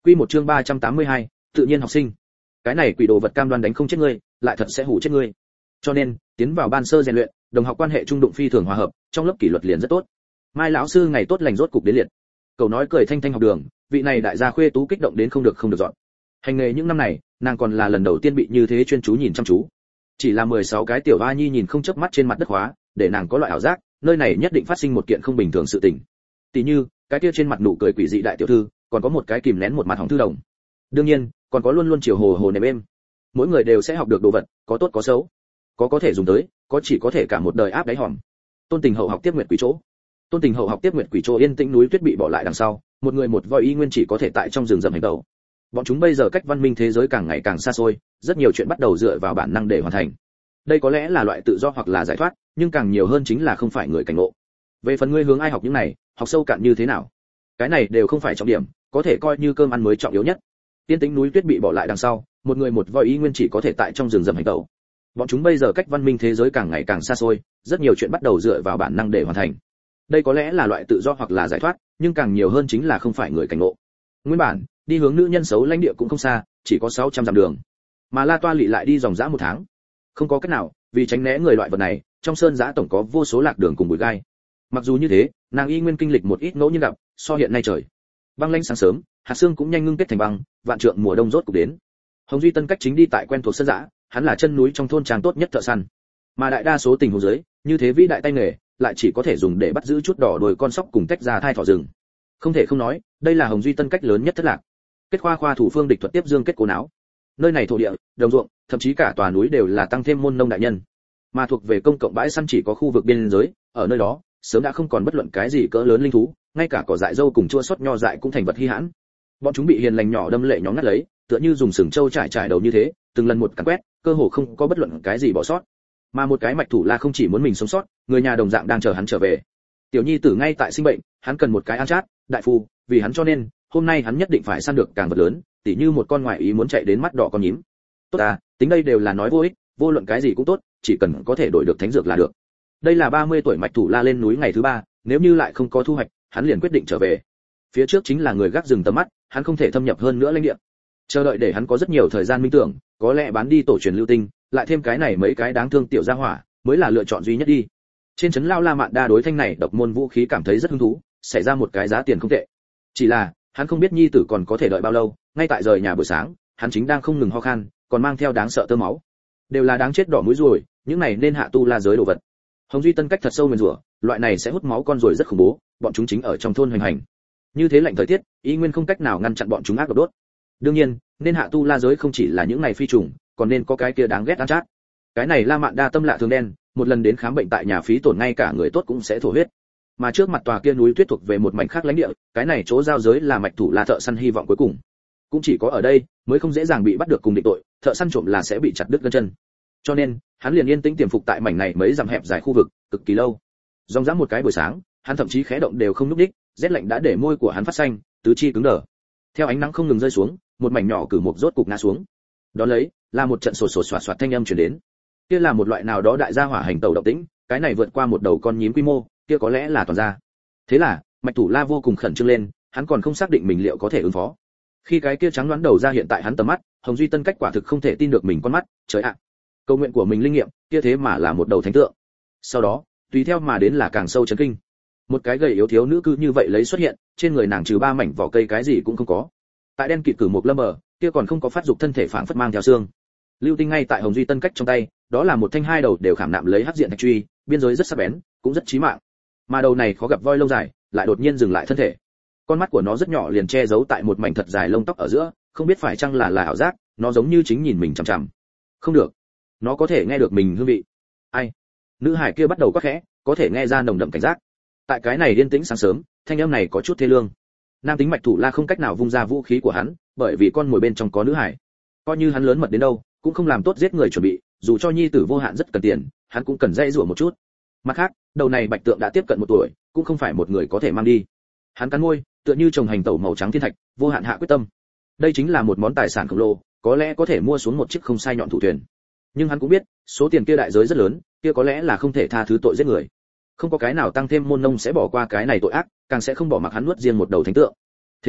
Quy một chương 382, tự nhiên học sinh. Cái này quỷ đồ vật cam đoan đánh không chết ngươi, lại thật sẽ hủ chết ngươi. Cho nên, tiến vào ban sơ rèn luyện, đồng học quan hệ trung đụng phi thường hòa hợp, trong lớp kỷ luật liền rất tốt. Mai lão sư ngày tốt lành rốt cục đến liệt. Cậu nói cười thanh thanh học đường, vị này đại gia khuê tú kích động đến không được dọn. Hành nghề những năm này, nàng còn là lần đầu tiên bị như thế chuyên chú nhìn chăm chú. Chỉ là 16 cái tiểu A nhi nhìn không chớp mắt trên mặt đất hóa, để nàng có loại ảo giác, nơi này nhất định phát sinh một kiện không bình thường sự tình. Tỷ như, cái kia trên mặt nụ cười quỷ dị đại tiểu thư, còn có một cái kìm nén một mặt hỏng thư đồng. Đương nhiên, còn có luôn luôn chiều hồ hồ nệm êm. Mỗi người đều sẽ học được đồ vật, có tốt có xấu, có thể dùng tới, có chỉ có thể cả một đời áp đáy hòm. Tôn Tình Hậu học tiếp nguyệt quỷ chỗ. Tôn Tình Hậu học tiếp nguyệt quỷ chỗ yên tĩnh núi tuyết bị bỏ lại đằng sau, một người một voi y nguyên chỉ có thể tại trong rừng rậm hành động. Bọn chúng bây giờ cách văn minh thế giới càng ngày càng xa xôi, rất nhiều chuyện bắt đầu dựa vào bản năng để hoàn thành. Đây có lẽ là loại tự do hoặc là giải thoát, nhưng càng nhiều hơn chính là không phải người cảnh ngộ. Về phần ngươi hướng ai học những này, học sâu cạn như thế nào, cái này đều không phải trọng điểm, có thể coi như cơm ăn mới trọng yếu nhất. Tiên tĩnh núi tuyết bị bỏ lại đằng sau, một người một voi y nguyên chỉ có thể tại trong rừng rậm hành động. Bọn chúng bây giờ cách văn minh thế giới càng ngày càng xa xôi, rất nhiều chuyện bắt đầu dựa vào bản năng để hoàn thành. Đây có lẽ là loại tự do hoặc là giải thoát, nhưng càng nhiều hơn chính là không phải người cảnh ngộ. Nguyên bản, đi hướng nữ nhân xấu lãnh địa cũng không xa, chỉ có 600 dặm đường. Mà La Toa lị lại đi dòng dã một tháng. Không có cách nào, vì tránh né người loại vật này, trong sơn giã tổng có vô số lạc đường cùng bụi gai. Mặc dù như thế, nàng y nguyên kinh lịch một ít ngẫu nhiên gặp, so hiện nay trời băng lãnh sáng sớm, hạt sương cũng nhanh ngưng kết thành băng, vạn trượng mùa đông rốt cục đến. Hồng Duy Tân cách chính đi tại quen thuộc sơn giã, hắn là chân núi trong thôn trang tốt nhất thợ săn. Mà đại đa số tình huống dưới, như thế vĩ đại tay nghề, lại chỉ có thể dùng để bắt giữ chút đỏ đồi con sóc cùng tách ra thai thỏ rừng. Không thể không nói, đây là Hồng Duy Tân cách lớn nhất thất lạc. Kết khoa thủ phương địch thuật tiếp dương kết cố não. Nơi này thổ địa, đồng ruộng, thậm chí cả tòa núi đều là tăng thêm môn nông đại nhân. Mà thuộc về công cộng bãi săn chỉ có khu vực biên giới, ở nơi đó, sớm đã không còn bất luận cái gì cỡ lớn linh thú, ngay cả cỏ dại dâu cùng chua sót nho dại cũng thành vật hi hãn. Bọn chúng bị hiền lành nhỏ đâm lệ nhóm ngắt lấy, tựa như dùng sừng trâu trải đầu như thế, từng lần một cắn quét, cơ hồ không có bất luận cái gì bỏ sót. Mà một cái mạch thủ la không chỉ muốn mình sống sót, người nhà đồng dạng đang chờ hắn trở về. Tiểu nhi tử ngay tại sinh bệnh, hắn cần một cái ăn chát, đại phu, vì hắn cho nên, hôm nay hắn nhất định phải săn được càng vật lớn, tỉ như một con ngoại ý muốn chạy đến mắt đỏ con nhím. Tốt à, tính đây đều là nói vô ích, vô luận cái gì cũng tốt, chỉ cần có thể đổi được thánh dược là được. Đây là 30 tuổi mạch thủ la lên núi ngày thứ 3, nếu như lại không có thu hoạch, hắn liền quyết định trở về. Phía trước chính là người gác rừng tầm mắt, hắn không thể thâm nhập hơn nữa lãnh địa. Chờ đợi để hắn có rất nhiều thời gian minh tưởng, có lẽ bán đi tổ truyền lưu tinh, lại thêm cái này mấy cái đáng thương tiểu gia hỏa, mới là lựa chọn duy nhất đi. Trên trấn Lao La Mạn Đa đối thanh này độc môn vũ khí cảm thấy rất hứng thú, xảy ra một cái giá tiền không tệ. Chỉ là, hắn không biết nhi tử còn có thể đợi bao lâu, ngay tại rời nhà buổi sáng, hắn chính đang không ngừng ho khan, còn mang theo đáng sợ tơ máu. Đều là đáng chết đỏ mũi ruồi, những này nên hạ tu la giới đồ vật. Hồng Duy Tân cách thật sâu nguyền rủa, loại này sẽ hút máu con ruồi rất khủng bố, bọn chúng chính ở trong thôn hoành hành. Như thế lạnh thời tiết, y nguyên không cách nào ngăn chặn bọn chúng ác độc đốt. Đương nhiên, nên hạ tu la giới không chỉ là những này phi trùng, còn nên có cái kia đáng ghét ăn chát. Cái này La Mạn Đa tâm lạ thường đen, một lần đến khám bệnh tại nhà phí tổn ngay cả người tốt cũng sẽ thổ huyết. Mà trước mặt tòa kia núi tuyết thuộc về một mảnh khác lãnh địa, cái này chỗ giao giới là mạch thủ la thợ săn hy vọng cuối cùng. Cũng chỉ có ở đây mới không dễ dàng bị bắt được cùng định tội, thợ săn trộm là sẽ bị chặt đứt gân chân. Cho nên, hắn liền yên tĩnh tiềm phục tại mảnh này mấy dặm hẹp dài khu vực, cực kỳ lâu. Ròng rã một cái buổi sáng, hắn thậm chí khẽ động đều không nhúc nhích, rét lạnh đã để môi của hắn phát xanh, tứ chi cứng đờ. Theo ánh nắng không ngừng rơi xuống, một mảnh nhỏ cử mục rốt cục ngã xuống. Đó lấy, là một trận sột sột soạt soạt thanh âm truyền đến. Kia là một loại nào đó đại gia hỏa hành tẩu động tĩnh, cái này vượt qua một đầu con nhím quy mô, kia có lẽ là toàn gia. Thế là, mạch thủ la vô cùng khẩn trương lên, hắn còn không xác định mình liệu có thể ứng phó. Khi cái kia trắng đoán đầu ra hiện tại hắn tầm mắt, Hồng Duy Tân cách quả thực không thể tin được mình con mắt, trời ạ. Cầu nguyện của mình linh nghiệm, kia thế mà là một đầu thánh tượng. Sau đó, tùy theo mà đến là càng sâu chấn kinh. Một cái gầy yếu thiếu nữ cứ như vậy lấy xuất hiện, trên người nàng trừ 3 mảnh vỏ cây cái gì cũng không có. Tại đen kịt cử một lâm bờ, kia còn không có phát dục thân thể phảng phất mang theo xương. Lưu tinh ngay tại Hồng Duy Tân cách trong tay, đó là một thanh hai đầu đều khảm nạm lấy hắc diện thạch truy, biên giới rất sắc bén, cũng rất chí mạng. Mà đầu này khó gặp voi lông dài, lại đột nhiên dừng lại thân thể. Con mắt của nó rất nhỏ liền che giấu tại một mảnh thật dài lông tóc ở giữa, không biết phải chăng là ảo giác, nó giống như chính nhìn mình chằm chằm. Không được, nó có thể nghe được mình hương vị. Ai? Nữ hải kia bắt đầu quát khẽ, có thể nghe ra nồng đậm cảnh giác. Tại cái này yên tĩnh sáng sớm, thanh âm này có chút thê lương. Nam tính mạch thủ la không cách nào vung ra vũ khí của hắn, bởi vì con mồi bên trong có nữ hải. Coi như hắn lớn mật đến đâu, cũng không làm tốt giết người chuẩn bị, dù cho nhi tử vô hạn rất cần tiền, hắn cũng cần dây rủa một chút. Mặt khác, đầu này bạch tượng đã tiếp cận 1 tuổi, cũng không phải một người có thể mang đi. Hắn cắn môi, tựa như trồng hành tẩu màu trắng thiên thạch, vô hạn hạ quyết tâm. Đây chính là một món tài sản khổng lồ, có lẽ có thể mua xuống một chiếc không sai nhọn thủ thuyền. Nhưng hắn cũng biết, số tiền kia đại giới rất lớn, kia có lẽ là không thể tha thứ tội giết người. Không có cái nào tăng thêm môn nông sẽ bỏ qua cái này tội ác, càng sẽ không bỏ mặc hắn nuốt riêng một đầu thánh tượng. Thế là,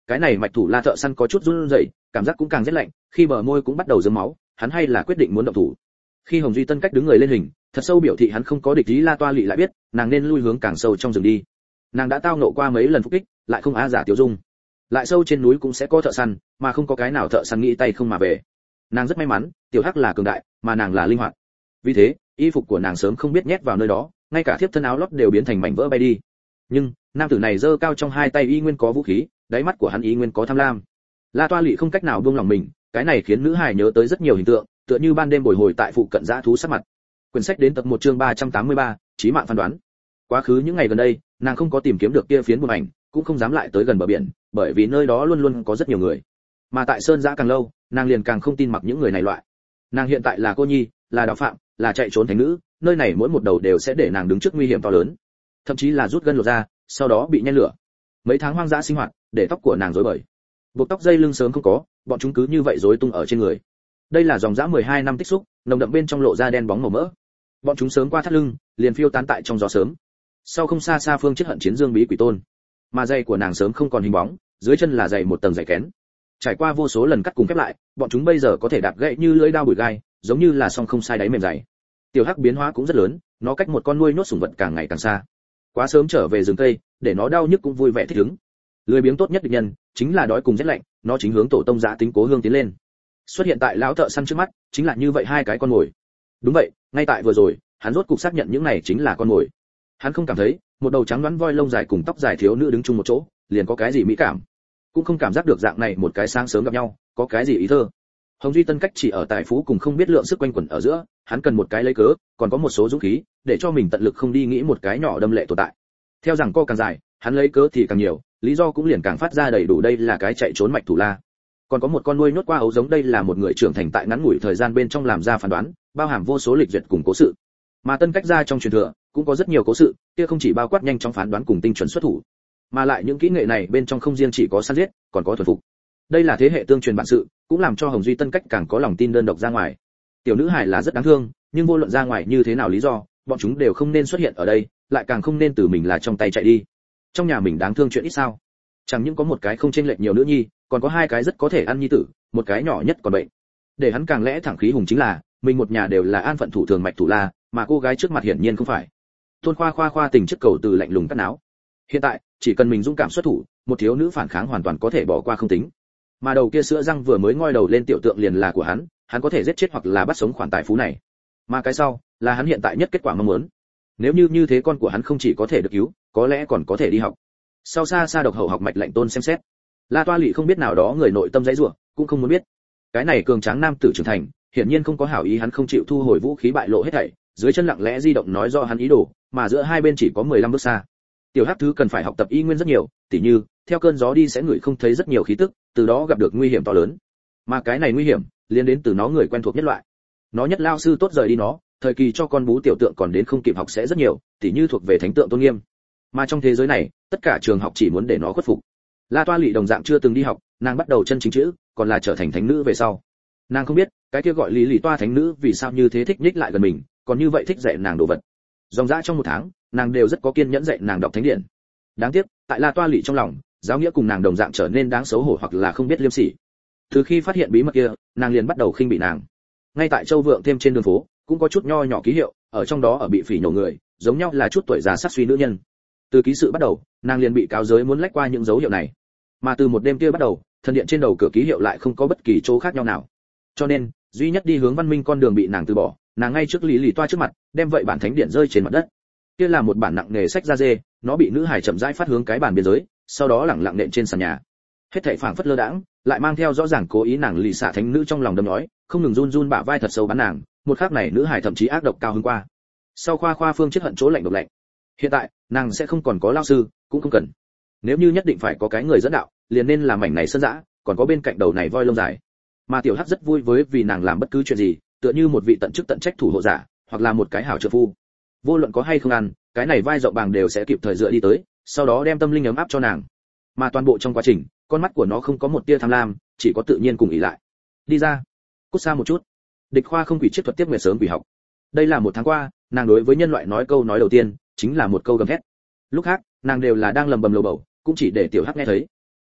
cái này mạch thủ la thợ săn có chút run rẩy, cảm giác cũng càng rét lạnh, khi bờ môi cũng bắt đầu rớm máu, hắn hay là quyết định muốn động thủ. Khi Hồng Duy Tân cách đứng người lên hình, thật sâu biểu thị hắn không có địch ý, La Toa Lị lại biết, nàng nên lui hướng càng sâu trong rừng đi. Nàng đã tao nộ qua mấy lần phục kích, lại không á giả tiểu dung. Lại sâu trên núi cũng sẽ có thợ săn, mà không có cái nào thợ săn nghĩ tay không mà về. Nàng rất may mắn, tiểu hắc là cường đại, mà nàng là linh hoạt. Vì thế, y phục của nàng sớm không biết nhét vào nơi đó, ngay cả thiếp thân áo lót đều biến thành mảnh vỡ bay đi. Nhưng nam tử này giơ cao trong hai tay y nguyên có vũ khí, đáy mắt của hắn y nguyên có tham lam. La Toa Lị không cách nào buông lòng mình, cái này khiến nữ hài nhớ tới rất nhiều hình tượng, tựa như ban đêm bồi hồi tại phụ cận dã thú sát mặt. Quyển sách đến tập 1 chương 383, chí mạng phán đoán. Quá khứ những ngày gần đây, nàng không có tìm kiếm được kia phiến buồn ảnh, cũng không dám lại tới gần bờ biển, bởi vì nơi đó luôn luôn có rất nhiều người. Mà tại sơn dã càng lâu, nàng liền càng không tin mặc những người này loại. Nàng hiện tại là cô nhi, là đạo phạm, là chạy trốn thánh nữ, nơi này mỗi một đầu đều sẽ để nàng đứng trước nguy hiểm to lớn, thậm chí là rút gân lột ra, sau đó bị nhen lửa. Mấy tháng hoang dã sinh hoạt, để tóc của nàng rối bời. Buộc tóc dây lưng sớm không có, bọn chúng cứ như vậy rối tung ở trên người. Đây là dòng dã 12 năm tích xúc, nồng đậm bên trong lộ ra đen bóng màu mỡ. Bọn chúng sớm qua thắt lưng, liền phiêu tán tại trong gió sớm. Sau không xa xa phương chết hận chiến dương bí quỷ tôn, mà giày của nàng sớm không còn hình bóng, dưới chân là giày một tầng giày kén. Trải qua vô số lần cắt cùng khép lại, bọn chúng bây giờ có thể đạp gãy như lưỡi dao bùi gai, giống như là song không sai đáy mềm dày. Tiểu hắc biến hóa cũng rất lớn, nó cách một con nuôi nhốt sủng vật càng ngày càng xa. Quá sớm trở về rừng cây, để nó đau nhức cũng vui vẻ thích ứng. Lười biếng tốt nhất địch nhân chính là đói cùng rét lạnh, nó chính hướng tổ tông giã tính cố hương tiến lên. Xuất hiện tại lão thợ săn trước mắt, chính là như vậy hai cái con mồi. Đúng vậy, ngay tại vừa rồi, hắn rốt cục xác nhận những này chính là con mồi. Hắn không cảm thấy một đầu trắng đoán voi lông dài cùng tóc dài thiếu nữ đứng chung một chỗ, liền có cái gì mỹ cảm, cũng không cảm giác được dạng này một cái sáng sớm gặp nhau, có cái gì ý thơ. Hồng Duy Tân cách chỉ ở tài phú cùng không biết lượng sức quanh quẩn ở giữa, hắn cần một cái lấy cớ, còn có một số dũng khí, để cho mình tận lực không đi nghĩ một cái nhỏ đâm lệ tồn tại. Theo rằng co càng dài, hắn lấy cớ thì càng nhiều, lý do cũng liền càng phát ra đầy đủ. Đây là cái chạy trốn mạch thủ la, còn có một con nuôi nhốt qua ấu giống. Đây là một người trưởng thành tại ngắn ngủi thời gian bên trong làm ra phán đoán, bao hàm vô số lịch duyệt cùng cố sự. Mà Tân cách ra trong truyền thừa cũng có rất nhiều cố sự, kia không chỉ bao quát nhanh chóng phán đoán cùng tinh chuẩn xuất thủ, mà lại những kỹ nghệ này bên trong không riêng chỉ có săn giết, còn có thuần phục. Đây là thế hệ tương truyền bản sự, cũng làm cho Hồng Duy Tân cách càng có lòng tin đơn độc ra ngoài. Tiểu nữ hải là rất đáng thương, nhưng vô luận ra ngoài như thế nào lý do, bọn chúng đều không nên xuất hiện ở đây, lại càng không nên từ mình là trong tay chạy đi. Trong nhà mình đáng thương chuyện ít sao? Chẳng những có một cái không chênh lệch nhiều nữ nhi, còn có hai cái rất có thể ăn nhi tử, một cái nhỏ nhất còn bệnh. Để hắn càng lẽ thẳng khí hùng chính là, mình một nhà đều là an phận thủ thường mạch thủ la, mà cô gái trước mặt hiển nhiên không phải. Tôn khoa tình trước cầu từ lạnh lùng cắt náo. Hiện tại, chỉ cần mình dũng cảm xuất thủ, một thiếu nữ phản kháng hoàn toàn có thể bỏ qua không tính. Mà đầu kia sữa răng vừa mới ngoi đầu lên tiểu tượng liền là của hắn có thể giết chết hoặc là bắt sống khoản tài phú này. Mà cái sau, là hắn hiện tại nhất kết quả mong muốn. Nếu như thế con của hắn không chỉ có thể được cứu, có lẽ còn có thể đi học. Sau xa độc hậu học mạch lạnh Tôn xem xét. La Toa Lị không biết nào đó người nội tâm dãy rủa, cũng không muốn biết. Cái này cường tráng nam tử trưởng thành, hiển nhiên không có hảo ý, hắn không chịu thu hồi vũ khí bại lộ hết thảy, dưới chân lặng lẽ di động nói do hắn ý đồ, mà giữa hai bên chỉ có 15 bước xa. Tiểu hắc thứ cần phải học tập y nguyên rất nhiều, tỉ như theo cơn gió đi sẽ ngửi không thấy rất nhiều khí tức, từ đó gặp được nguy hiểm to lớn. Mà cái này nguy hiểm liên đến từ nó người quen thuộc nhất loại. Nó nhất lao sư tốt rời đi nó, thời kỳ cho con bú tiểu tượng còn đến không kịp học sẽ rất nhiều, tỉ như thuộc về thánh tượng tôn nghiêm. Mà trong thế giới này, tất cả trường học chỉ muốn để nó khuất phục. La Toa Lị đồng dạng chưa từng đi học, nàng bắt đầu chân chính chữ, còn là trở thành thánh nữ về sau. Nàng không biết, cái kia gọi Lý Toa thánh nữ vì sao như thế thích nhích lại gần mình, còn như vậy thích dạy nàng đồ vật. Dòng dã trong một tháng, nàng đều rất có kiên nhẫn dạy nàng đọc thánh điển. Đáng tiếc, tại La Toa Lị trong lòng, giáo nghĩa cùng nàng đồng dạng trở nên đáng xấu hổ hoặc là không biết liêm sỉ. Từ khi phát hiện bí mật kia, nàng liền bắt đầu khinh bị nàng. Ngay tại Châu Vượng thêm trên đường phố, cũng có chút nho nhỏ ký hiệu, ở trong đó ở bị phỉ nhổ người, giống nhau là chút tuổi già sát suy nữ nhân. Từ ký sự bắt đầu, nàng liền bị cáo giới muốn lách qua những dấu hiệu này. Mà từ một đêm kia bắt đầu, thần điện trên đầu cửa ký hiệu lại không có bất kỳ chỗ khác nhau nào. Cho nên, duy nhất đi hướng văn minh con đường bị nàng từ bỏ, nàng ngay trước Lý Toa trước mặt, đem vậy bản thánh điện rơi trên mặt đất. Kia là một bản nặng nghề sách da dê, nó bị nữ hải chậm rãi phát hướng cái bàn biên giới, sau đó lẳng lặng nện trên sàn nhà. Hết thảy phảng phất lơ đãng, lại mang theo rõ ràng cố ý. Nàng lì xả thánh nữ trong lòng đâm nói, không ngừng run bả vai thật sâu bắn nàng. Một khắc này nữ hải thậm chí ác độc cao hơn qua. Sau khoa phương chết hận chỗ lạnh độc lạnh. Hiện tại, nàng sẽ không còn có lao sư, cũng không cần. Nếu như nhất định phải có cái người dẫn đạo, liền nên làm mảnh này sơn dã, còn có bên cạnh đầu này voi lông dài. Mà tiểu hắc rất vui với vì nàng làm bất cứ chuyện gì, tựa như một vị tận chức tận trách thủ hộ giả, hoặc là một cái hảo trợ phu. Vô luận có hay không ăn, cái này vai rộng bàng đều sẽ kịp thời dựa đi tới, sau đó đem tâm linh ấm áp cho nàng. Mà toàn bộ trong quá trình, con mắt của nó không có một tia tham lam, chỉ có tự nhiên cùng ỷ lại. Đi ra, cút xa một chút. Địch Khoa không quỷ chiết thuật tiếp nguyệt sớm quỷ học. Đây là một tháng qua, nàng đối với nhân loại nói câu nói đầu tiên, chính là một câu gầm thét. Lúc khác, nàng đều là đang lầm bầm lầu bầu, cũng chỉ để tiểu hắc nghe thấy.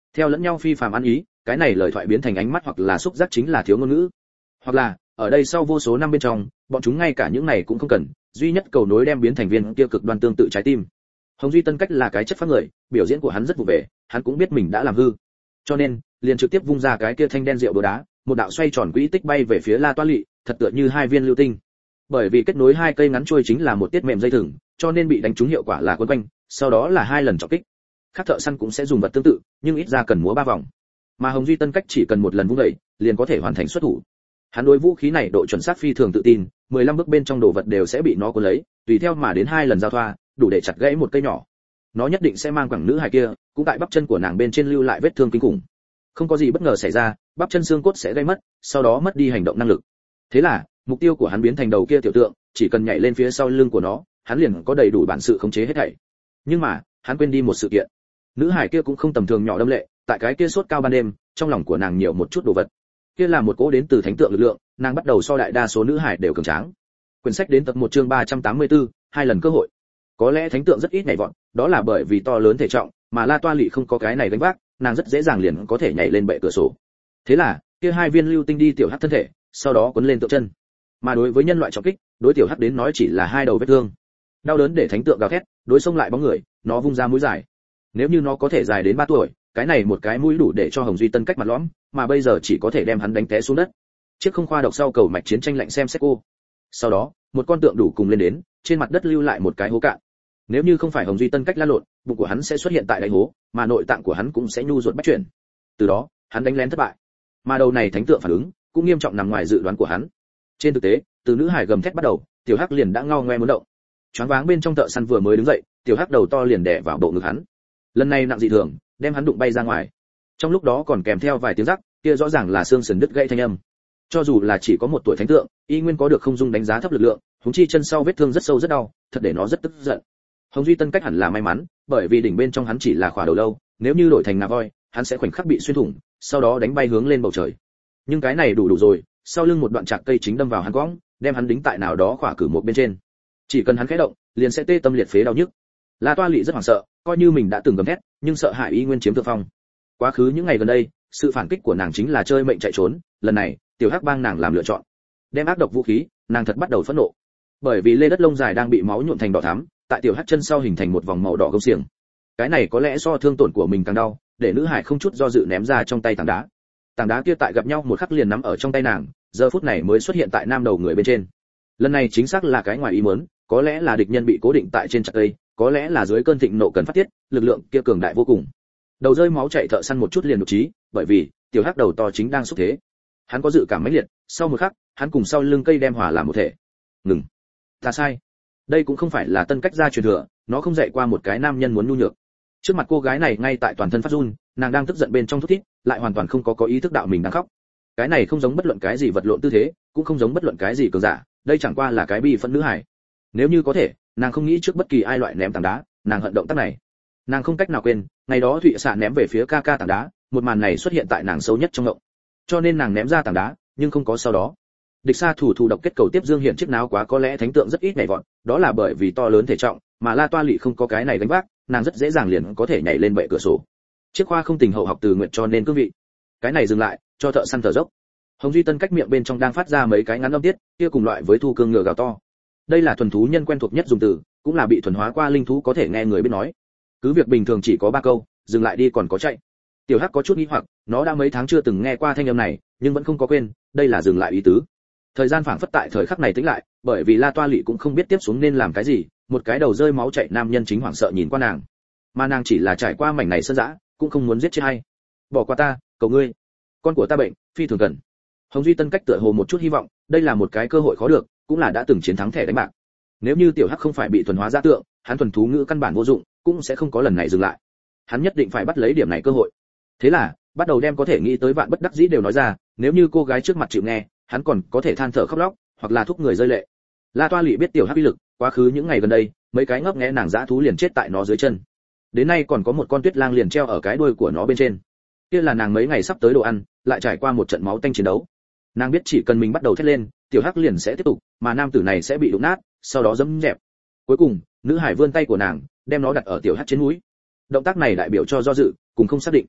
theo lẫn nhau phi phàm ăn ý, cái này lời thoại biến thành ánh mắt hoặc là xúc giác chính là thiếu ngôn ngữ, hoặc là ở đây sau vô số năm bên trong, bọn chúng ngay cả những này cũng không cần, duy nhất cầu nối đem biến thành viên kia cực đoan tương tự trái tim. Hồng Duy Tân Cách là cái chất phác người, biểu diễn của hắn rất vụ về, hắn cũng biết mình đã làm hư, cho nên liền trực tiếp vung ra cái kia thanh đen rượu đồ đá, một đạo xoay tròn quỹ tích bay về phía La Toa Lị, thật tựa như hai viên lưu tinh. Bởi vì kết nối hai cây ngắn chuôi chính là một tiết mềm dây thừng, cho nên bị đánh trúng hiệu quả là quấn quanh, sau đó là hai lần trọng kích. Các thợ săn cũng sẽ dùng vật tương tự, nhưng ít ra cần múa 3 vòng. Mà Hồng Duy Tân Cách chỉ cần một lần vung đẩy, liền có thể hoàn thành xuất thủ. Hắn đối vũ khí này độ chuẩn xác phi thường tự tin, 15 bước bên trong đồ vật đều sẽ bị nó cuốn lấy, tùy theo mà đến 2 lần giao thoa, đủ để chặt gãy một cây nhỏ. Nó nhất định sẽ mang quẳng nữ hài kia, cũng tại bắp chân của nàng bên trên lưu lại vết thương kinh khủng. Không có gì bất ngờ xảy ra, bắp chân xương cốt sẽ gây mất, sau đó mất đi hành động năng lực. Thế là, mục tiêu của hắn biến thành đầu kia tiểu tượng, chỉ cần nhảy lên phía sau lưng của nó, hắn liền có đầy đủ bản sự khống chế hết thảy. Nhưng mà, hắn quên đi một sự kiện. Nữ hải kia cũng không tầm thường nhỏ đâm lệ, tại cái kia sốt cao ban đêm, trong lòng của nàng nhiều một chút đồ vật. Kia là một cỗ đến từ thánh tượng lực lượng, nàng bắt đầu so đại đa số nữ hải đều cường tráng. Quyển sách đến tập 1 chương 384, 2 lần cơ hội. Có lẽ thánh tượng rất ít nhảy vọt, đó là bởi vì to lớn thể trọng, mà La Toa Lị không có cái này gánh vác, nàng rất dễ dàng liền có thể nhảy lên bệ cửa sổ. Thế là, kia hai viên lưu tinh đi tiểu hắc thân thể, sau đó cuốn lên tượng chân. Mà đối với nhân loại trọng kích, đối tiểu hắc đến nói chỉ là hai đầu vết thương. Đau đớn để thánh tượng gào thét, đối xông lại bóng người, nó vung ra mũi dài. Nếu như nó có thể dài đến 3 tuổi, cái này một cái mũi đủ để cho Hồng Duy Tân Cách mặt lõm, mà bây giờ chỉ có thể đem hắn đánh té xuống đất. Chiếc không khoa độc sau cầu mạch chiến tranh lạnh xem xét cô. Sau đó, một con tượng đủ cùng lên đến, trên mặt đất lưu lại một cái hố cạn. Nếu như không phải Hồng Duy Tân Cách la lộn, bụng của hắn sẽ xuất hiện tại đáy hố, mà nội tạng của hắn cũng sẽ nhu ruột bách chuyển. Từ đó, hắn đánh lén thất bại. Mà đầu này thánh tượng phản ứng cũng nghiêm trọng nằm ngoài dự đoán của hắn. Trên thực tế, từ nữ hải gầm thét bắt đầu, tiểu hắc liền đã ngao ngoe muốn động. Choáng váng bên trong thợ săn vừa mới đứng dậy, tiểu hắc đầu to liền đè vào bộ ngực hắn. Lần này nặng dị thường, đem hắn đụng bay ra ngoài. Trong lúc đó còn kèm theo vài tiếng rắc, kia rõ ràng là xương sườn đứt gãy thanh âm. Cho dù là chỉ có một tuổi thánh tượng, y nguyên có được không dung đánh giá thấp lực lượng, huống chi chân sau vết thương rất sâu rất đau, thật để nó rất tức giận. Hồng Duy Tân Cách hẳn là may mắn, bởi vì đỉnh bên trong hắn chỉ là khỏa đầu lâu, nếu như đổi thành ngà voi, hắn sẽ khoảnh khắc bị xuyên thủng, sau đó đánh bay hướng lên bầu trời. Nhưng cái này đủ rồi, sau lưng một đoạn chạc cây chính đâm vào hắn cõng, đem hắn đính tại nào đó khỏa cử một bên trên. Chỉ cần hắn khẽ động, liền sẽ tê tâm liệt phế đau nhức. La Toa Lị rất hoảng sợ, coi như mình đã từng gầm thét, nhưng sợ hãi y nguyên chiếm thượng phong. Quá khứ những ngày gần đây, sự phản kích của nàng chính là chơi mệnh chạy trốn, lần này, tiểu hắc bang nàng làm lựa chọn. Đem ác độc vũ khí, nàng thật bắt đầu phẫn nộ. Bởi vì lê đất lông dài đang bị máu nhuộm thành đỏ thắm, tại tiểu hắc chân sau hình thành một vòng màu đỏ gông xiềng. Cái này có lẽ so thương tổn của mình càng đau, để nữ hải không chút do dự ném ra trong tay tảng đá. Tảng đá kia tại gặp nhau một khắc liền nắm ở trong tay nàng, giờ phút này mới xuất hiện tại nam đầu người bên trên. Lần này chính xác là cái ngoài ý muốn, có lẽ là địch nhân bị cố định tại trên chặt cây, có lẽ là dưới cơn thịnh nộ cần phát tiết, lực lượng kia cường đại vô cùng. Đầu rơi máu chảy thợ săn một chút liền đột trí, bởi vì tiểu hắc đầu to chính đang xúc thế. Hắn có dự cảm mãnh liệt, sau một khắc, hắn cùng sau lưng cây đem hòa làm một thể. Ngừng. Ta sai. Đây cũng không phải là Tân Cách gia truyền thừa, nó không dạy qua một cái nam nhân muốn nhu nhược. Trước mặt cô gái này ngay tại toàn thân phát run, nàng đang tức giận bên trong thút thít, lại hoàn toàn không có ý thức đạo mình đang khóc. Cái này không giống bất luận cái gì vật lộn tư thế, cũng không giống bất luận cái gì cường giả, đây chẳng qua là cái bi phẫn nữ hải. Nếu như có thể, nàng không nghĩ trước bất kỳ ai loại ném tảng đá, nàng hận động tác này. Nàng không cách nào quên, ngày đó Thụy Xạ ném về phía ca ca tảng đá, một màn này xuất hiện tại nàng sâu nhất trong ngộng. Cho nên nàng ném ra tảng đá, nhưng không có sau đó. Địch Sa thủ độc kết cầu tiếp dương hiện chiếc náo quá có lẽ thánh tượng rất ít nhảy vọt, đó là bởi vì to lớn thể trọng, mà La Toa Lị không có cái này gánh vác, nàng rất dễ dàng liền có thể nhảy lên bệ cửa sổ. Chiếc khoa không tình hậu học từ nguyện cho nên cương vị. Cái này dừng lại, cho thợ săn thở dốc. Hồng Duy Tân Cách miệng bên trong đang phát ra mấy cái ngắn âm tiết, kia cùng loại với thu cương ngựa gào to. Đây là thuần thú nhân quen thuộc nhất dùng từ, cũng là bị thuần hóa qua linh thú có thể nghe người biết nói. Cứ việc bình thường chỉ có 3 câu, dừng lại đi còn có chạy. Tiểu Hắc có chút nghi hoặc, nó đã mấy tháng chưa từng nghe qua thanh âm này, nhưng vẫn không có quên, đây là dừng lại ý tứ. Thời gian phảng phất tại thời khắc này tĩnh lại, bởi vì La Toa Lị cũng không biết tiếp xuống nên làm cái gì, một cái đầu rơi máu chảy nam nhân chính hoảng sợ nhìn qua nàng. Mà nàng chỉ là trải qua mảnh này sơn dã, cũng không muốn giết chết hay. Bỏ qua ta, cầu ngươi. Con của ta bệnh, phi thường cần. Hồng Duy Tân Cách tựa hồ một chút hy vọng, đây là một cái cơ hội khó được, cũng là đã từng chiến thắng thẻ đánh bạc. Nếu như tiểu Hắc không phải bị thuần hóa ra tượng, hắn thuần thú ngữ căn bản vô dụng, cũng sẽ không có lần này dừng lại. Hắn nhất định phải bắt lấy điểm này cơ hội. Thế là, bắt đầu đem có thể nghĩ tới vạn bất đắc dĩ đều nói ra, nếu như cô gái trước mặt chịu nghe, hắn còn có thể than thở khóc lóc, hoặc là thúc người rơi lệ. La Toa Lị biết tiểu Hắc uy lực, quá khứ những ngày gần đây, mấy cái ngấp nghé nàng dã thú liền chết tại nó dưới chân. Đến nay còn có một con tuyết lang liền treo ở cái đuôi của nó bên trên. Kia là nàng mấy ngày sắp tới đồ ăn, lại trải qua một trận máu tanh chiến đấu. Nàng biết chỉ cần mình bắt đầu thét lên, tiểu Hắc liền sẽ tiếp tục, mà nam tử này sẽ bị đụng nát, sau đó giẫm dẹp. Cuối cùng, nữ hải vươn tay của nàng, đem nó đặt ở tiểu Hắc trên mũi. Động tác này đại biểu cho do dự, cùng không xác định.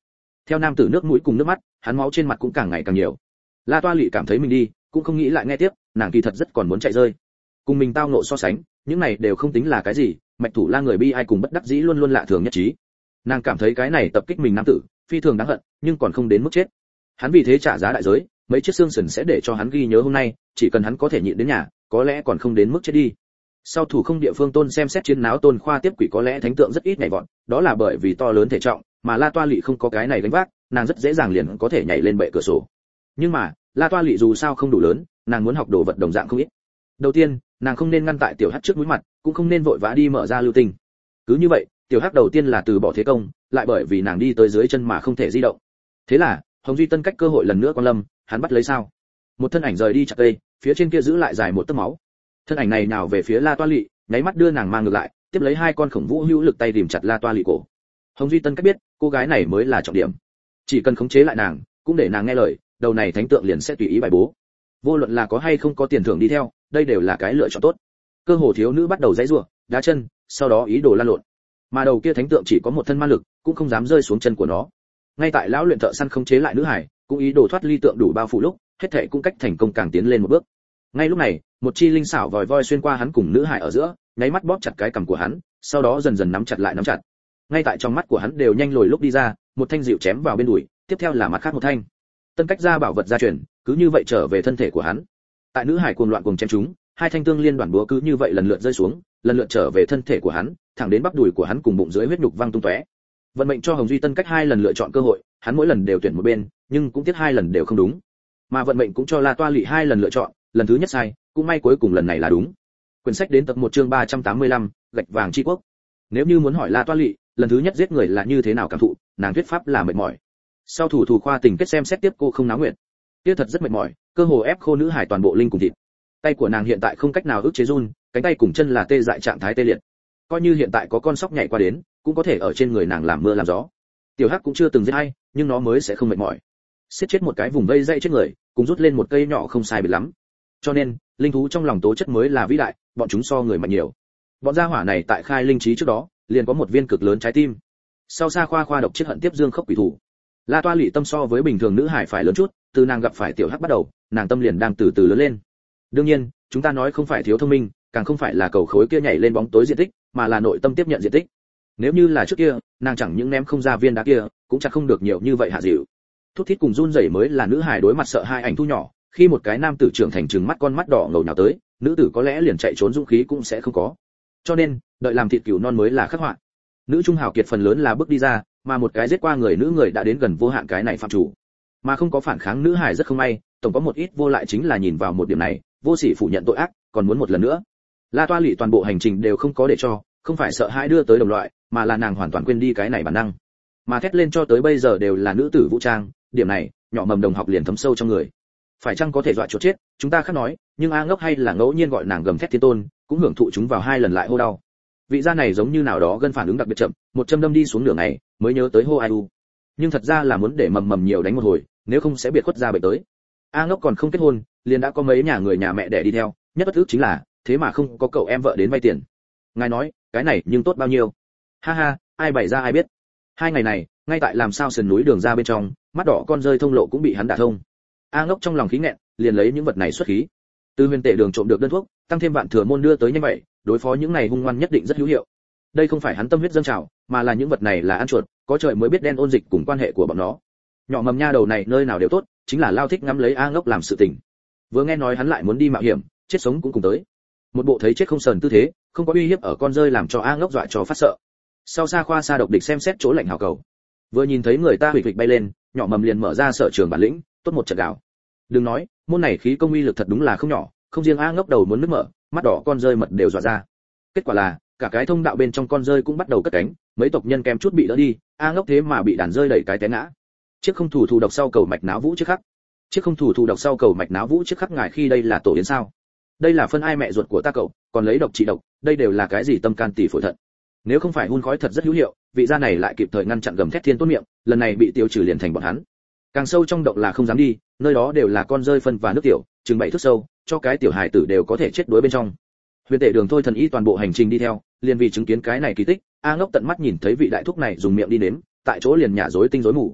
Theo nam tử nước mũi cùng nước mắt, hắn máu trên mặt cũng càng ngày càng nhiều. La Toa Lệ cảm thấy mình đi, cũng không nghĩ lại nghe tiếp, nàng kỳ thật rất còn muốn chạy rơi. Cùng mình tao nộ so sánh, những này đều không tính là cái gì, Mạch Thủ La người bi ai cùng bất đắc dĩ luôn luôn lạ thường nhất trí. Nàng cảm thấy cái này tập kích mình nam tử, phi thường đáng hận, nhưng còn không đến mức chết. Hắn vì thế trả giá đại giới, mấy chiếc xương sườn sẽ để cho hắn ghi nhớ hôm nay, chỉ cần hắn có thể nhịn đến nhà, có lẽ còn không đến mức chết đi. Sau thủ không địa phương Tôn xem xét chiến náo Tôn khoa tiếp quỷ có lẽ thánh tượng rất ít nhảy vọt, đó là bởi vì to lớn thể trọng, mà La Toa Lệ không có cái này gánh vác, nàng rất dễ dàng liền có thể nhảy lên bệ cửa sổ. Nhưng mà, La Toa Lệ dù sao không đủ lớn, nàng muốn học đồ vật đồng dạng không ít. Đầu tiên, nàng không nên ngăn tại tiểu hắc trước mũi mặt, cũng không nên vội vã đi mở ra lưu tinh. Cứ như vậy, tiểu hắc đầu tiên là từ bỏ thế công, lại bởi vì nàng đi tới dưới chân mà không thể di động. Thế là, Hồng Duy Tân cách cơ hội lần nữa quan lâm, hắn bắt lấy sao? Một thân ảnh rời đi chặt cây, phía trên kia giữ lại dài một tấc máu. Thân ảnh này nào về phía La Toa Lệ, nháy mắt đưa nàng mang ngược lại, tiếp lấy hai con khổng vũ hữu lực tay rìm chặt La Toa Lệ cổ. Hồng Duy Tân cách biết, cô gái này mới là trọng điểm. Chỉ cần khống chế lại nàng, cũng để nàng nghe lời, đầu này thánh tượng liền sẽ tùy ý bài bố. Vô luận là có hay không có tiền thưởng đi theo, đây đều là cái lựa chọn tốt. Cơ hồ thiếu nữ bắt đầu giãy giụa, đá chân, sau đó ý đồ lăn lộn. Mà đầu kia thánh tượng chỉ có một thân ma lực, cũng không dám rơi xuống chân của nó. Ngay tại lão luyện thợ săn khống chế lại nữ hải, cũng ý đồ thoát ly tượng đủ bao phủ lúc, hết thảy cũng cách thành công càng tiến lên một bước. Ngay lúc này, một chi linh xảo vòi voi xuyên qua hắn cùng nữ hải ở giữa, nháy mắt bóp chặt cái cằm của hắn, sau đó dần dần nắm chặt. Ngay tại trong mắt của hắn đều nhanh lồi lúc đi ra, một thanh dịu chém vào bên đùi, tiếp theo là mặt khác một thanh. Tân cách ra bảo vật gia truyền, cứ như vậy trở về thân thể của hắn. Tại nữ hải cuồng loạn cùng chém chúng, hai thanh tương liên đoàn búa cứ như vậy lần lượt rơi xuống, lần lượt trở về thân thể của hắn, thẳng đến bắp đùi của hắn cùng bụng dưới huyết nhục văng tung tóe. Vận mệnh cho Hồng Duy Tân cách hai lần lựa chọn cơ hội, hắn mỗi lần đều tuyển một bên, nhưng cũng tiếc hai lần đều không đúng. Mà vận mệnh cũng cho La Toa Lệ hai lần lựa chọn, lần thứ nhất sai, cũng may cuối cùng lần này là đúng. Quyển sách đến tập 1 chương 385, gạch vàng chi quốc. Nếu như muốn hỏi La Toa Lệ, lần thứ nhất giết người là như thế nào cảm thụ, nàng thuyết pháp là mệt mỏi. Sau thủ khoa tình kết xem xét tiếp cô không náo nguyện. Kia thật rất mệt mỏi, cơ hồ ép khô nữ hải toàn bộ linh cùng thịt. Tay của nàng hiện tại không cách nào ức chế run, cánh tay cùng chân là tê dại trạng thái tê liệt. Coi như hiện tại có con sóc nhảy qua đến, cũng có thể ở trên người nàng làm mưa làm gió. Tiểu Hắc cũng chưa từng giết ai, nhưng nó mới sẽ không mệt mỏi. Siết chết một cái vùng vây dây chết người, cùng rút lên một cây nhỏ không sai biệt lắm. Cho nên, linh thú trong lòng tố chất mới là vĩ đại, bọn chúng so người mạnh nhiều. Bọn gia hỏa này tại khai linh trí trước đó, liền có một viên cực lớn trái tim. Sau xa khoa độc chết hận tiếp dương khốc quỷ thủ. La Toa Lệ tâm so với bình thường nữ hải phải lớn chút, từ nàng gặp phải tiểu Hắc bắt đầu, nàng tâm liền đang từ từ lớn lên. Đương nhiên, chúng ta nói không phải thiếu thông minh, càng không phải là cầu khối kia nhảy lên bóng tối diện tích, mà là nội tâm tiếp nhận diện tích. Nếu như là trước kia, nàng chẳng những ném không ra viên đá kia, cũng chắc không được nhiều như vậy hạ dịu. Thút thít cùng run rẩy mới là nữ hài đối mặt sợ hai ảnh thu nhỏ, khi một cái nam tử trưởng thành trừng mắt con mắt đỏ ngầu nhào tới, nữ tử có lẽ liền chạy trốn dũng khí cũng sẽ không có. Cho nên, đợi làm thịt cừu non mới là khắc họa. Nữ trung hào kiệt phần lớn là bước đi ra, mà một cái giết qua người nữ người đã đến gần vô hạn cái này phạm chủ. Mà không có phản kháng nữ hài rất không may, tổng có một ít vô lại chính là nhìn vào một điểm này, vô sỉ phủ nhận tội ác, còn muốn một lần nữa. La Toa Lệ toàn bộ hành trình đều không có để cho, không phải sợ hãi đưa tới đồng loại, mà là nàng hoàn toàn quên đi cái này bản năng. Mà thét lên cho tới bây giờ đều là nữ tử vũ trang, điểm này, nhỏ mầm đồng học liền thấm sâu trong người. Phải chăng có thể dọa chuột chết, chúng ta khác nói, nhưng A Ngốc hay là ngẫu nhiên gọi nàng gầm thét thiên tôn, cũng hưởng thụ chúng vào hai lần lại hô đau. Vị gia này giống như nào đó gân phản ứng đặc biệt chậm, một châm đâm đi xuống nửa ngày, mới nhớ tới hô ai u. Nhưng thật ra là muốn để mầm nhiều đánh một hồi, nếu không sẽ biệt khuất ra bệnh tới. A Ngốc còn không kết hôn, liền đã có mấy nhà người nhà mẹ đẻ đi theo, nhất bất ức chính là, thế mà không có cậu em vợ đến vay tiền. Ngài nói, cái này nhưng tốt bao nhiêu. Ha ha, ai bày ra ai biết. Hai ngày này, ngay tại làm sao sườn núi đường ra bên trong, mắt đỏ con rơi thông lộ cũng bị hắn đả thông. A Ngốc trong lòng khí nghẹn, liền lấy những vật này xuất khí. Từ huyền tệ đường trộm được đơn thuốc, tăng thêm vạn thừa môn đưa tới nhanh vậy, đối phó những này hung ngoan nhất định rất hữu hiệu. Đây không phải hắn tâm huyết dâng trào, mà là những vật này là ăn chuột, có trời mới biết đen ôn dịch cùng quan hệ của bọn nó. Nhỏ mầm nha đầu này nơi nào đều tốt, chính là lao thích ngắm lấy A Ngốc làm sự tình. Vừa nghe nói hắn lại muốn đi mạo hiểm, chết sống cũng cùng tới. Một bộ thấy chết không sờn tư thế, không có uy hiếp ở con rơi làm cho A Ngốc dọa cho phát sợ. Sau xa khoa xa độc địch xem xét chỗ lạnh hào cầu. Vừa nhìn thấy người ta huỵch huỵch bay lên, nhỏ mầm liền mở ra sở trường bản lĩnh, tốt một trận gạo. Đừng nói, môn này khí công uy lực thật đúng là không nhỏ, không riêng A Ngốc đầu muốn nứt mở, mắt đỏ con rơi mật đều dọa ra. Kết quả là, cả cái thông đạo bên trong con rơi cũng bắt đầu cất cánh, mấy tộc nhân kém chút bị đỡ đi, A Ngốc thế mà bị đàn rơi đẩy cái té ngã. Chiếc không thủ độc sau cầu mạch náo vũ trước khắc. Chiếc không thủ độc sau cầu mạch náo vũ trước khắc ngài khi đây là tổ yến sao? Đây là phân ai mẹ ruột của ta cậu, còn lấy độc trị độc, đây đều là cái gì tâm can tỷ phổi thận. Nếu không phải hun khói thật rất hữu hiệu, vị gia này lại kịp thời ngăn chặn gầm thét thiên tôn miệng, lần này bị tiêu trừ liền thành bọn hắn. Càng sâu trong động là không dám đi, nơi đó đều là con rơi phân và nước tiểu, chừng 7 thước sâu, cho cái tiểu hài tử đều có thể chết đuối bên trong. Huyền tệ đường thôi thần y toàn bộ hành trình đi theo, liền vì chứng kiến cái này kỳ tích, A Ngốc tận mắt nhìn thấy vị đại thúc này dùng miệng đi nếm, tại chỗ liền nhả rối tinh rối mù.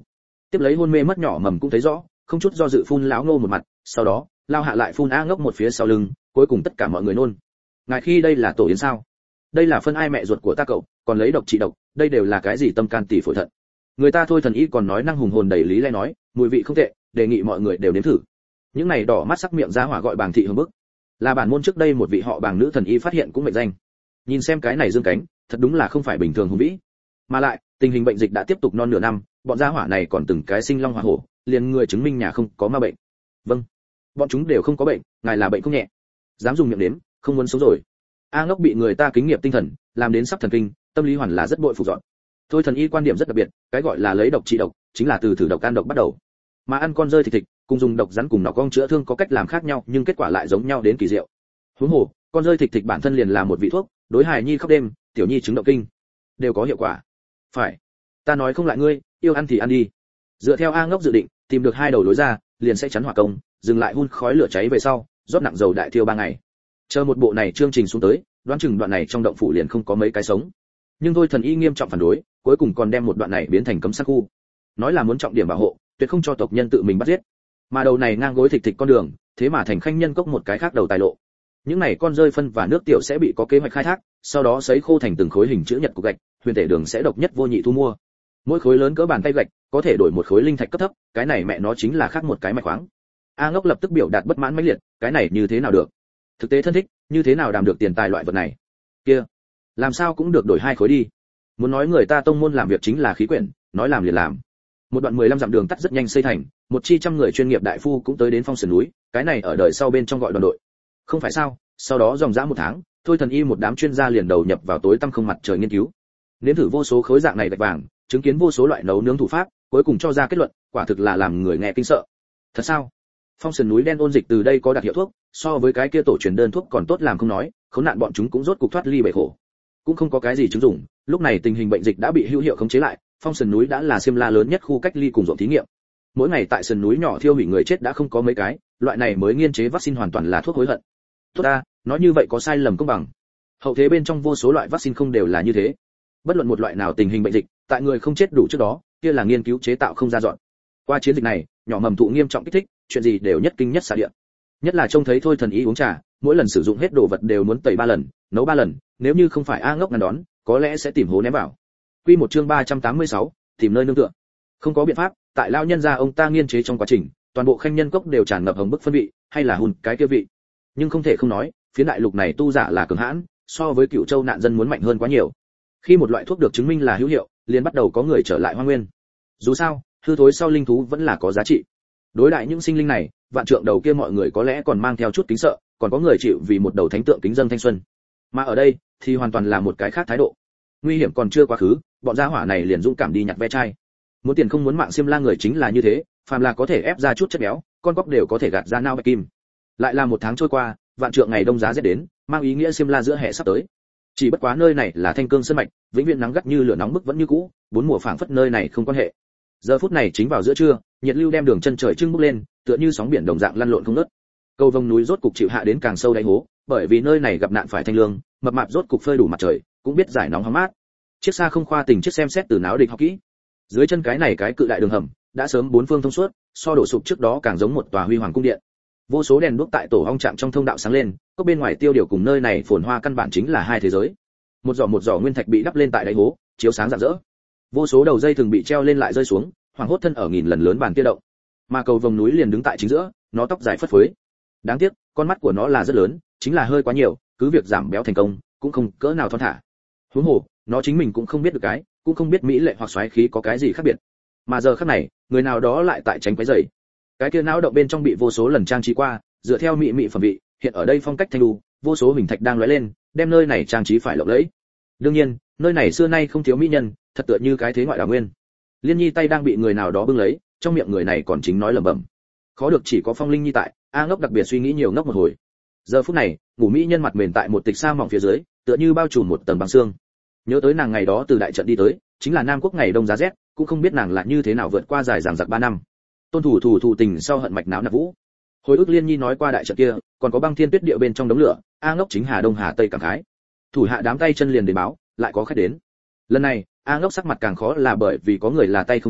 Tiếp lấy hôn mê mất nhỏ mầm cũng thấy rõ, không chút do dự phun lão Ngô một mặt, sau đó lao hạ lại phun A Ngốc một phía sau lưng, cuối cùng tất cả mọi người nôn. Ngài khi đây là tổ yến sao? Đây là phân ai mẹ ruột của ta cậu, còn lấy độc trị độc, đây đều là cái gì tâm can tỷ phổi thận. Người ta thôi thần y còn nói năng hùng hồn đầy lý lẽ nói, mùi vị không tệ, đề nghị mọi người đều nếm thử. Những này đỏ mắt sắc miệng ra hỏa gọi Bàng thị hưởng bức. Là bản môn trước đây một vị họ Bàng nữ thần y phát hiện cũng mệnh danh. Nhìn xem cái này dương cánh, thật đúng là không phải bình thường hùng vĩ. Mà lại, tình hình bệnh dịch đã tiếp tục non nửa năm, bọn gia hỏa này còn từng cái sinh long hỏa hổ, liền người chứng minh nhà không có ma bệnh. Vâng, bọn chúng đều không có bệnh, ngài là bệnh không nhẹ. Dám dùng miệng nếm, không muốn sống rồi. A Ngốc bị người ta kính nghiệp tinh thần, làm đến sắp thần kinh, tâm lý hoàn là rất bội phục dọn. Thôi thần y quan điểm rất đặc biệt, cái gọi là lấy độc trị độc, chính là từ thử độc can độc bắt đầu. Mà ăn con rơi thịt, cùng dùng độc rắn cùng nọc ong chữa thương có cách làm khác nhau, nhưng kết quả lại giống nhau đến kỳ diệu. Huống hồ, con rơi thịt bản thân liền là một vị thuốc, đối hài nhi khóc đêm, tiểu nhi chứng động kinh, đều có hiệu quả. Phải, ta nói không lại ngươi, yêu ăn thì ăn đi. Dựa theo A Ngốc dự định, tìm được hai đầu lối ra, liền sẽ chắn hỏa công, dừng lại hun khói lửa cháy về sau, rót nặng dầu đại thiêu 3 ngày. Chờ một bộ này chương trình xuống tới, đoán chừng đoạn này trong động phủ liền không có mấy cái sống. Nhưng thôi thần y nghiêm trọng phản đối, cuối cùng còn đem một đoạn này biến thành cấm sát khu. Nói là muốn trọng điểm bảo hộ, tuyệt không cho tộc nhân tự mình bắt giết. Mà đầu này ngang gối thịt con đường, thế mà thành khanh nhân cốc một cái khác đầu tài lộ. Những này con rơi phân và nước tiểu sẽ bị có kế hoạch khai thác, sau đó sấy khô thành từng khối hình chữ nhật cục gạch, huyền tể đường sẽ độc nhất vô nhị thu mua. Mỗi khối lớn cỡ bàn tay gạch, có thể đổi một khối linh thạch cấp thấp, cái này mẹ nó chính là khác một cái mạch khoáng. A Ngốc lập tức biểu đạt bất mãn mãnh liệt, cái này như thế nào được? Thực tế thân thích, như thế nào đảm được tiền tài loại vật này? Kia, làm sao cũng được đổi 2 khối đi. Muốn nói người ta tông môn làm việc chính là khí quyển, nói làm liền làm. Một đoạn 15 dặm đường tắt rất nhanh xây thành, một chi trăm người chuyên nghiệp đại phu cũng tới đến Phong Sườn núi, cái này ở đời sau bên trong gọi đoàn đội. Không phải sao? Sau đó dòng dã 1 tháng, thôi thần y một đám chuyên gia liền đầu nhập vào tối tăm không mặt trời nghiên cứu. Nếm thử vô số khối dạng này gạch vàng, chứng kiến vô số loại nấu nướng thủ pháp, cuối cùng cho ra kết luận, quả thực là làm người nghe kinh sợ. Thật sao? Phong Sườn núi đen ôn dịch từ đây có đặc hiệu thuốc, so với cái kia tổ truyền đơn thuốc còn tốt làm không nói, khốn nạn bọn chúng cũng rốt cục thoát ly bể khổ. Cũng không có cái gì chứng dụng, lúc này tình hình bệnh dịch đã bị hữu hiệu khống chế lại, Phong Sườn núi đã là Xiêm La lớn nhất khu cách ly cùng ruộng thí nghiệm. Mỗi ngày tại sườn núi nhỏ thiêu hủy người chết đã không có mấy cái, loại này mới nghiên chế vaccine hoàn toàn là thuốc hối hận. Tốt ta, nói như vậy có sai lầm công bằng. Hậu thế bên trong vô số loại vaccine không đều là như thế. Bất luận một loại nào tình hình bệnh dịch, tại người không chết đủ trước đó, kia là nghiên cứu chế tạo không ra dọn. Qua chiến dịch này, nhỏ mầm thụ nghiêm trọng kích thích, chuyện gì đều nhất kinh nhất xạ điện. Nhất là trông thấy thôi thần y uống trà, mỗi lần sử dụng hết đồ vật đều muốn tẩy 3 lần, nấu 3 lần, nếu như không phải A Ngốc ngăn đón, có lẽ sẽ tìm hố ném vào. Quy một chương 386, tìm nơi nương tựa. Không có biện pháp, tại lao nhân gia ông ta nghiên chế trong quá trình, toàn bộ khanh nhân cốc đều tràn ngập hồng bức phân vị, hay là hùn cái kia vị. Nhưng không thể không nói, phiến đại lục này tu giả là cường hãn, so với Cửu Châu nạn dân muốn mạnh hơn quá nhiều. Khi một loại thuốc được chứng minh là hữu hiệu, liền bắt đầu có người trở lại Hoa Nguyên. Dù sao, hư thối sau linh thú vẫn là có giá trị. Đối đại những sinh linh này, vạn trượng đầu kia mọi người có lẽ còn mang theo chút kính sợ, còn có người chịu vì một đầu thánh tượng kính dâng thanh xuân. Mà ở đây, thì hoàn toàn là một cái khác thái độ. Nguy hiểm còn chưa quá khứ, bọn gia hỏa này liền dũng cảm đi nhặt ve chai. Muốn tiền không muốn mạng Xiêm La người chính là như thế, phàm là có thể ép ra chút chất béo, con cóc đều có thể gạt ra nao bạch kim. Lại là 1 tháng trôi qua, vạn trượng ngày đông giá rét đến, mang ý nghĩa Xiêm La giữa hè sắp tới. Chỉ bất quá nơi này là Thanh Cương sơn mạch, vĩnh viễn nắng gắt như lửa nóng bức vẫn như cũ, 4 mùa phảng phất nơi này không quan hệ. Giờ phút này chính vào giữa trưa, nhiệt lưu đem đường chân trời trưng bốc lên, tựa như sóng biển đồng dạng lăn lộn không ngớt. Cầu vồng núi rốt cục chịu hạ đến càng sâu đáy hố, bởi vì nơi này gặp nạn phải thanh lương, mập mạp rốt cục phơi đủ mặt trời, cũng biết giải nóng hóng mát. Chiếc xa không khoa tình chiếc xem xét từ náo địch học kỹ. Dưới chân cái này cái cự đại đường hầm, đã sớm 4 phương thông suốt, so đổ sụp trước đó càng giống một tòa huy hoàng cung điện. Vô số đèn đuốc tại tổ ong trạm trong thông đạo sáng lên, có bên ngoài tiêu điều cùng nơi này phồn hoa căn bản chính là hai thế giới. Một giỏ nguyên thạch bị đắp lên tại đáy hố, chiếu sáng rạng rỡ. Vô số đầu dây thường bị treo lên lại rơi xuống, hoàng hốt thân ở nghìn lần lớn bàn kia động. Mà cầu vồng núi liền đứng tại chính giữa, nó tóc dài phất phới. Đáng tiếc, con mắt của nó là rất lớn, chính là hơi quá nhiều, cứ việc giảm béo thành công, cũng không cỡ nào thon thả. Huống hồ, nó chính mình cũng không biết được cái, cũng không biết mỹ lệ hoặc xoáy khí có cái gì khác biệt. Mà giờ khắc này, người nào đó lại tại tránh quấy rầy. Cái kia não động bên trong bị vô số lần trang trí qua, dựa theo mị phẩm vị, hiện ở đây phong cách thanh lưu, vô số hình thạch đang lóe lên, đem nơi này trang trí phải lộng lẫy. Đương nhiên, nơi này xưa nay không thiếu mỹ nhân, thật tựa như cái thế ngoại đảo nguyên. Liên Nhi tay đang bị người nào đó bưng lấy, trong miệng người này còn chính nói lẩm bẩm. Khó được chỉ có Phong Linh Nhi tại, A Ngốc đặc biệt suy nghĩ nhiều ngốc một hồi. Giờ phút này, ngủ mỹ nhân mặt mềm tại một tịch sa mỏng phía dưới, tựa như bao trùm một tầng băng xương. Nhớ tới nàng ngày đó từ đại trận đi tới, chính là Nam Quốc ngày đông giá rét, cũng không biết nàng là như thế nào vượt qua dài dằng dặc 3 năm. Tôn thủ tình sau hận mạch não nạp vũ. Hồi ức Liên Nhi nói qua đại trận kia, còn có băng thiên tuyết địa bên trong đống lửa, A Ngốc chính hà đông hà tây cảm khái. Thủ hạ đám tay chân liền đến báo, lại có khách đến. Lần này, A Ngốc sắc mặt càng khó là bởi vì có người là tay không đến,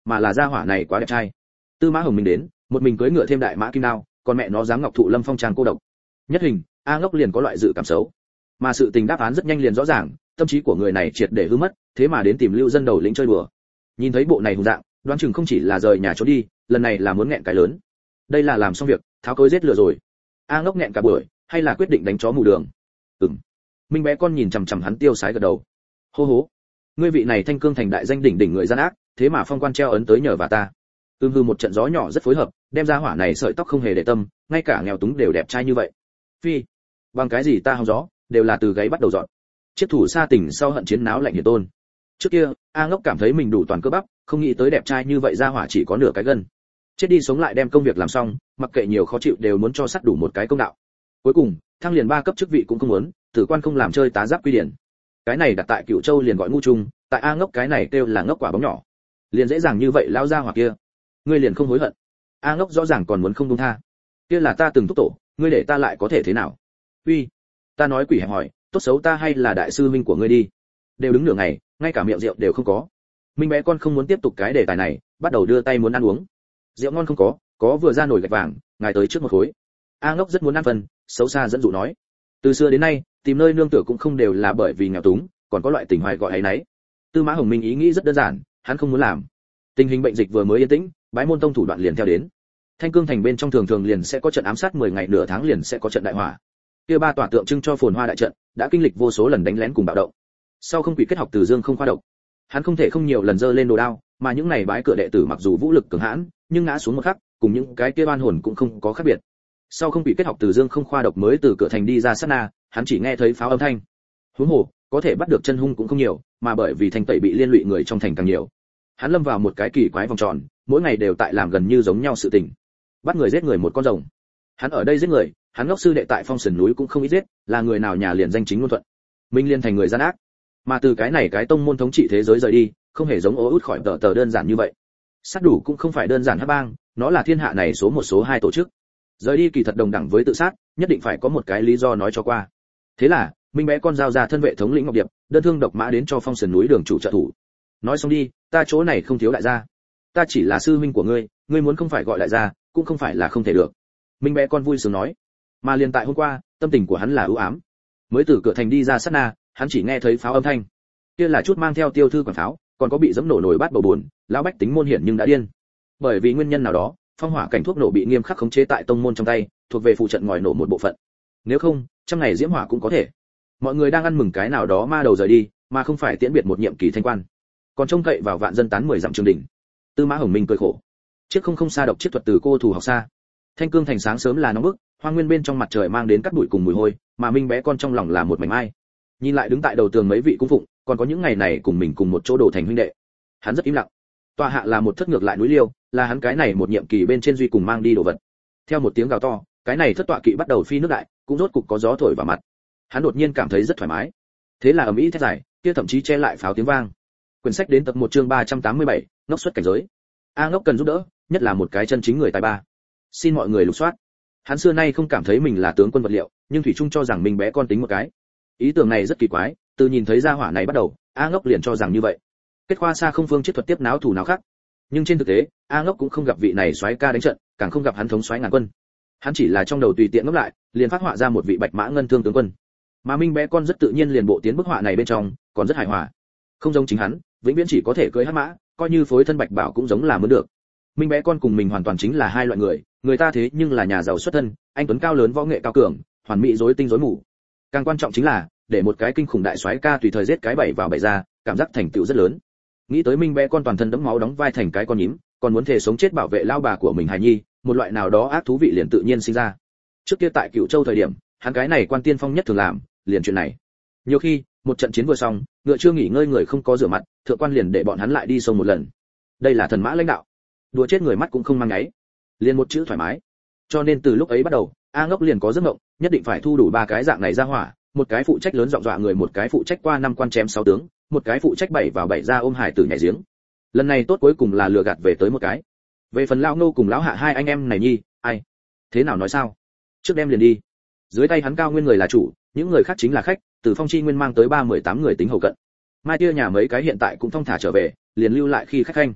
mà là gia hỏa này quá đẹp trai. Tư Mã Hồng Minh đến, một mình cưỡi ngựa thêm đại mã kim đao, còn mẹ nó dám ngọc thụ lâm phong trang cô độc. Nhất hình, A Ngốc liền có loại dự cảm xấu. Mà sự tình đáp án rất nhanh liền rõ ràng, tâm trí của người này triệt để hư mất, thế mà đến tìm Lưu Dân đầu lĩnh chơi đùa. Nhìn thấy bộ này hùng dạng, đoán chừng không chỉ là rời nhà trốn đi, lần này là muốn nghẹn cái lớn. Đây là làm xong việc, tháo cối giết lừa rồi. A Ngốc nghẹn cả buổi, hay là quyết định đánh chó mù đường. Minh bé con nhìn chằm chằm hắn tiêu sái gật đầu. Hô hố, ngươi vị này Thanh Cương thành đại danh đỉnh đỉnh người gian ác, thế mà phong quan treo ấn tới nhờ và ta. Hư một trận gió nhỏ rất phối hợp, đem ra hỏa này sợi tóc không hề để tâm, ngay cả nghèo túng đều đẹp trai như vậy. Phi, bằng cái gì ta hóng gió, đều là từ gáy bắt đầu dọn. Chiếc thủ xa tỉnh sau hận chiến náo lạnh hiển tôn. Trước kia, A Ngốc cảm thấy mình đủ toàn cơ bắp, không nghĩ tới đẹp trai như vậy ra hỏa chỉ có nửa cái gân. Chết đi sống lại đem công việc làm xong, mặc kệ nhiều khó chịu đều muốn cho sắt đủ một cái công đạo. Cuối cùng, thăng liền 3 cấp chức vị cũng không muốn, tử quan không làm chơi tá giáp quy điển. Cái này đặt tại Cửu Châu liền gọi ngu trung, tại A Ngốc cái này kêu là ngốc quả bóng nhỏ. Liền dễ dàng như vậy lao ra hỏa kia. Ngươi liền không hối hận? A Ngốc rõ ràng còn muốn không buông tha. Kia là ta từng thúc tổ, ngươi để ta lại có thể thế nào? Uy, ta nói quỷ hẹp hỏi, tốt xấu ta hay là đại sư minh của ngươi đi. Đều đứng nửa ngày, ngay cả miệng rượu đều không có. Minh bé con không muốn tiếp tục cái đề tài này, bắt đầu đưa tay muốn ăn uống. Rượu ngon không có vừa ra nồi gạch vàng, ngài tới trước một khối. A Ngốc rất muốn ăn phần, xấu xa dẫn dụ nói. Từ xưa đến nay, tìm nơi nương tựa cũng không đều là bởi vì nghèo túng, còn có loại tình hoài gọi ấy nấy. Tư Mã Hồng Minh ý nghĩ rất đơn giản, hắn không muốn làm. Tình hình bệnh dịch vừa mới yên tĩnh, Bái Môn Tông thủ đoạn liền theo đến. Thanh Cương thành bên trong thường liền sẽ có trận ám sát 10 ngày nửa tháng liền sẽ có trận đại hỏa. Kia 3 tòa tượng trưng cho phồn hoa đại trận, đã kinh lịch vô số lần đánh lén cùng bạo động. Sau không quỷ kết học từ dương không khoa độc, hắn không thể không nhiều lần giơ lên đồ đao, mà những này bái cửa đệ tử mặc dù vũ lực cường hãn, nhưng ngã xuống một khắc, cùng những cái kia oan hồn cũng không có khác biệt. Sau không quỷ kết học từ dương không khoa độc mới từ cửa thành đi ra sát na, hắn chỉ nghe thấy pháo âm thanh. Huống hồ, có thể bắt được chân hung cũng không nhiều, mà bởi vì thành tẩy bị liên lụy người trong thành càng nhiều. Hắn lâm vào một cái kỳ quái vòng tròn, mỗi ngày đều tại làm gần như giống nhau sự tình. Bắt người giết người một con rồng. Hắn ở đây giết người, hắn Ngốc sư đệ tại Phong Sườn núi cũng không ít giết, là người nào nhà liền danh chính ngôn thuận. Minh liên thành người gian ác. Mà từ cái này cái tông môn thống trị thế giới rời đi, không hề giống ố út khỏi tờ đơn giản như vậy. Sát đủ cũng không phải đơn giản hắc bang, nó là thiên hạ này số 1 số 2 tổ chức. Rời đi kỳ thật đồng đẳng với tự sát, nhất định phải có một cái lý do nói cho qua. Thế là, Minh bé con giao ra thân vệ thống lĩnh Ngọc Điệp, đơn thương độc mã đến cho Phong Sườn núi đường chủ trợ thủ. Nói xong đi, ta chỗ này không thiếu đại gia. Ta chỉ là sư huynh của ngươi, ngươi muốn không phải gọi đại gia, cũng không phải là không thể được. Minh bé con vui sướng nói. Mà liền tại hôm qua, tâm tình của hắn là ưu ám. Mới từ cửa thành đi ra sát na, hắn chỉ nghe thấy pháo âm thanh. Kia là chút mang theo tiêu thư quản pháo, còn có bị giẫm nổ nồi bát bầu buồn, lão bách tính môn hiển nhưng đã điên. Bởi vì nguyên nhân nào đó, phong hỏa cảnh thuốc nổ bị nghiêm khắc khống chế tại tông môn trong tay, thuộc về phụ trận ngòi nổ một bộ phận. Nếu không, trăm ngày diễm hỏa cũng có thể. Mọi người đang ăn mừng cái nào đó ma đầu rời đi, mà không phải tiễn biệt một nhiệm kỳ thanh quan. Còn trông cậy vào vạn dân tán 10 dặm trường đỉnh. Tư Mã Hồng Minh cười khổ. Chiếc không xa độc chiếc thuật từ cô thủ học xa. Thanh Cương thành sáng sớm là nóng bức, hoang nguyên bên trong mặt trời mang đến cát bụi cùng mùi hôi, mà Minh bé con trong lòng là một mảnh ai. Nhìn lại đứng tại đầu tường mấy vị cung phụng, còn có những ngày này cùng mình cùng một chỗ đổ thành huynh đệ. Hắn rất im lặng. Tọa hạ là một thất ngược lại núi liêu, là hắn cái này một nhiệm kỳ bên trên duy cùng mang đi đồ vật. Theo một tiếng gào to, cái này thất tọa kỵ bắt đầu phi nước đại, cũng rốt cục có gió thổi vào mặt. Hắn đột nhiên cảm thấy rất thoải mái. Thế là ầm ĩ thét dài, kia thậm chí che lại pháo tiếng vang. Quyển sách đến tập 1 chương 387, Ngốc xuất cảnh giới. A Ngốc cần giúp đỡ, nhất là một cái chân chính người tài ba. Xin mọi người lục soát. Hắn xưa nay không cảm thấy mình là tướng quân vật liệu, nhưng thủy chung cho rằng mình bé con tính một cái. Ý tưởng này rất kỳ quái, từ nhìn thấy gia hỏa này bắt đầu, A Ngốc liền cho rằng như vậy. Kết khoa xa không phương chiết thuật tiếp náo thủ nào khác. Nhưng trên thực tế, A Ngốc cũng không gặp vị này soái ca đánh trận, càng không gặp hắn thống soái ngàn quân. Hắn chỉ là trong đầu tùy tiện ngẫm lại, liền phát họa ra một vị bạch mã ngân thương tướng quân. Mà Minh bé con rất tự nhiên liền bộ tiến bức họa này bên trong, còn rất hài hòa. Không giống chính hắn, vĩnh viễn chỉ có thể cưỡi hắc mã, coi như phối thân bạch bảo cũng giống là muốn được. Minh bé con cùng mình hoàn toàn chính là hai loại người, người ta thế nhưng là nhà giàu xuất thân, anh tuấn cao lớn võ nghệ cao cường, hoàn mỹ rối tinh rối mù. Càng quan trọng chính là, để một cái kinh khủng đại soái ca tùy thời giết cái bảy vào bảy ra, cảm giác thành tựu rất lớn. Nghĩ tới Minh bé con toàn thân đẫm máu đóng vai thành cái con nhím, còn muốn thể sống chết bảo vệ lao bà của mình hài nhi, một loại nào đó ác thú vị liền tự nhiên sinh ra. Trước kia tại Cửu Châu thời điểm, hắn cái này quan tiên phong nhất thường làm, liền chuyện này. Nhiều khi, một trận chiến vừa xong, ngựa chưa nghỉ ngơi người không có rửa mặt, thượng quan liền để bọn hắn lại đi sông một lần. Đây là thần mã lãnh đạo. Đùa chết người mắt cũng không mang ngáy. Liền một chữ thoải mái. Cho nên từ lúc ấy bắt đầu, A Ngốc liền có giấc mộng, nhất định phải thu đủ 3 cái dạng này ra hỏa, một cái phụ trách lớn giọng dọa người, một cái phụ trách qua 5 quan chém 6 tướng, một cái phụ trách 7 vào 7 ra ôm hải tử nhảy giếng. Lần này tốt cuối cùng là lừa gạt về tới một cái. Về phần lão Ngô cùng lão Hạ hai anh em này nhi, ai? Thế nào nói sao? Trước đem liền đi. Dưới tay hắn Cao Nguyên người là chủ, những người khác chính là khách, từ Phong Chi Nguyên mang tới 18 người tính hầu cận. Mai Tia nhà mấy cái hiện tại cũng thong thả trở về, liền lưu lại khi khách khanh.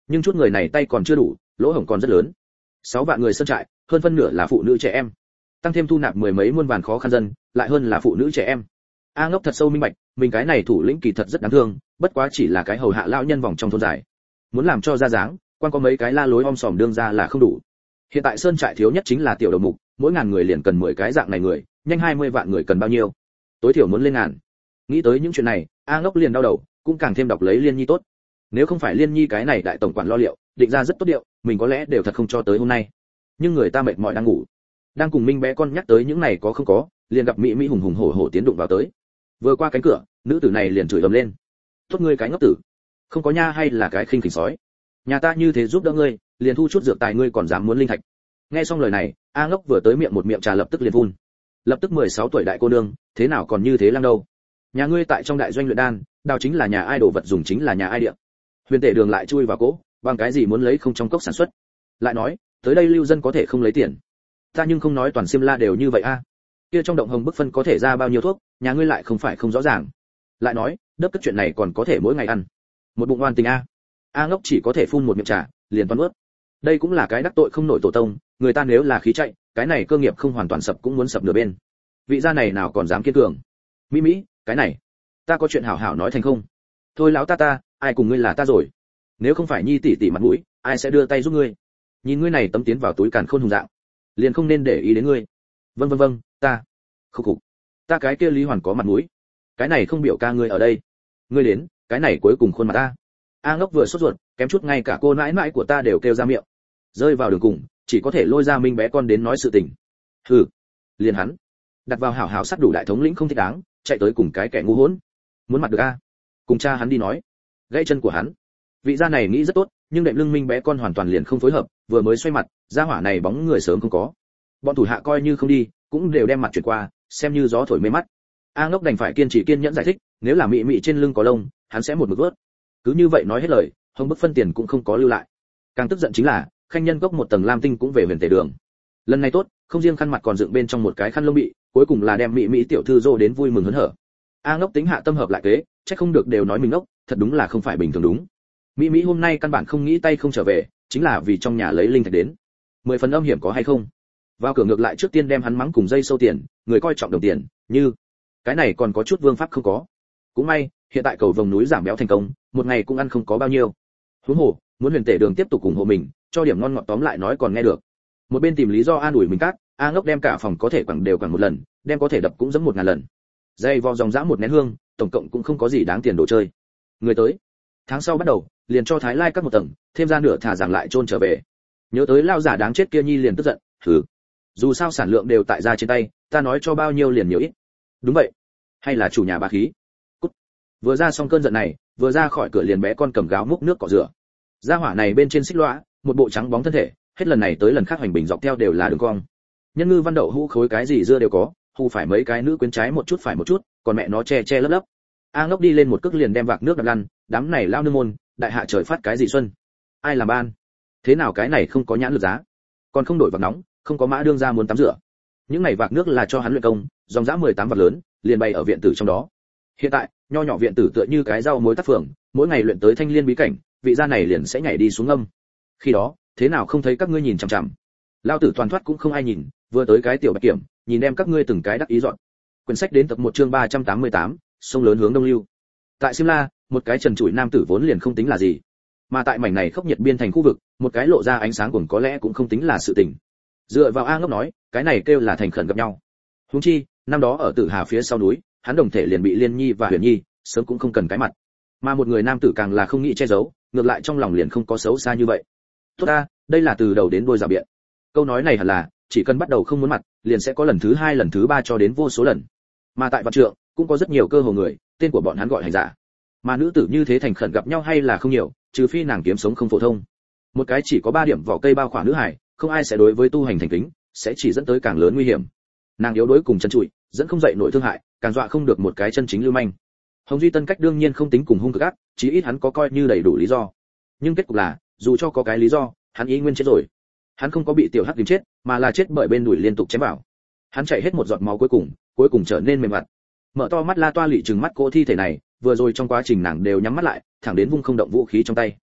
nhưng chút người này tay còn chưa đủ, lỗ hổng còn rất lớn. 6 vạn người sơn trại, hơn phân nửa là phụ nữ trẻ em, tăng thêm thu nạp mười mấy muôn vàn khó khăn dân, lại hơn là phụ nữ trẻ em. A Ngốc thật sâu minh bạch, mình cái này thủ lĩnh kỳ thật rất đáng thương, bất quá chỉ là cái hầu hạ lão nhân vòng trong thôn dài. Muốn làm cho ra dáng, quan có mấy cái la lối om sòm đương ra là không đủ. Hiện tại sơn trại thiếu nhất chính là tiểu đầu mục, mỗi ngàn người liền cần 10 cái dạng này người, nhanh 20 vạn người cần bao nhiêu? Tối thiểu muốn lên ngàn. Nghĩ tới những chuyện này, A Ngốc liền đau đầu, cũng càng thêm đọc lấy Liên Nhi tốt. Nếu không phải Liên Nhi cái này đại tổng quản lo liệu, định ra rất tốt điệu, mình có lẽ đều thật không cho tới hôm nay. Nhưng người ta mệt mỏi đang ngủ, đang cùng Minh bé con nhắc tới những này có không có, liền gặp Mỹ Mỹ hùng hùng hổ hổ tiến đụng vào tới. Vừa qua cánh cửa, nữ tử này liền chửi ầm lên. Tốt ngươi cái ngốc tử, không có nha hay là cái khinh khỉnh sói. Nhà ta như thế giúp đỡ ngươi, liền thu chút dược tài ngươi còn dám muốn linh thạch. Nghe xong lời này, A Ngốc vừa tới miệng một miệng trà lập tức liền vun. Lập tức 16 tuổi đại cô nương, thế nào còn như thế lăng đâu? Nhà ngươi tại trong đại doanh luyện đan, đào chính là nhà ai đồ vật dùng chính là nhà ai địa. Huyền Tệ Đường lại chui vào cỗ, bằng cái gì muốn lấy không trong cốc sản xuất? Lại nói, tới đây lưu dân có thể không lấy tiền. Ta nhưng không nói toàn Xiêm La đều như vậy a. Kia trong động hồng bức phân có thể ra bao nhiêu thuốc, nhà ngươi lại không phải không rõ ràng. Lại nói, đớp cất chuyện này còn có thể mỗi ngày ăn. Một bụng oan tình a. A Ngốc chỉ có thể phun một miệng trà, liền toan nuốt. Đây cũng là cái đắc tội không nổi tổ tông, người ta nếu là khí chạy, cái này cơ nghiệp không hoàn toàn sập cũng muốn sập nửa bên. Vị gia này nào còn dám kiên cường. Mỹ Mỹ, cái này, ta có chuyện hảo hảo nói thành không? Thôi lão ta, ai cùng ngươi là ta rồi? Nếu không phải Nhi tỷ tỷ mặt mũi, ai sẽ đưa tay giúp ngươi? Nhìn ngươi này tấm tiến vào túi càn khôn hùng dạng, liền không nên để ý đến ngươi. Vâng, ta. Khục khục. Ta cái kia Lý Hoàn có mặt mũi. Cái này không biểu ca ngươi ở đây. Ngươi đến, cái này cuối cùng khuôn mặt ta. A Ngốc vừa sốt ruột, kém chút ngay cả cô nãi nãi của ta đều kêu ra miệng. Rơi vào đường cùng, chỉ có thể lôi ra Minh bé con đến nói sự tình. Hừ, liền hắn, đặt vào hảo hảo sát đủ đại thống lĩnh không thích đáng, chạy tới cùng cái kẻ ngu hỗn. Muốn mặt được a? Cùng cha hắn đi nói. Gãy chân của hắn. Vị gia này nghĩ rất tốt, nhưng đệm lưng Minh bé con hoàn toàn liền không phối hợp, vừa mới xoay mặt, gia hỏa này bóng người sớm không có. Bọn thủ hạ coi như không đi, cũng đều đem mặt chuyển qua, xem như gió thổi mê mắt. A Ngốc đành phải kiên trì kiên nhẫn giải thích, nếu là mị mị trên lưng có lông, hắn sẽ một mực vớt. Cứ như vậy nói hết lời, hồng bức phân tiền cũng không có lưu lại. Càng tức giận chính là, khanh nhân cốc một tầng lam tinh cũng về Huyền Tề Đường. Lần này tốt, không riêng khăn mặt còn dựng bên trong một cái khăn lông bị, cuối cùng là đem mị mị tiểu thư dô đến vui mừng hớn hở. A Ngốc tính hạ tâm hợp lại kế, chắc không được đều nói mình ngốc, thật đúng là không phải bình thường đúng. Mị mị hôm nay căn bản không nghĩ tay không trở về, chính là vì trong nhà lấy linh thạch đến. 10 phần âm hiểm có hay không? Vào cửa ngược lại trước tiên đem hắn mắng cùng dây sâu tiền, người coi trọng đồng tiền, như cái này còn có chút vương pháp không có. Cũng may, hiện tại cầu vồng núi giảm béo thành công, một ngày cũng ăn không có bao nhiêu. Huống hồ, muốn Huyền Tề Đường tiếp tục ủng hộ mình, cho điểm ngon ngọt tóm lại nói còn nghe được. Một bên tìm lý do an ủi mình cát, A Ngốc đem cả phòng có thể quẳng đều quẳng một lần, đem có thể đập cũng giẫm 1000 lần. Dây vò dòng dã một nén hương, tổng cộng cũng không có gì đáng tiền đồ chơi. Người tới, tháng sau bắt đầu, liền cho Thái Lai cắt một tầng, thêm ra nửa thả rằng lại chôn trở về. Nhớ tới lao giả đáng chết kia Nhi liền tức giận, hừ. Dù sao sản lượng đều tại ra trên tay, ta nói cho bao nhiêu liền nhiều ít. Đúng vậy, hay là chủ nhà bá khí. Cút. Vừa ra xong cơn giận này, vừa ra khỏi cửa liền bé con cầm gáo múc nước cọ rửa. Gia hỏa này bên trên xích lõa, một bộ trắng bóng thân thể, hết lần này tới lần khác hoành bình dọc theo đều là đường cong. Nhân ngư văn đậu hũ khối cái gì dưa đều có, hù phải mấy cái nữ quyến trái một chút phải một chút, còn mẹ nó che che lấp lấp. A Ngốc đi lên một cước liền đem vạc nước đập lăn, đám này lao nương môn, đại hạ trời phát cái gì xuân? Ai làm ban? Thế nào cái này không có nhãn lực giá? Còn không đổi vạc nóng, không có mã đương ra muốn tắm rửa. Những này vạc nước là cho hắn luyện công, dòng dã 18 vạc lớn, liền bày ở viện tử trong đó. Hiện tại, nho nhỏ viện tử tựa như cái rau muối tác phường, mỗi ngày luyện tới thanh liên bí cảnh, vị gia này liền sẽ nhảy đi xuống âm. Khi đó, thế nào không thấy các ngươi nhìn chằm chằm? Lao tử toàn thoát cũng không ai nhìn, vừa tới cái tiểu bạch kiểm, nhìn đem các ngươi từng cái đắc ý dọn. Quyển sách đến tập 1 chương 388, sông lớn hướng đông lưu. Tại Sim La, một cái trần trụi nam tử vốn liền không tính là gì, mà tại mảnh này khốc nhiệt biên thành khu vực, một cái lộ ra ánh sáng cũng có lẽ cũng không tính là sự tình. Dựa vào A Ngốc nói, cái này kêu là thành khẩn gặp nhau. Huống chi, năm đó ở Tử Hà phía sau núi, hắn đồng thể liền bị Liên Nhi và Huyền Nhi, sớm cũng không cần cái mặt. Mà một người nam tử càng là không nghĩ che giấu, ngược lại trong lòng liền không có xấu xa như vậy. Tốt ta, đây là từ đầu đến đuôi rào biện. Câu nói này hẳn là, chỉ cần bắt đầu không muốn mặt, liền sẽ có lần thứ 2 lần thứ 3 cho đến vô số lần. Mà tại Vạn Trượng, cũng có rất nhiều cơ hồ người, tên của bọn hắn gọi hành giả. Mà nữ tử như thế thành khẩn gặp nhau hay là không nhiều, trừ phi nàng kiếm sống không phổ thông. Một cái chỉ có 3 điểm vỏ cây bao khỏa nữ hải, không ai sẽ đối với tu hành thành kính, sẽ chỉ dẫn tới càng lớn nguy hiểm. Nàng yếu đuối cùng chân trụi, dẫn không dậy nổi thương hại, càng dọa không được một cái chân chính lưu manh. Hồng Duy Tân cách đương nhiên không tính cùng hung cực ác, chí ít hắn có coi như đầy đủ lý do. Nhưng kết cục là, dù cho có cái lý do, hắn ý nguyên chết rồi. Hắn không có bị tiểu hắc điểm chết, mà là chết bởi bên đùi liên tục chém vào. Hắn chạy hết một giọt máu cuối cùng trở nên mềm mặt. Mở to mắt La Toa Lị trừng mắt cô thi thể này, vừa rồi trong quá trình nàng đều nhắm mắt lại, thẳng đến vung không động vũ khí trong tay.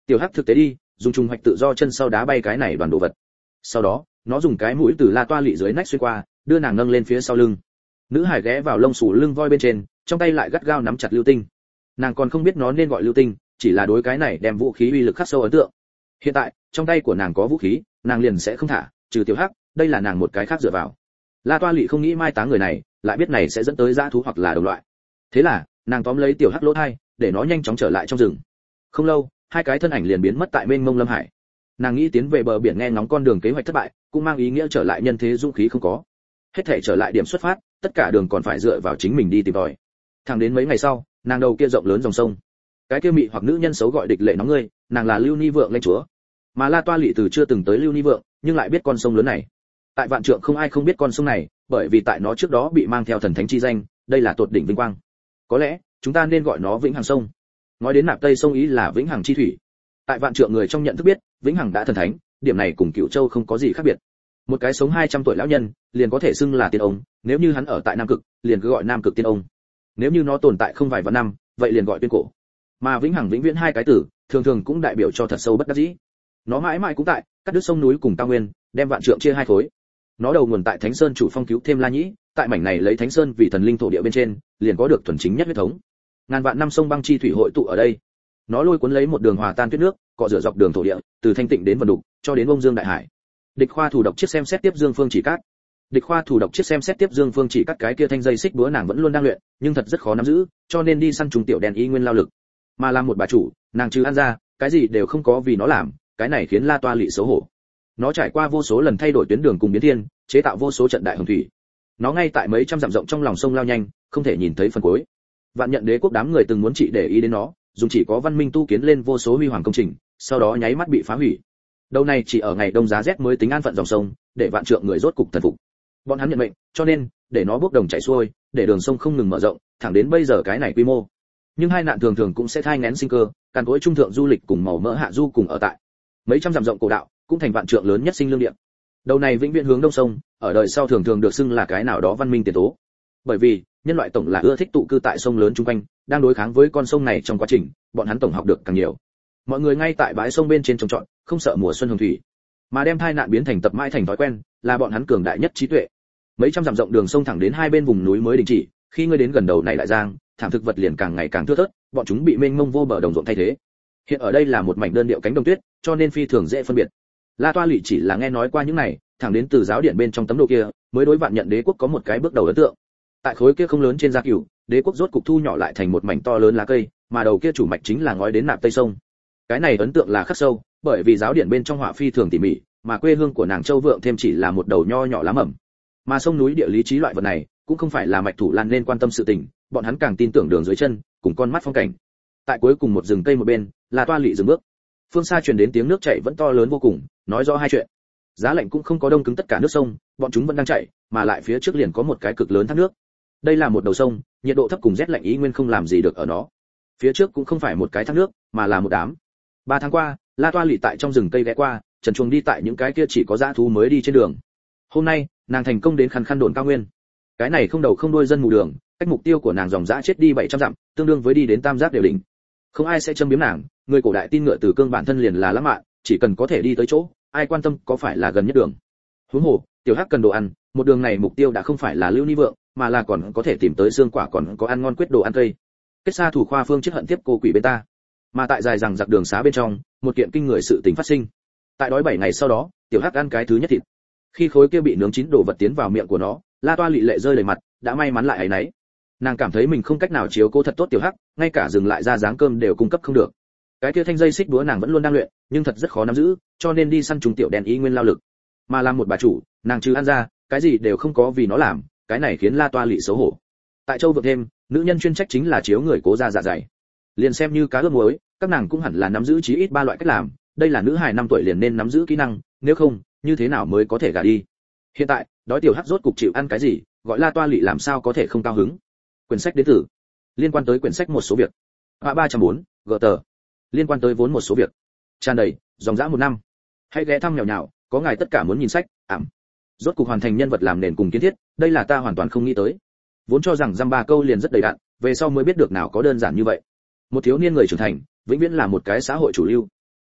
Tiểu Hắc thực tế đi, dùng trùng hoạch tự do chân sau đá bay cái này đoàn đồ vật. Sau đó, nó dùng cái mũi từ La Toa Lị dưới nách xuyên qua, đưa nàng nâng lên phía sau lưng. Nữ hải ghé vào lông xù lưng voi bên trên, trong tay lại gắt gao nắm chặt lưu tinh. Nàng còn không biết nó nên gọi lưu tinh, chỉ là đối cái này đem vũ khí uy lực khắc sâu ấn tượng. Hiện tại, trong tay của nàng có vũ khí, nàng liền sẽ không thả, trừ Tiểu Hắc, đây là nàng một cái khác dựa vào. La Toa Lị không nghĩ mai táng người này, lại biết này sẽ dẫn tới dã thú hoặc là đồng loại. Thế là, nàng tóm lấy Tiểu Hắc lỗ thai, để nó nhanh chóng trở lại trong rừng. Không lâu, hai cái thân ảnh liền biến mất tại mênh mông lâm hải. Nàng nghĩ tiến về bờ biển nghe ngóng con đường kế hoạch thất bại, cũng mang ý nghĩa trở lại nhân thế dũng khí không có. Hết thể trở lại điểm xuất phát, tất cả đường còn phải dựa vào chính mình đi tìm tòi. Thẳng đến mấy ngày sau, nàng đầu kia rộng lớn dòng sông. Cái kia mị hoặc nữ nhân xấu gọi địch lệ nóng ngươi, nàng là Lưu Ni vượng lãnh chúa. Mà La Toa Lị từ chưa từng tới Lưu Ni vượng, nhưng lại biết con sông lớn này. Tại Vạn Trượng không ai không biết con sông này, bởi vì tại nó trước đó bị mang theo thần thánh chi danh, đây là tột đỉnh vinh quang. Có lẽ, chúng ta nên gọi nó Vĩnh Hằng sông. Nói đến Nạp Tây sông ý là Vĩnh Hằng chi thủy. Tại Vạn Trượng người trong nhận thức biết, Vĩnh Hằng đã thần thánh, điểm này cùng Cửu Châu không có gì khác biệt. Một cái sống 200 tuổi lão nhân, liền có thể xưng là tiên ông, nếu như hắn ở tại Nam Cực, liền cứ gọi Nam Cực tiên ông. Nếu như nó tồn tại không vài vạn năm, vậy liền gọi tuyên cổ. Mà Vĩnh Hằng vĩnh viễn hai cái từ, thường thường cũng đại biểu cho thật sâu bất đắc dĩ. Nó mãi mãi cũng tại, cắt đứt sông núi cùng cao nguyên, đem Vạn Trượng chia hai khối. Nó đầu nguồn tại Thánh Sơn chủ phong cứu thêm La Nhĩ, tại mảnh này lấy Thánh Sơn vì thần linh thổ địa bên trên, liền có được thuần chính nhất huyết thống. Ngàn vạn năm sông băng chi thủy hội tụ ở đây. Nó lôi cuốn lấy một đường hòa tan tuyết nước, cọ rửa dọc đường thổ địa, từ thanh tịnh đến vần đục, cho đến bông dương đại hải. Địch khoa thủ độc chiếc xem xét tiếp Dương Phương Chỉ Cát. Địch khoa thủ độc chiếc xem xét tiếp Dương Phương Chỉ Cát cái kia thanh dây xích búa nàng vẫn luôn đang luyện, nhưng thật rất khó nắm giữ, cho nên đi săn trùng tiểu đèn y nguyên lao lực. Mà làm một bà chủ, nàng trừ ăn ra, cái gì đều không có vì nó làm, cái này khiến La Toa Lị xấu hổ. Nó trải qua vô số lần thay đổi tuyến đường cùng biến thiên, chế tạo vô số trận đại hồng thủy. Nó ngay tại mấy trăm dặm rộng trong lòng sông lao nhanh, không thể nhìn thấy phần cuối. Vạn Nhận Đế quốc đám người từng muốn trị để ý đến nó, dùng chỉ có văn minh tu kiến lên vô số huy hoàng công trình, sau đó nháy mắt bị phá hủy. Đâu này chỉ ở ngày đông giá rét mới tính an phận dòng sông, để Vạn Trượng người rốt cục thần phục. Bọn hắn nhận mệnh, cho nên để nó bốc đồng chảy xuôi, để đường sông không ngừng mở rộng, thẳng đến bây giờ cái này quy mô. Nhưng hai nạn thường thường cũng sẽ thai nghén sinh cơ, càn cối trung thượng du lịch cùng màu mỡ hạ du cùng ở tại. Mấy trăm dặm rộng cổ đạo, cũng thành Vạn Trượng lớn nhất sinh lương địa. Đầu này vĩnh viễn hướng đông sông, ở đời sau thường thường được xưng là cái nào đó văn minh tiền tố. Bởi vì, nhân loại tổng là ưa thích tụ cư tại sông lớn chung quanh, đang đối kháng với con sông này trong quá trình, bọn hắn tổng học được càng nhiều. Mọi người ngay tại bãi sông bên trên trồng trọt, không sợ mùa xuân hồng thủy, mà đem tai nạn biến thành tập mãi thành thói quen, là bọn hắn cường đại nhất trí tuệ. Mấy trăm dặm rộng đường sông thẳng đến hai bên vùng núi mới đình chỉ, khi ngươi đến gần đầu này lại giang, thảm thực vật liền càng ngày càng thưa thớt, bọn chúng bị mênh mông vô bờ đồng ruộng thay thế. Hiện ở đây là một mảnh đơn điệu cánh đồng tuyết, cho nên phi thường dễ phân biệt. La Toa Lị chỉ là nghe nói qua những này, thẳng đến từ giáo điện bên trong tấm đồ kia, mới đối Vạn Nhận Đế quốc có một cái bước đầu ấn tượng. Tại khối kia không lớn trên gia cửu, đế quốc rốt cục thu nhỏ lại thành một mảnh to lớn lá cây, mà đầu kia chủ mạch chính là ngói đến Nạp Tây sông. Cái này ấn tượng là khắc sâu, bởi vì giáo điện bên trong họa phi thường tỉ mỉ, mà quê hương của nàng Châu Vượng thêm chỉ là một đầu nho nhỏ lá mầm. Mà sông núi địa lý trí loại vật này, cũng không phải là mạch thủ lan nên quan tâm sự tình, bọn hắn càng tin tưởng đường dưới chân, cùng con mắt phong cảnh. Tại cuối cùng một rừng cây một bên, là Toa Lị dừng bước. Phương xa truyền đến tiếng nước chảy vẫn to lớn vô cùng, nói rõ hai chuyện. Giá lạnh cũng không có đông cứng tất cả nước sông, bọn chúng vẫn đang chảy, mà lại phía trước liền có một cái cực lớn thác nước. Đây là một đầu sông, nhiệt độ thấp cùng rét lạnh ý nguyên không làm gì được ở nó. Phía trước cũng không phải một cái thác nước, mà là một đám. 3 tháng qua, La Toa Lị tại trong rừng cây ghé qua, trần truồng đi tại những cái kia chỉ có dã thú mới đi trên đường. Hôm nay, nàng thành công đến khăn khăn đồn cao nguyên. Cái này không đầu không đuôi dân mù đường, cách mục tiêu của nàng dòng dã chết đi 700 dặm, tương đương với đi đến Tam Giác đều đỉnh. Không ai sẽ châm biếm nàng, người cổ đại tin ngựa từ cương bản thân liền là lãng mạn, chỉ cần có thể đi tới chỗ, ai quan tâm có phải là gần nhất đường. Huống hồ, Tiểu Hắc cần đồ ăn, một đường này mục tiêu đã không phải là Lưu Ni vượng, mà là còn có thể tìm tới xương quả còn có ăn ngon quyết đồ ăn cây. Kết xa thủ khoa phương chết hận tiếp cô quỷ bên ta. Mà tại dài rằng giặc đường xá bên trong, một kiện kinh người sự tình phát sinh. Tại đói 7 ngày sau đó, Tiểu Hắc ăn cái thứ nhất thịt. Khi khối kia bị nướng chín đồ vật tiến vào miệng của nó, La Toa Lị lệ rơi đầy mặt, đã may mắn lại ấy nấy. Nàng cảm thấy mình không cách nào chiếu cố thật tốt Tiểu Hắc, ngay cả dừng lại ra dáng cơm đều cung cấp không được. Cái kia thanh dây xích đũa nàng vẫn luôn đang luyện, nhưng thật rất khó nắm giữ, cho nên đi săn trùng tiểu đèn y nguyên lao lực. Mà làm một bà chủ, nàng trừ ăn ra, cái gì đều không có vì nó làm, cái này khiến La Toa Lị xấu hổ. Tại Châu Vượng thêm, nữ nhân chuyên trách chính là chiếu người cố ra dạ dày. Liền xem như cá ướp muối, các nàng cũng hẳn là nắm giữ chí ít 3 loại cách làm, đây là nữ hài 5 tuổi liền nên nắm giữ kỹ năng, nếu không, như thế nào mới có thể gả đi. Hiện tại, đói Tiểu Hắc rốt cục chịu ăn cái gì, gọi La Toa Lị làm sao có thể không cao hứng. Quyển sách đến từ liên quan tới quyển sách một số việc. 304, gờ tờ. Liên quan tới vốn một số việc. Tràn đầy, dòng dã 1 năm. Hãy ghé thăm nhào nhào, có ngài tất cả muốn nhìn sách, ảm. Rốt cục hoàn thành nhân vật làm nền cùng kiến thiết, đây là ta hoàn toàn không nghĩ tới. Vốn cho rằng dăm 3 câu liền rất đầy đặn, về sau mới biết được nào có đơn giản như vậy. Một thiếu niên người trưởng thành, vĩnh viễn là một cái xã hội chủ lưu.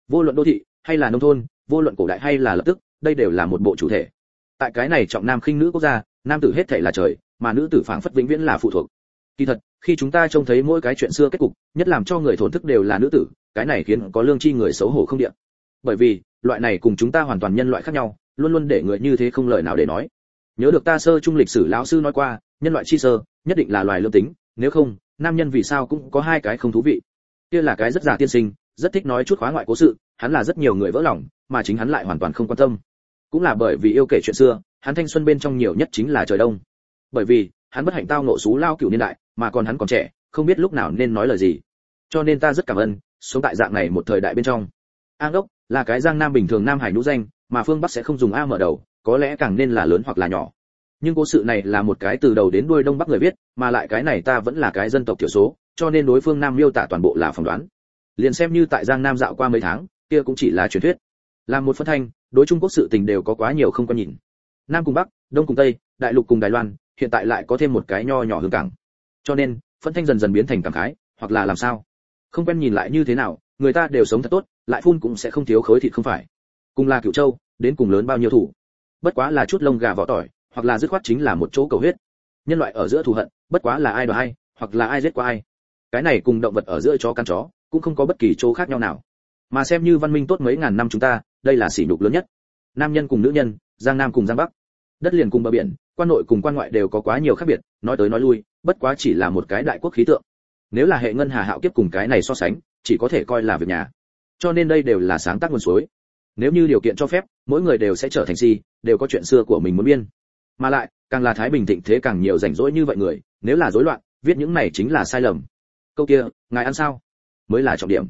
Vô luận đô thị hay là nông thôn, vô luận cổ đại hay là lập tức, đây đều là một bộ chủ thể. Tại cái này trọng nam khinh nữ quốc gia, nam tử hết thảy là trời, mà nữ tử phảng phất vĩnh viễn là phụ thuộc. Kỳ thật, khi chúng ta trông thấy mỗi cái chuyện xưa kết cục, nhất làm cho người thổn thức đều là nữ tử, cái này khiến có lương tri người xấu hổ không địa. Bởi vì, loại này cùng chúng ta hoàn toàn nhân loại khác nhau, luôn luôn để người như thế không lời nào để nói. Nhớ được ta sơ trung lịch sử lão sư nói qua, nhân loại chi sơ, nhất định là loài lương tính, nếu không, nam nhân vì sao cũng có hai cái không thú vị. Kia là cái rất già tiên sinh, rất thích nói chút khóa ngoại cố sự, hắn là rất nhiều người vỡ lòng, mà chính hắn lại hoàn toàn không quan tâm. Cũng là bởi vì yêu kể chuyện xưa, hắn thanh xuân bên trong nhiều nhất chính là trời đông. Bởi vì, hắn bất hạnh tao ngộ xú lao cửu niên đại, mà còn hắn còn trẻ, không biết lúc nào nên nói lời gì. Cho nên ta rất cảm ơn, sống tại dạng này một thời đại bên trong. An đốc là cái giang nam bình thường nam hải nhũ danh, mà phương bắc sẽ không dùng a mở đầu, có lẽ càng nên là lớn hoặc là nhỏ. Nhưng cố sự này là một cái từ đầu đến đuôi đông bắc người viết, mà lại cái này ta vẫn là cái dân tộc thiểu số, cho nên đối phương nam miêu tả toàn bộ là phỏng đoán. Liền xem như tại giang nam dạo qua mấy tháng, kia cũng chỉ là truyền thuyết. Làm một phân thanh, đối Trung Quốc sự tình đều có quá nhiều không có nhìn. Nam cùng Bắc, Đông cùng Tây, Đại lục cùng Đài Loan, hiện tại lại có thêm một cái nho nhỏ hướng cảng. Cho nên, phân thanh dần dần biến thành cảm khái, hoặc là làm sao? Không quen nhìn lại như thế nào, người ta đều sống thật tốt, lại phun cũng sẽ không thiếu khối thịt không phải. Cùng là Cửu Châu, đến cùng lớn bao nhiêu thủ. Bất quá là chút lông gà vỏ tỏi, hoặc là dứt khoát chính là một chỗ cầu huyết. Nhân loại ở giữa thù hận, bất quá là ai đòi ai, hoặc là ai giết qua ai. Cái này cùng động vật ở giữa chó căn chó, cũng không có bất kỳ chỗ khác nhau nào. Mà xem như văn minh tốt mấy ngàn năm chúng ta, đây là sỉ nhục lớn nhất. Nam nhân cùng nữ nhân, giang nam cùng giang bắc, đất liền cùng bờ biển, quan nội cùng quan ngoại đều có quá nhiều khác biệt, nói tới nói lui, bất quá chỉ là một cái đại quốc khí tượng. Nếu là hệ ngân hà hạo kiếp cùng cái này so sánh, chỉ có thể coi là việc nhà. Cho nên đây đều là sáng tác nguồn suối. Nếu như điều kiện cho phép, mỗi người đều sẽ trở thành si, đều có chuyện xưa của mình muốn biên. Mà lại, càng là thái bình thịnh thế càng nhiều rảnh rỗi như vậy người, nếu là rối loạn, viết những này chính là sai lầm. Câu kia, ngài ăn sao? Mới là trọng điểm.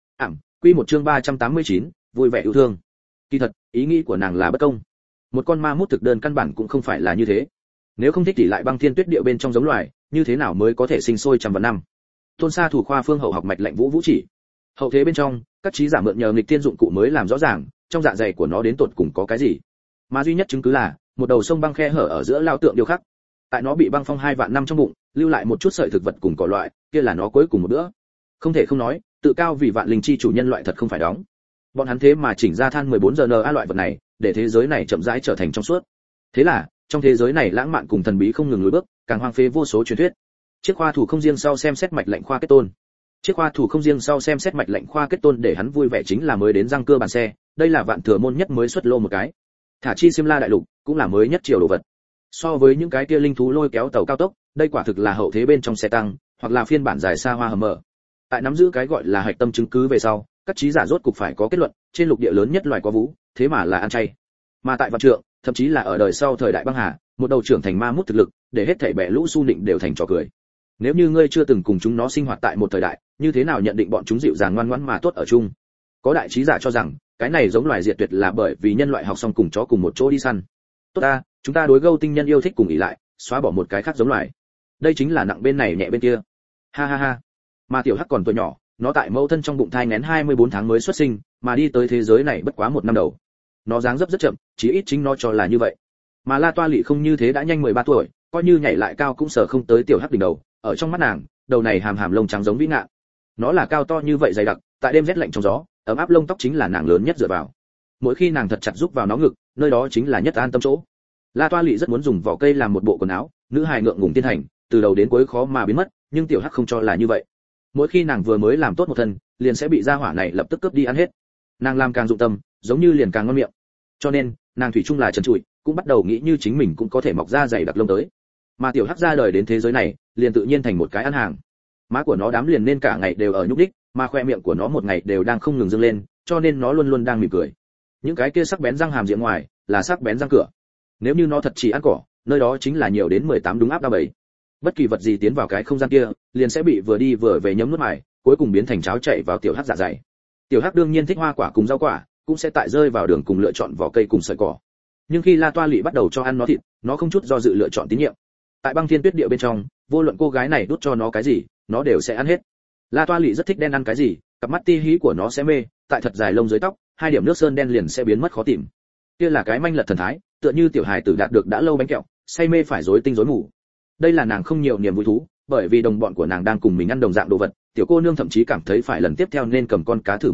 Quy một chương 389, vui vẻ yêu thương. Kỳ thật, ý nghĩ của nàng là bất công. Một con ma mút thực đơn căn bản cũng không phải là như thế. Nếu không thích thì lại băng thiên tuyết địa bên trong giống loài, như thế nào mới có thể sinh sôi trăm vạn năm? Tôn Sa thủ khoa phương hậu học mạch lệnh vũ vũ chỉ. Hậu thế bên trong, các trí giả mượn nhờ nghịch tiên dụng cụ mới làm rõ ràng, trong dạ dày của nó đến tột cùng có cái gì. Mà duy nhất chứng cứ là, một đầu sông băng khe hở ở giữa lao tượng điêu khắc. Tại nó bị băng phong 2 vạn năm trong bụng, lưu lại một chút sợi thực vật cùng cỏ loại, kia là nó cuối cùng một bữa. Không thể không nói, tự cao vì vạn linh chi chủ nhân loại thật không phải đóng. Bọn hắn thế mà chỉnh ra than 14 giờ NA loại vật này, để thế giới này chậm rãi trở thành trong suốt. Thế là, trong thế giới này lãng mạn cùng thần bí không ngừng lùi bước, càng hoang phế vô số truyền thuyết. Chiếc khoa thủ không riêng sau xem xét mạch lệnh khoa kết tôn. Chiếc khoa thủ không riêng sau xem xét mạch lệnh khoa kết tôn để hắn vui vẻ chính là mới đến răng cưa bàn xe, đây là vạn thừa môn nhất mới xuất lô một cái. Thả chi Sim La đại lục, cũng là mới nhất triều đồ vật. So với những cái kia linh thú lôi kéo tàu cao tốc, đây quả thực là hậu thế bên trong xe tăng, hoặc là phiên bản dài xa hoa hầm mở. Tại nắm giữ cái gọi là hạch tâm chứng cứ về sau, các trí giả rốt cục phải có kết luận, trên lục địa lớn nhất loài có vú, thế mà là ăn chay. Mà tại vạn trượng, thậm chí là ở đời sau thời đại băng hà, một đầu trưởng thành ma mút thực lực, để hết thảy bè lũ su nịnh đều thành trò cười. Nếu như ngươi chưa từng cùng chúng nó sinh hoạt tại một thời đại, như thế nào nhận định bọn chúng dịu dàng ngoan ngoãn mà tốt ở chung? Có đại trí giả cho rằng, cái này giống loài diệt tuyệt là bởi vì nhân loại học xong cùng chó cùng một chỗ đi săn. Tốt ta, chúng ta đối gâu tinh nhân yêu thích cùng ỷ lại, xóa bỏ một cái khác giống loài. Đây chính là nặng bên này nhẹ bên kia. Ha ha ha. Mà tiểu hắc còn tuổi nhỏ, nó tại mẫu thân trong bụng thai nghén 24 tháng mới xuất sinh, mà đi tới thế giới này bất quá 1 năm đầu. Nó dáng dấp rất chậm, chí ít chính nó cho là như vậy. Mà La Toa Lệ không như thế đã nhanh 13 tuổi, coi như nhảy lại cao cũng sờ không tới tiểu hắc đỉnh đầu, ở trong mắt nàng, đầu này hàm hàm lông trắng giống vĩ ngạn. Nó là cao to như vậy dày đặc, tại đêm rét lạnh trong gió, ấm áp lông tóc chính là nàng lớn nhất dựa vào. Mỗi khi nàng thật chặt giúp vào nó ngực, nơi đó chính là nhất an tâm chỗ. La Toa Lệ rất muốn dùng vỏ cây làm một bộ quần áo, nữ hài ngượng ngùng tiên thành, từ đầu đến cuối khó mà biến mất, nhưng tiểu hắc không cho là như vậy. Mỗi khi nàng vừa mới làm tốt một thân, liền sẽ bị gia hỏa này lập tức cướp đi ăn hết. Nàng làm càng dụng tâm, giống như liền càng ngon miệng. Cho nên, nàng thủy chung là trần trụi, cũng bắt đầu nghĩ như chính mình cũng có thể mọc ra dày đặc lông tới. Mà tiểu hắc ra đời đến thế giới này, liền tự nhiên thành một cái ăn hàng. Má của nó đám liền nên cả ngày đều ở nhúc đích, mà khoe miệng của nó một ngày đều đang không ngừng dâng lên, cho nên nó luôn luôn đang mỉm cười. Những cái kia sắc bén răng hàm diện ngoài, là sắc bén răng cửa. Nếu như nó thật chỉ ăn cỏ, nơi đó chính là nhiều đến 18 đúng áp đa bầy. Bất kỳ vật gì tiến vào cái không gian kia, liền sẽ bị vừa đi vừa về nhấm nuốt mài, cuối cùng biến thành cháo chảy vào tiểu hắc dạ dày. Tiểu hắc đương nhiên thích hoa quả cùng rau quả, cũng sẽ tại rơi vào đường cùng lựa chọn vỏ cây cùng sợi cỏ. Nhưng khi La Toa Lệ bắt đầu cho ăn nó thịt, nó không chút do dự lựa chọn tín nhiệm. Tại băng thiên tuyết địa bên trong, vô luận cô gái này đút cho nó cái gì, nó đều sẽ ăn hết. La Toa Lệ rất thích đen ăn cái gì, cặp mắt ti hí của nó sẽ mê, tại thật dài lông dưới tóc, 2 điểm nước sơn đen liền sẽ biến mất khó tìm. Kia là cái manh lật thần thái, tựa như tiểu hài tử đạt được đã lâu bánh kẹo, say mê phải rối tinh rối mù. Đây là nàng không nhiều niềm vui thú, bởi vì đồng bọn của nàng đang cùng mình ăn đồng dạng đồ vật, tiểu cô nương thậm chí cảm thấy phải lần tiếp theo nên cầm con cá thử một chút,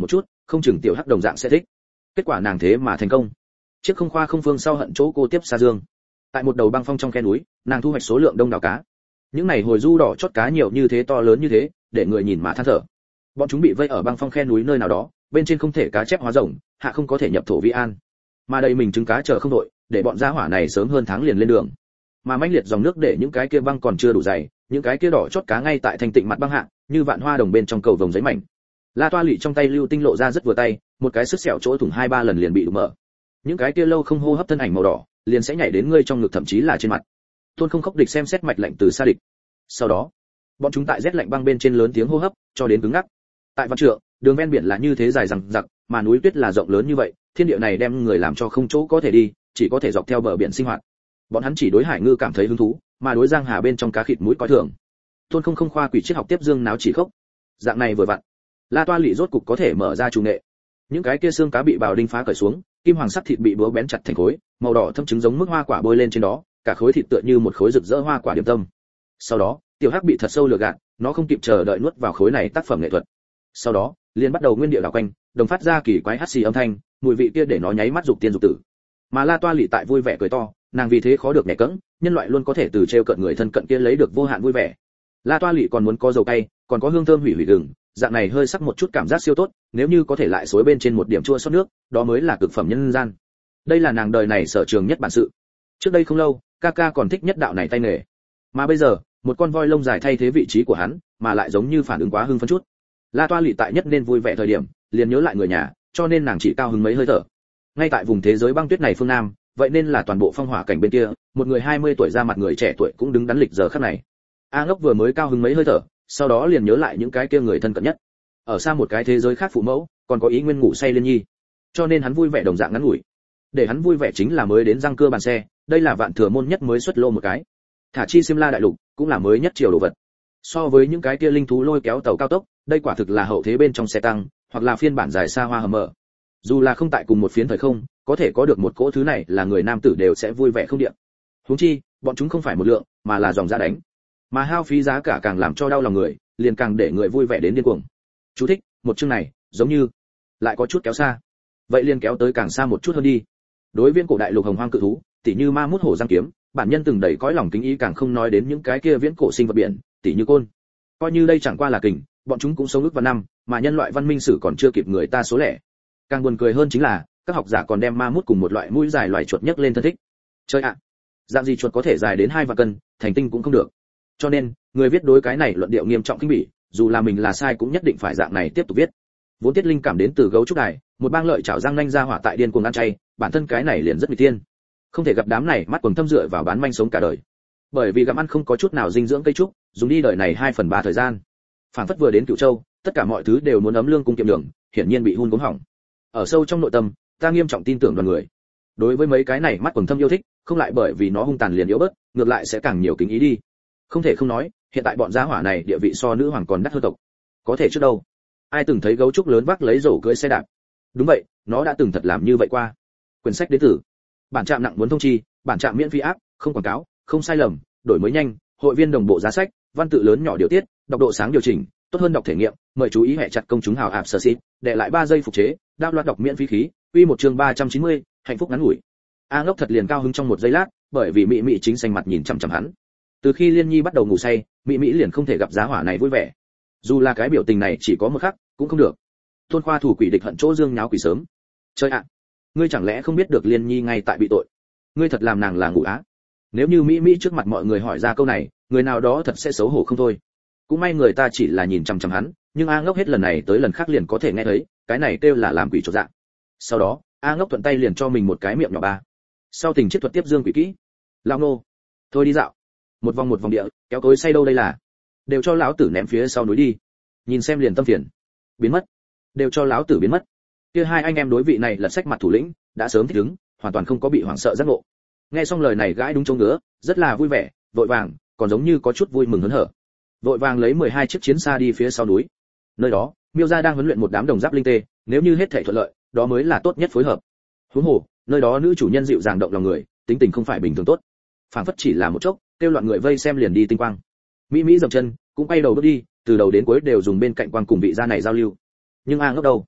không chừng tiểu hắc đồng dạng sẽ thích. Kết quả nàng thế mà thành công. Chiếc không khoa không phương sau hận chỗ cô tiếp xa dương. Tại một đầu băng phong trong khe núi, nàng thu hoạch số lượng đông đảo cá. Những này hồi du đỏ chót cá nhiều như thế, to lớn như thế, để người nhìn mà than thở. Bọn chúng bị vây ở băng phong khe núi nơi nào đó, bên trên không thể cá chép hóa rồng, hạ không có thể nhập thổ vi an. Mà đây mình trứng cá chờ không đội, để bọn gia hỏa này sớm hơn tháng liền lên đường. Mà mãnh liệt dòng nước để những cái kia băng còn chưa đủ dày, những cái kia đỏ chót cá ngay tại thành tịnh mặt băng hạ, như vạn hoa đồng bên trong cầu vồng giấy mảnh. La Toa Lị trong tay lưu tinh lộ ra rất vừa tay, một cái sức sẹo chỗ thủng 2-3 lần liền bị đụng mở. Những cái kia lâu không hô hấp thân ảnh màu đỏ, liền sẽ nhảy đến ngươi trong ngực thậm chí là trên mặt. Tôn Không Khốc địch xem xét mạch lạnh từ xa địch. Sau đó, bọn chúng tại rét lạnh băng bên trên lớn tiếng hô hấp, cho đến cứng ngắc. Tại Văn Trượng, đường ven biển là như thế dài dằng dặc, mà núi tuyết là rộng lớn như vậy, thiên địa này đem người làm cho không chỗ có thể đi, chỉ có thể dọc theo bờ biển sinh hoạt. Bọn hắn chỉ đối hải ngư cảm thấy hứng thú, mà đối giang hà bên trong cá khịt mũi coi thường. Tôn Không Không khoa quỷ triết học tiếp dương náo chỉ khốc. Dạng này vừa vặn, La Toa Lị rốt cục có thể mở ra chủ nghệ. Những cái kia xương cá bị bào đinh phá cởi xuống, kim hoàng sắc thịt bị búa bén chặt thành khối, màu đỏ thâm trứng giống mức hoa quả bôi lên trên đó, cả khối thịt tựa như một khối rực rỡ hoa quả điểm tâm. Sau đó, tiểu hắc bị thật sâu lừa gạt, nó không kịp chờ đợi nuốt vào khối này tác phẩm nghệ thuật. Sau đó, liền bắt đầu nguyên địa đảo quanh, đồng phát ra kỳ quái hắt xì âm thanh, mùi vị kia để nó nháy mắt dục tiên dục tử. Mà La Toa Lị tại vui vẻ cười to, nàng vì thế khó được nhẹ cẫng, nhân loại luôn có thể từ trêu cợt người thân cận kia lấy được vô hạn vui vẻ. La Toa Lị còn muốn có dầu cay, còn có hương thơm hủy hủy gừng, dạng này hơi sắc một chút cảm giác siêu tốt, nếu như có thể lại xối bên trên một điểm chua xót nước, đó mới là cực phẩm nhân gian. Đây là nàng đời này sở trường nhất bản sự. Trước đây không lâu, Kaka còn thích nhất đạo này tay nghề. Mà bây giờ, một con voi lông dài thay thế vị trí của hắn, mà lại giống như phản ứng quá hưng phấn chút. La Toa Lị tại nhất nên vui vẻ thời điểm, liền nhớ lại người nhà, cho nên nàng chỉ cao hứng mấy hơi thở. Ngay tại vùng thế giới băng tuyết này phương Nam, vậy nên là toàn bộ phong hỏa cảnh bên kia, một người 20 tuổi ra mặt người trẻ tuổi cũng đứng đắn lịch giờ khắc này. A Ngốc vừa mới cao hứng mấy hơi thở, sau đó liền nhớ lại những cái kia người thân cận nhất. Ở xa một cái thế giới khác phụ mẫu, còn có ý nguyên ngủ say liên nhi. Cho nên hắn vui vẻ đồng dạng ngắn ngủi. Để hắn vui vẻ chính là mới đến răng cưa bàn xe, đây là vạn thừa môn nhất mới xuất lô một cái. Thả chi Simla đại lục, cũng là mới nhất chiều đồ vật. So với những cái kia linh thú lôi kéo tàu cao tốc, đây quả thực là hậu thế bên trong xe tăng, hoặc là phiên bản dài xa hoa hầm mở. Dù là không tại cùng một phiến thời không, có thể có được một cỗ thứ này là người nam tử đều sẽ vui vẻ không điện. Huống chi, bọn chúng không phải một lượng, mà là dòng ra đánh. Mà hao phí giá cả càng làm cho đau lòng người, liền càng để người vui vẻ đến điên cuồng. Chú thích, một chương này, giống như lại có chút kéo xa. Vậy liền kéo tới càng xa một chút hơn đi. Đối viễn cổ đại lục hồng hoang cự thú, tỉ như ma mút hổ giang kiếm, bản nhân từng đầy cõi lòng kính ý, càng không nói đến những cái kia viễn cổ sinh vật biển, tỉ như côn. Coi như đây chẳng qua là kình, bọn chúng cũng sống ước vạn năm, mà nhân loại văn minh sử còn chưa kịp người ta số lẻ. Càng buồn cười hơn chính là, các học giả còn đem ma mút cùng một loại mũi dài loài chuột nhấc lên thân thích. Chơi ạ, dạng gì chuột có thể dài đến 2 vạn cân, thành tinh cũng không được. Cho nên, người viết đối cái này luận điệu nghiêm trọng kinh bỉ, dù là mình là sai cũng nhất định phải dạng này tiếp tục viết. Vốn tiết linh cảm đến từ gấu trúc đài, một bang lợi chảo răng nanh ra hỏa tại điên cuồng ăn chay, bản thân cái này liền rất nguy tiên. Không thể gặp đám này mắt quầng thâm dựa vào bán manh sống cả đời. Bởi vì gặm ăn không có chút nào dinh dưỡng cây trúc, dùng đi đời này 2/3 thời gian. Phản phất vừa đến Cửu Châu, tất cả mọi thứ đều muốn ấm lương cung kiệm đường, hiển nhiên bị hun gốm hỏng. Ở sâu trong nội tâm, ta nghiêm trọng tin tưởng đoàn người. Đối với mấy cái này mắt quầng thâm yêu thích, không lại bởi vì nó hung tàn liền yếu bớt, ngược lại sẽ càng nhiều kính ý đi. Không thể không nói, hiện tại bọn gia hỏa này địa vị so nữ hoàng còn đắt hơn tộc. Có thể trước đâu, ai từng thấy gấu trúc lớn vác lấy rổ cưỡi xe đạp? Đúng vậy, nó đã từng thật làm như vậy qua. Quyển sách đến từ bản trạm nặng muốn thông chi, bản trạm miễn phí áp, không quảng cáo, không sai lầm, đổi mới nhanh, hội viên đồng bộ giá sách, văn tự lớn nhỏ điều tiết, đọc độ sáng điều chỉnh, tốt hơn đọc thể nghiệm, mời chú ý hệ chặt công chúng hào ạp sở xít, để lại 3 giây phục chế, đao loạt đọc miễn phí khí, quy một chương 390, hạnh phúc ngắn ngủi. A Ngốc thật liền cao hứng trong một giây lát, bởi vì Mị Mị chính xanh mặt nhìn chằm chằm hắn. Từ khi Liên Nhi bắt đầu ngủ say, Mị Mị liền không thể gặp giá hỏa này vui vẻ. Dù là cái biểu tình này chỉ có một khắc, cũng không được. Tôn Khoa thủ quỷ địch hận chỗ dương nháo quỷ sớm. Chơi ạ, ngươi chẳng lẽ không biết được Liên Nhi ngay tại bị tội? Ngươi thật làm nàng là ngủ á? Nếu như Mị Mị trước mặt mọi người hỏi ra câu này, người nào đó thật sẽ xấu hổ không thôi. Cũng may người ta chỉ là nhìn chằm chằm hắn, nhưng A Ngốc hết lần này tới lần khác liền có thể nghe thấy, cái này kêu là làm quỷ chột dạ. Sau đó, A Ngốc thuận tay liền cho mình một cái miệng nhỏ ba. Sau tình chiết thuật tiếp dương quỷ kỹ. Lão nô, thôi đi dạo. Một vòng địa, kéo cối say đâu đây là? Đều cho lão tử ném phía sau núi đi. Nhìn xem liền tâm phiền. Biến mất. Đều cho lão tử biến mất. Kia hai anh em đối vị này là sách mặt thủ lĩnh, đã sớm thích ứng, hoàn toàn không có bị hoảng sợ giác ngộ. Nghe xong lời này gãi đúng chỗ ngứa, rất là vui vẻ, vội vàng, còn giống như có chút vui mừng hớn hở. Vội vàng lấy 12 chiếc chiến xa đi phía sau núi. Nơi đó, Miêu gia đang huấn luyện một đám đồng giáp linh tê, nếu như hết thảy thuận lợi, đó mới là tốt nhất phối hợp. Huống hồ, nơi đó nữ chủ nhân dịu dàng động lòng người, tính tình không phải bình thường tốt. Phảng phất chỉ là một chốc, kêu loạn người vây xem liền đi tinh quang. Mỹ Mỹ dậm chân, cũng quay đầu bước đi, từ đầu đến cuối đều dùng bên cạnh quang cùng vị gia này giao lưu. Nhưng A Ngốc đâu?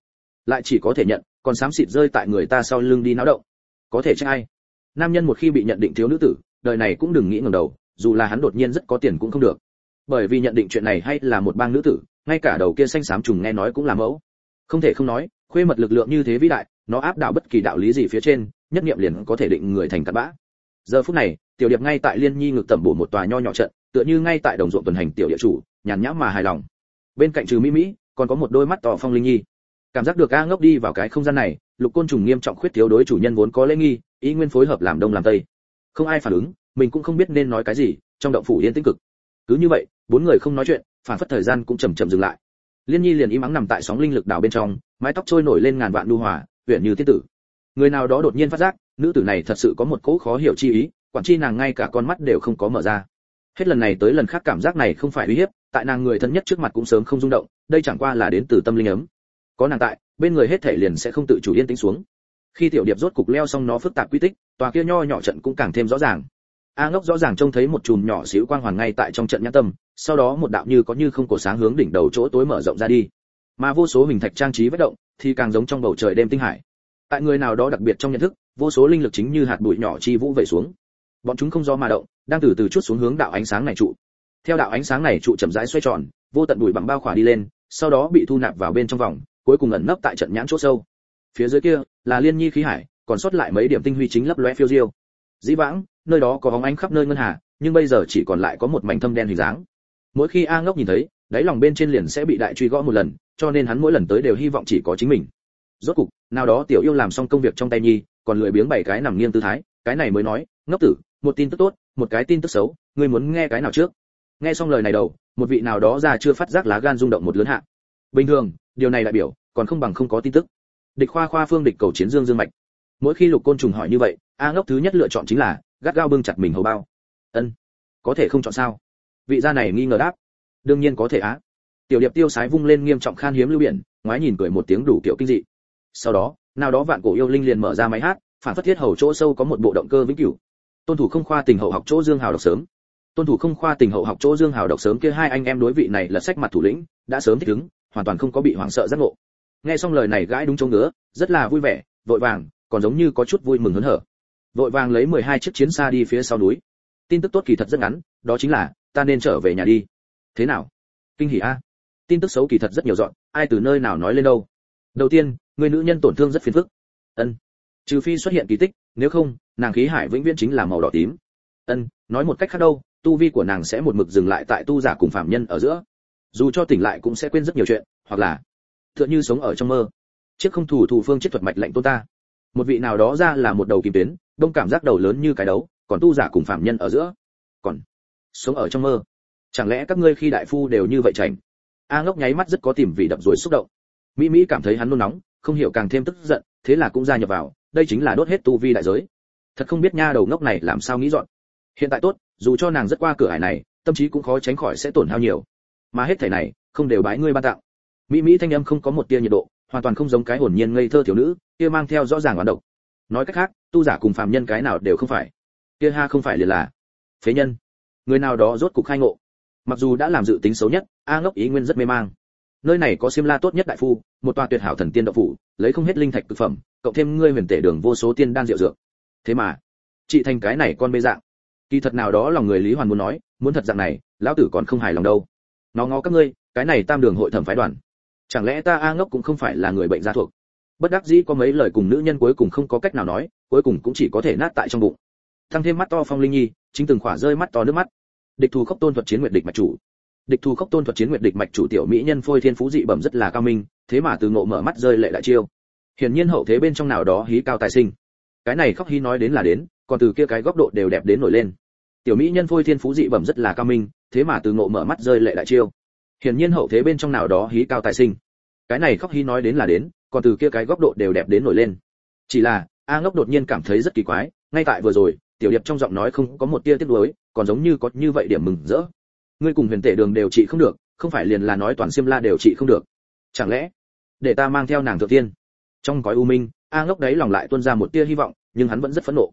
lại chỉ có thể nhận, còn xám xịt rơi tại người ta sau lưng đi náo động. Có thể trách ai? Nam nhân một khi bị nhận định thiếu nữ tử, đời này cũng đừng nghĩ ngẩng đầu, dù là hắn đột nhiên rất có tiền cũng không được. Bởi vì nhận định chuyện này hay là một bang nữ tử, ngay cả đầu kia xanh xám trùng nghe nói cũng là mẫu. Không thể không nói, khuê mật lực lượng như thế vĩ đại, nó áp đảo bất kỳ đạo lý gì phía trên, nhất niệm liền có thể định người thành cặn bã. Giờ phút này, tiểu điệp ngay tại Liên Nhi ngực tẩm bổ một tòa nho nhỏ trận, tựa như ngay tại đồng ruộng tuần hành tiểu địa chủ, nhàn nhã mà hài lòng. Bên cạnh trừ Mỹ Mỹ, còn có một đôi mắt to Phong Linh Nhi. Cảm giác được A Ngốc đi vào cái không gian này, Lục Côn Trùng nghiêm trọng khuyết thiếu đối chủ nhân vốn có lễ nghi, ý nguyên phối hợp làm đông làm tây. Không ai phản ứng, mình cũng không biết nên nói cái gì, trong động phủ yên tĩnh cực. Cứ như vậy, bốn người không nói chuyện, phản phất thời gian cũng chậm chậm dừng lại. Liên Nhi liền im ắng nằm tại sóng linh lực đảo bên trong, mái tóc trôi nổi lên ngàn vạn nhu hòa, uyển như tiên tử. Người nào đó đột nhiên phát giác, nữ tử này thật sự có một cỗ khó hiểu chi ý, quản chi nàng ngay cả con mắt đều không có mở ra. Hết lần này tới lần khác cảm giác này không phải uy hiếp, tại nàng người thân nhất trước mặt cũng sớm không rung động, đây chẳng qua là đến từ tâm linh ấm. Có nàng tại, bên người hết thể liền sẽ không tự chủ yên tĩnh xuống. Khi tiểu điệp rốt cục leo xong nó phức tạp quy tích, tòa kia nho nhỏ trận cũng càng thêm rõ ràng. A Ngốc rõ ràng trông thấy một chùm nhỏ xíu quang hoàn ngay tại trong trận nhãn tâm, sau đó một đạo như có như không cổ sáng hướng đỉnh đầu chỗ tối mở rộng ra đi. Mà vô số hình thạch trang trí vết động, thì càng giống trong bầu trời đêm tinh hải. Tại người nào đó đặc biệt trong nhận thức, vô số linh lực chính như hạt bụi nhỏ chi vũ về xuống. Bọn chúng không do mà động, đang từ từ chút xuống hướng đạo ánh sáng này trụ. Theo đạo ánh sáng này trụ chậm rãi xoay tròn, vô tận bụi bằng bao khỏa đi lên, sau đó bị thu nạp vào bên trong vòng, cuối cùng ẩn nấp tại trận nhãn chỗ sâu. Phía dưới kia là Liên Nhi khí hải, còn sót lại mấy điểm tinh huy chính lấp lóe phiêu diêu. Dĩ vãng, nơi đó có bóng ánh khắp nơi ngân hà, nhưng bây giờ chỉ còn lại có một mảnh thâm đen hình dáng. Mỗi khi A Ngốc nhìn thấy, đáy lòng bên trên liền sẽ bị đại truy gõ một lần, cho nên hắn mỗi lần tới đều hy vọng chỉ có chính mình. Rốt cục, nào đó tiểu yêu làm xong công việc trong tay Nhi, còn lười biếng bày cái nằm nghiêng tư thái, cái này mới nói, Ngốc tử, một tin tức tốt, một cái tin tức xấu, ngươi muốn nghe cái nào trước? Nghe xong lời này đầu, một vị nào đó già chưa phát giác lá gan rung động một lớn hạ. Bình thường, điều này đại biểu, còn không bằng không có tin tức. Địch khoa khoa phương địch cầu chiến dương dương mạch. Mỗi khi Lục Côn Trùng hỏi như vậy, A Ngốc thứ nhất lựa chọn chính là gắt gao bưng chặt mình hầu bao. Ân, có thể không chọn sao? Vị gia này nghi ngờ đáp. Đương nhiên có thể á. Tiểu điệp tiêu sái vung lên nghiêm trọng khan hiếm lưu biển, ngoái nhìn cười một tiếng đủ kiểu kinh dị. Sau đó, nào đó vạn cổ yêu linh liền mở ra máy hát, phản phất thiết hầu chỗ sâu có một bộ động cơ vĩnh cửu. Tôn thủ không khoa tình hậu học chỗ Dương Hào đọc sớm. Tôn thủ không khoa tình hậu học chỗ Dương Hào đọc sớm kia hai anh em đối vị này là sách mặt thủ lĩnh, đã sớm thích ứng, hoàn toàn không có bị hoảng sợ giác ngộ. Nghe xong lời này gãi đúng chỗ ngứa, rất là vui vẻ, vội vàng, còn giống như có chút vui mừng hớn hở. Vội vàng lấy 12 chiếc chiến xa đi phía sau núi. Tin tức tốt kỳ thật rất ngắn, đó chính là ta nên trở về nhà đi. Thế nào? Kinh hỉ a. Tin tức xấu kỳ thật rất nhiều dọn, ai từ nơi nào nói lên đâu. Đầu tiên, người nữ nhân tổn thương rất phiền phức. Ân. Trừ phi xuất hiện kỳ tích, nếu không, nàng khí hải vĩnh viễn chính là màu đỏ tím. Ân, nói một cách khác đâu, tu vi của nàng sẽ một mực dừng lại tại tu giả cùng phàm nhân ở giữa. Dù cho tỉnh lại cũng sẽ quên rất nhiều chuyện, hoặc là tựa như sống ở trong mơ. Chiếc không thủ phương chiết thuật mạch lệnh tôn ta. Một vị nào đó ra là một đầu kim tuyến, đông cảm giác đầu lớn như cái đấu, còn tu giả cùng phàm nhân ở giữa. Còn sống ở trong mơ. Chẳng lẽ các ngươi khi đại phu đều như vậy chảnh? A Ngốc nháy mắt rất có tìm vị đập rồi xúc động. Mỹ Mỹ cảm thấy hắn nôn nóng, không hiểu càng thêm tức giận, thế là cũng gia nhập vào, đây chính là đốt hết tu vi đại giới. Thật không biết nha đầu ngốc này làm sao nghĩ dọn. Hiện tại tốt, dù cho nàng rất qua cửa ải này, tâm trí cũng khó tránh khỏi sẽ tổn hao nhiều. Mà hết thảy này, không đều bái ngươi ban tặng. Mỹ Mỹ thanh âm không có một tia nhiệt độ, hoàn toàn không giống cái hồn nhiên ngây thơ thiếu nữ, kia mang theo rõ ràng oán độc. Nói cách khác, tu giả cùng phàm nhân cái nào đều không phải. Kia ha không phải liền là phế nhân. Người nào đó rốt cục khai ngộ. Mặc dù đã làm dự tính xấu nhất, A Ngốc ý nguyên rất mê mang. Nơi này có Xiêm La tốt nhất đại phu, một tòa tuyệt hảo thần tiên động phủ, lấy không hết linh thạch cực phẩm, cộng thêm ngươi huyền tể đường vô số tiên đan diệu dược. Thế mà, chị thành cái này con bê dạng. Kỳ thật nào đó lòng người Lý Hoàn muốn nói, muốn thật dạng này, lão tử còn không hài lòng đâu. Nó ngó các ngươi, cái này Tam Đường hội thẩm phái đoàn. Chẳng lẽ ta A Ngốc cũng không phải là người bệnh gia thuộc? Bất đắc dĩ có mấy lời cùng nữ nhân cuối cùng không có cách nào nói, cuối cùng cũng chỉ có thể nát tại trong bụng. Thăng thêm mắt to Phong Linh Nhi, chính từng khỏa rơi mắt to nước mắt. Địch thù khốc tôn thuật chiến nguyệt địch mạch chủ. Địch thù khốc tôn thuật chiến nguyệt địch mạch chủ tiểu mỹ nhân phôi thiên phú dị bẩm rất là cao minh, thế mà từ ngộ mở mắt rơi lệ đại chiêu. Hiển nhiên hậu thế bên trong nào đó hí cao tài sinh. Cái này khóc hí nói đến là đến, còn từ kia cái góc độ đều đẹp đến nổi lên. Tiểu mỹ nhân phôi thiên phú dị bẩm rất là cao minh, thế mà từ ngộ mở mắt rơi lệ đại chiêu. Hiển nhiên hậu thế bên trong nào đó hí cao tài sinh. Cái này khóc hí nói đến là đến, còn từ kia cái góc độ đều đẹp đến nổi lên. Chỉ là, A Ngốc đột nhiên cảm thấy rất kỳ quái, ngay tại vừa rồi, tiểu điệp trong giọng nói không có một tia tiếc nuối, còn giống như có như vậy điểm mừng rỡ. Ngươi cùng huyền tể đường đều trị không được, không phải liền là nói toàn Xiêm La đều trị không được? Chẳng lẽ để ta mang theo nàng thượng tiên? Trong cõi u minh, A Ngốc đấy lòng lại tuôn ra một tia hy vọng, nhưng hắn vẫn rất phẫn nộ.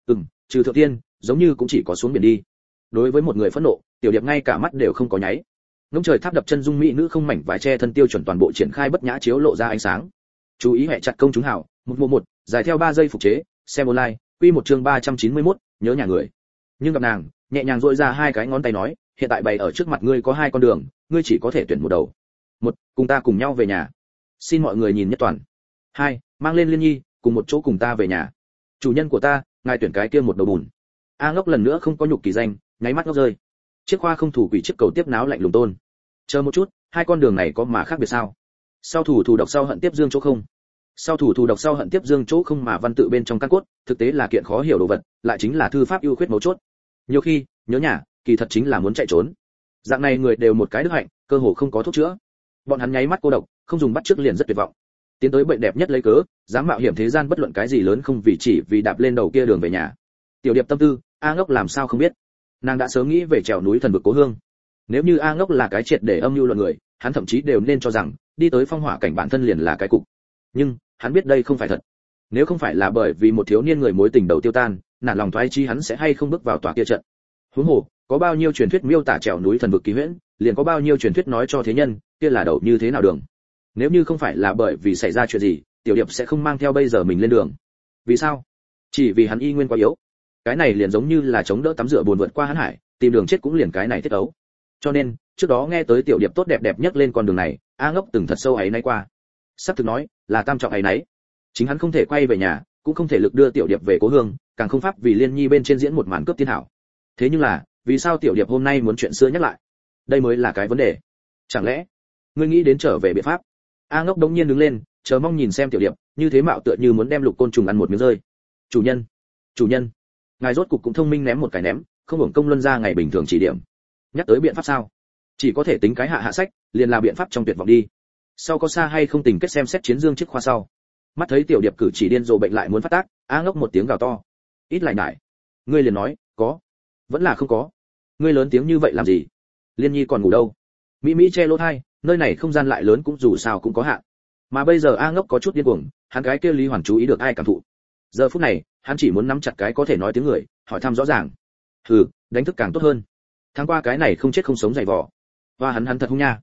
Trừ thượng tiên, giống như cũng chỉ có xuống biển đi. Đối với một người phẫn nộ, tiểu điệp ngay cả mắt đều không có nháy. Ngông trời tháp đập chân dung mỹ nữ không mảnh vải che thân tiêu chuẩn toàn bộ triển khai bất nhã chiếu lộ ra ánh sáng. Chú ý hệ chặt công chúng hảo, 111, dài theo 3 giây phục chế, xem online, quy một chương 391, nhớ nhà người. Nhưng gặp nàng, nhẹ nhàng duỗi ra hai cái ngón tay nói, hiện tại bày ở trước mặt ngươi có hai con đường, ngươi chỉ có thể tuyển một đầu. Một, cùng ta cùng nhau về nhà. Xin mọi người nhìn nhất toàn. Hai, mang lên Liên Nhi, cùng một chỗ cùng ta về nhà. Chủ nhân của ta, ngài tuyển cái kia một đầu bùn. A Ngốc lần nữa không có nhục kỳ danh, nháy mắt ngốc rơi. Chiếc khoa không thủ quỷ chiếc cầu tiếp náo lạnh lùng tôn. Chờ một chút, hai con đường này có mà khác biệt sao? Sau thủ độc sau hận tiếp dương chỗ không. Sau thủ độc sau hận tiếp dương chỗ không mà văn tự bên trong căn cốt, thực tế là kiện khó hiểu đồ vật, lại chính là thư pháp ưu khuyết mấu chốt. Nhiều khi, nhớ nhà, kỳ thật chính là muốn chạy trốn. Dạng này người đều một cái đức hạnh, cơ hồ không có thuốc chữa. Bọn hắn nháy mắt cô độc, không dùng bắt trước liền rất tuyệt vọng. Tiến tới bệnh đẹp nhất lấy cớ, dám mạo hiểm thế gian bất luận cái gì lớn không vì chỉ vì đạp lên đầu kia đường về nhà. Tiểu Điệp tâm tư, A Ngốc làm sao không biết. Nàng đã sớm nghĩ về trèo núi thần vực cố hương. Nếu như A Ngốc là cái triệt để âm mưu luận người, hắn thậm chí đều nên cho rằng đi tới phong hỏa cảnh bản thân liền là cái cục. Nhưng hắn biết đây không phải thật. Nếu không phải là bởi vì một thiếu niên người mối tình đầu tiêu tan, nản lòng thoái chí hắn sẽ hay không bước vào tòa kia trận. Huống hồ, có bao nhiêu truyền thuyết miêu tả trèo núi thần vực kỳ huyễn, liền có bao nhiêu truyền thuyết nói cho thế nhân, kia là đầu như thế nào đường. Nếu như không phải là bởi vì xảy ra chuyện gì, Tiểu Điệp sẽ không mang theo bây giờ mình lên đường. Vì sao? Chỉ vì hắn y nguyên quá yếu. Cái này liền giống như là chống đỡ tắm rửa buồn vượt qua hãn hải, tìm đường chết cũng liền cái này thiết ấu. Cho nên, trước đó nghe tới Tiểu Điệp tốt đẹp đẹp nhất lên con đường này, A Ngốc từng thật sâu ấy nay qua. Sắp thực nói, là tam trọng ấy nấy. Chính hắn không thể quay về nhà, cũng không thể lực đưa Tiểu Điệp về cố hương, càng không pháp vì Liên Nhi bên trên diễn một màn cướp thiên hảo. Thế nhưng là, vì sao Tiểu Điệp hôm nay muốn chuyện xưa nhắc lại? Đây mới là cái vấn đề. Chẳng lẽ, ngươi nghĩ đến trở về biện pháp? A Ngốc đống nhiên đứng lên, chờ mong nhìn xem Tiểu Điệp, như thế mạo tựa như muốn đem lục côn trùng ăn một miếng rơi. Chủ nhân, ngài rốt cục cũng thông minh ném một cái ném, không hưởng công luân ra ngày bình thường chỉ điểm. Nhắc tới biện pháp sao? Chỉ có thể tính cái hạ sách, liền là biện pháp trong tuyệt vọng đi. Sau có xa hay không tình kết xem xét chiến dương chiếc khoa sau. Mắt thấy Tiểu Điệp cử chỉ điên rồ bệnh lại muốn phát tác, A Ngốc một tiếng gào to. Ít lại nhải. Ngươi liền nói, có. Vẫn là không có. Ngươi lớn tiếng như vậy làm gì? Liên Nhi còn ngủ đâu? Mỹ che lỗ tai, nơi này không gian lại lớn cũng dù sao cũng có hạn. Mà bây giờ A Ngốc có chút điên cuồng, hắn cái kia Lý Hoàn chú ý được ai cảm thụ. Giờ phút này, hắn chỉ muốn nắm chặt cái có thể nói tiếng người, hỏi thăm rõ ràng. Hừ, đánh thức càng tốt hơn. Tháng qua cái này không chết không sống dày vò. Và hắn thật hung nha.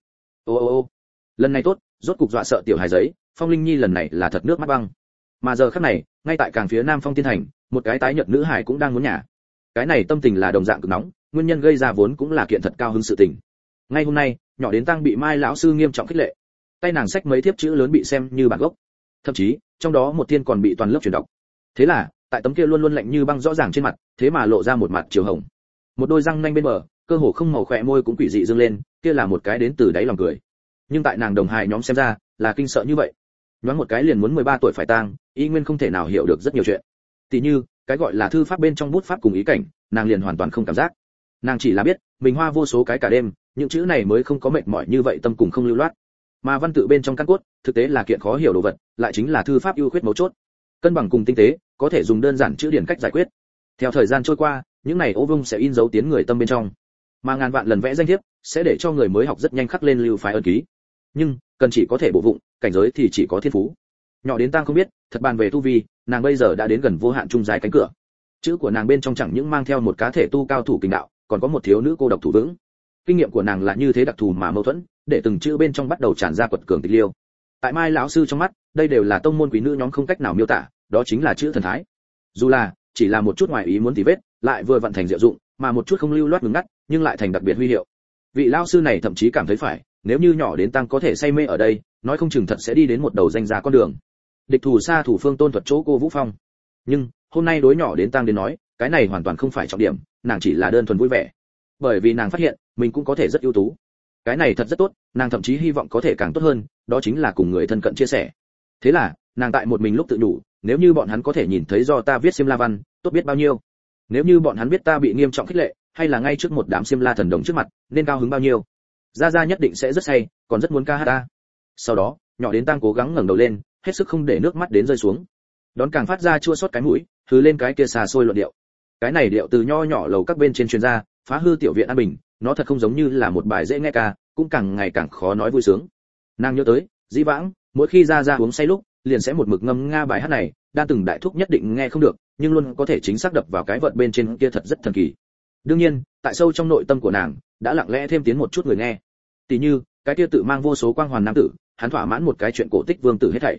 Ô. Lần này tốt, rốt cục dọa sợ tiểu hài giấy, Phong Linh Nhi lần này là thật nước mắt băng. Mà giờ khắc này, ngay tại càng phía Nam Phong Tiên Thành, một cái tái nhợt nữ hài cũng đang muốn nhả. Cái này tâm tình là đồng dạng cực nóng, nguyên nhân gây ra vốn cũng là kiện thật cao hứng sự tình. Ngay hôm nay, nhỏ đến Tăng bị Mai lão sư nghiêm trọng khích lệ. Tay nàng xách mấy thiếp chữ lớn bị xem như bản gốc. Thậm chí, trong đó một thiên còn bị toàn lớp truyền đọc. Thế là, tại tấm kia luôn luôn lạnh như băng rõ ràng trên mặt, thế mà lộ ra một mặt chiều hồng. Một đôi răng nanh bên bờ, cơ hồ không màu khỏe môi cũng quỷ dị dương lên, kia là một cái đến từ đáy lòng cười. Nhưng tại nàng đồng hài nhóm xem ra, là kinh sợ như vậy. Nhoáng một cái liền muốn 13 tuổi phải tang, y nguyên không thể nào hiểu được rất nhiều chuyện. Tỷ như, cái gọi là thư pháp bên trong bút pháp cùng ý cảnh, nàng liền hoàn toàn không cảm giác. Nàng chỉ là biết, mình hoa vô số cái cả đêm, những chữ này mới không có mệt mỏi như vậy tâm cùng không lưu loát. Mà văn tự bên trong căn cốt, thực tế là kiện khó hiểu đồ vật, lại chính là thư pháp ưu khuyết mấu chốt. Cân bằng cùng tinh tế, có thể dùng đơn giản chữ điển cách giải quyết. Theo thời gian trôi qua, những này ô vung sẽ in dấu tiến người tâm bên trong. Mà ngàn vạn lần vẽ danh thiếp, sẽ để cho người mới học rất nhanh khắc lên lưu phái ấn ký. Nhưng, cần chỉ có thể bổ vụng, cảnh giới thì chỉ có thiên phú. Nhỏ đến Tăng không biết, thật bàn về tu vi, nàng bây giờ đã đến gần vô hạn trung dài cánh cửa. Chữ của nàng bên trong chẳng những mang theo một cá thể tu cao thủ kình đạo, còn có một thiếu nữ cô độc thủ vững. Kinh nghiệm của nàng là như thế đặc thù mà mâu thuẫn, để từng chữ bên trong bắt đầu tràn ra quật cường tịch liêu. Tại Mai lão sư trong mắt, đây đều là tông môn quý nữ nhóm không cách nào miêu tả, đó chính là chữ thần thái. Dù là chỉ là một chút ngoài ý muốn tì vết, lại vừa vận thành diệu dụng, mà một chút không lưu loát ngừng ngắt, nhưng lại thành đặc biệt huy hiệu. Vị lão sư này thậm chí cảm thấy phải, nếu như nhỏ đến Tăng có thể say mê ở đây, nói không chừng thật sẽ đi đến một đầu danh giá con đường. Địch thủ xa thủ phương tôn thuật chỗ cô Vũ Phong. Nhưng, hôm nay đối nhỏ đến Tăng đến nói, cái này hoàn toàn không phải trọng điểm, nàng chỉ là đơn thuần vui vẻ. Bởi vì nàng phát hiện, mình cũng có thể rất ưu tú. Cái này thật rất tốt, nàng thậm chí hy vọng có thể càng tốt hơn, đó chính là cùng người thân cận chia sẻ. Thế là, nàng tại một mình lúc tự đủ, nếu như bọn hắn có thể nhìn thấy do ta viết xiêm la văn, tốt biết bao nhiêu. Nếu như bọn hắn biết ta bị nghiêm trọng khích lệ, hay là ngay trước một đám xiêm la thần đồng trước mặt, nên cao hứng bao nhiêu. Gia Gia nhất định sẽ rất say, còn rất muốn ca hát ta. Sau đó, nhỏ đến Tăng cố gắng ngẩng đầu lên, hết sức không để nước mắt đến rơi xuống. Đón càng phát ra chua xót cái mũi, hứ lên cái kia xà xôi luận điệu. Cái này điệu từ nho nhỏ lầu các bên trên truyền ra, phá hư tiểu viện an bình, nó thật không giống như là một bài dễ nghe ca, cũng càng ngày càng khó nói vui sướng. Nàng nhớ tới, dĩ vãng, mỗi khi Gia Gia uống say lúc, liền sẽ một mực ngâm nga bài hát này, đan từng đại thúc nhất định nghe không được, nhưng luôn có thể chính xác đập vào cái vợt bên trên kia thật rất thần kỳ. Đương nhiên, tại sâu trong nội tâm của nàng, đã lặng lẽ thêm tiến một chút người nghe. Tỷ như, cái kia tự mang vô số quang hoàn nam tử, hắn thỏa mãn một cái chuyện cổ tích vương tử hết thảy.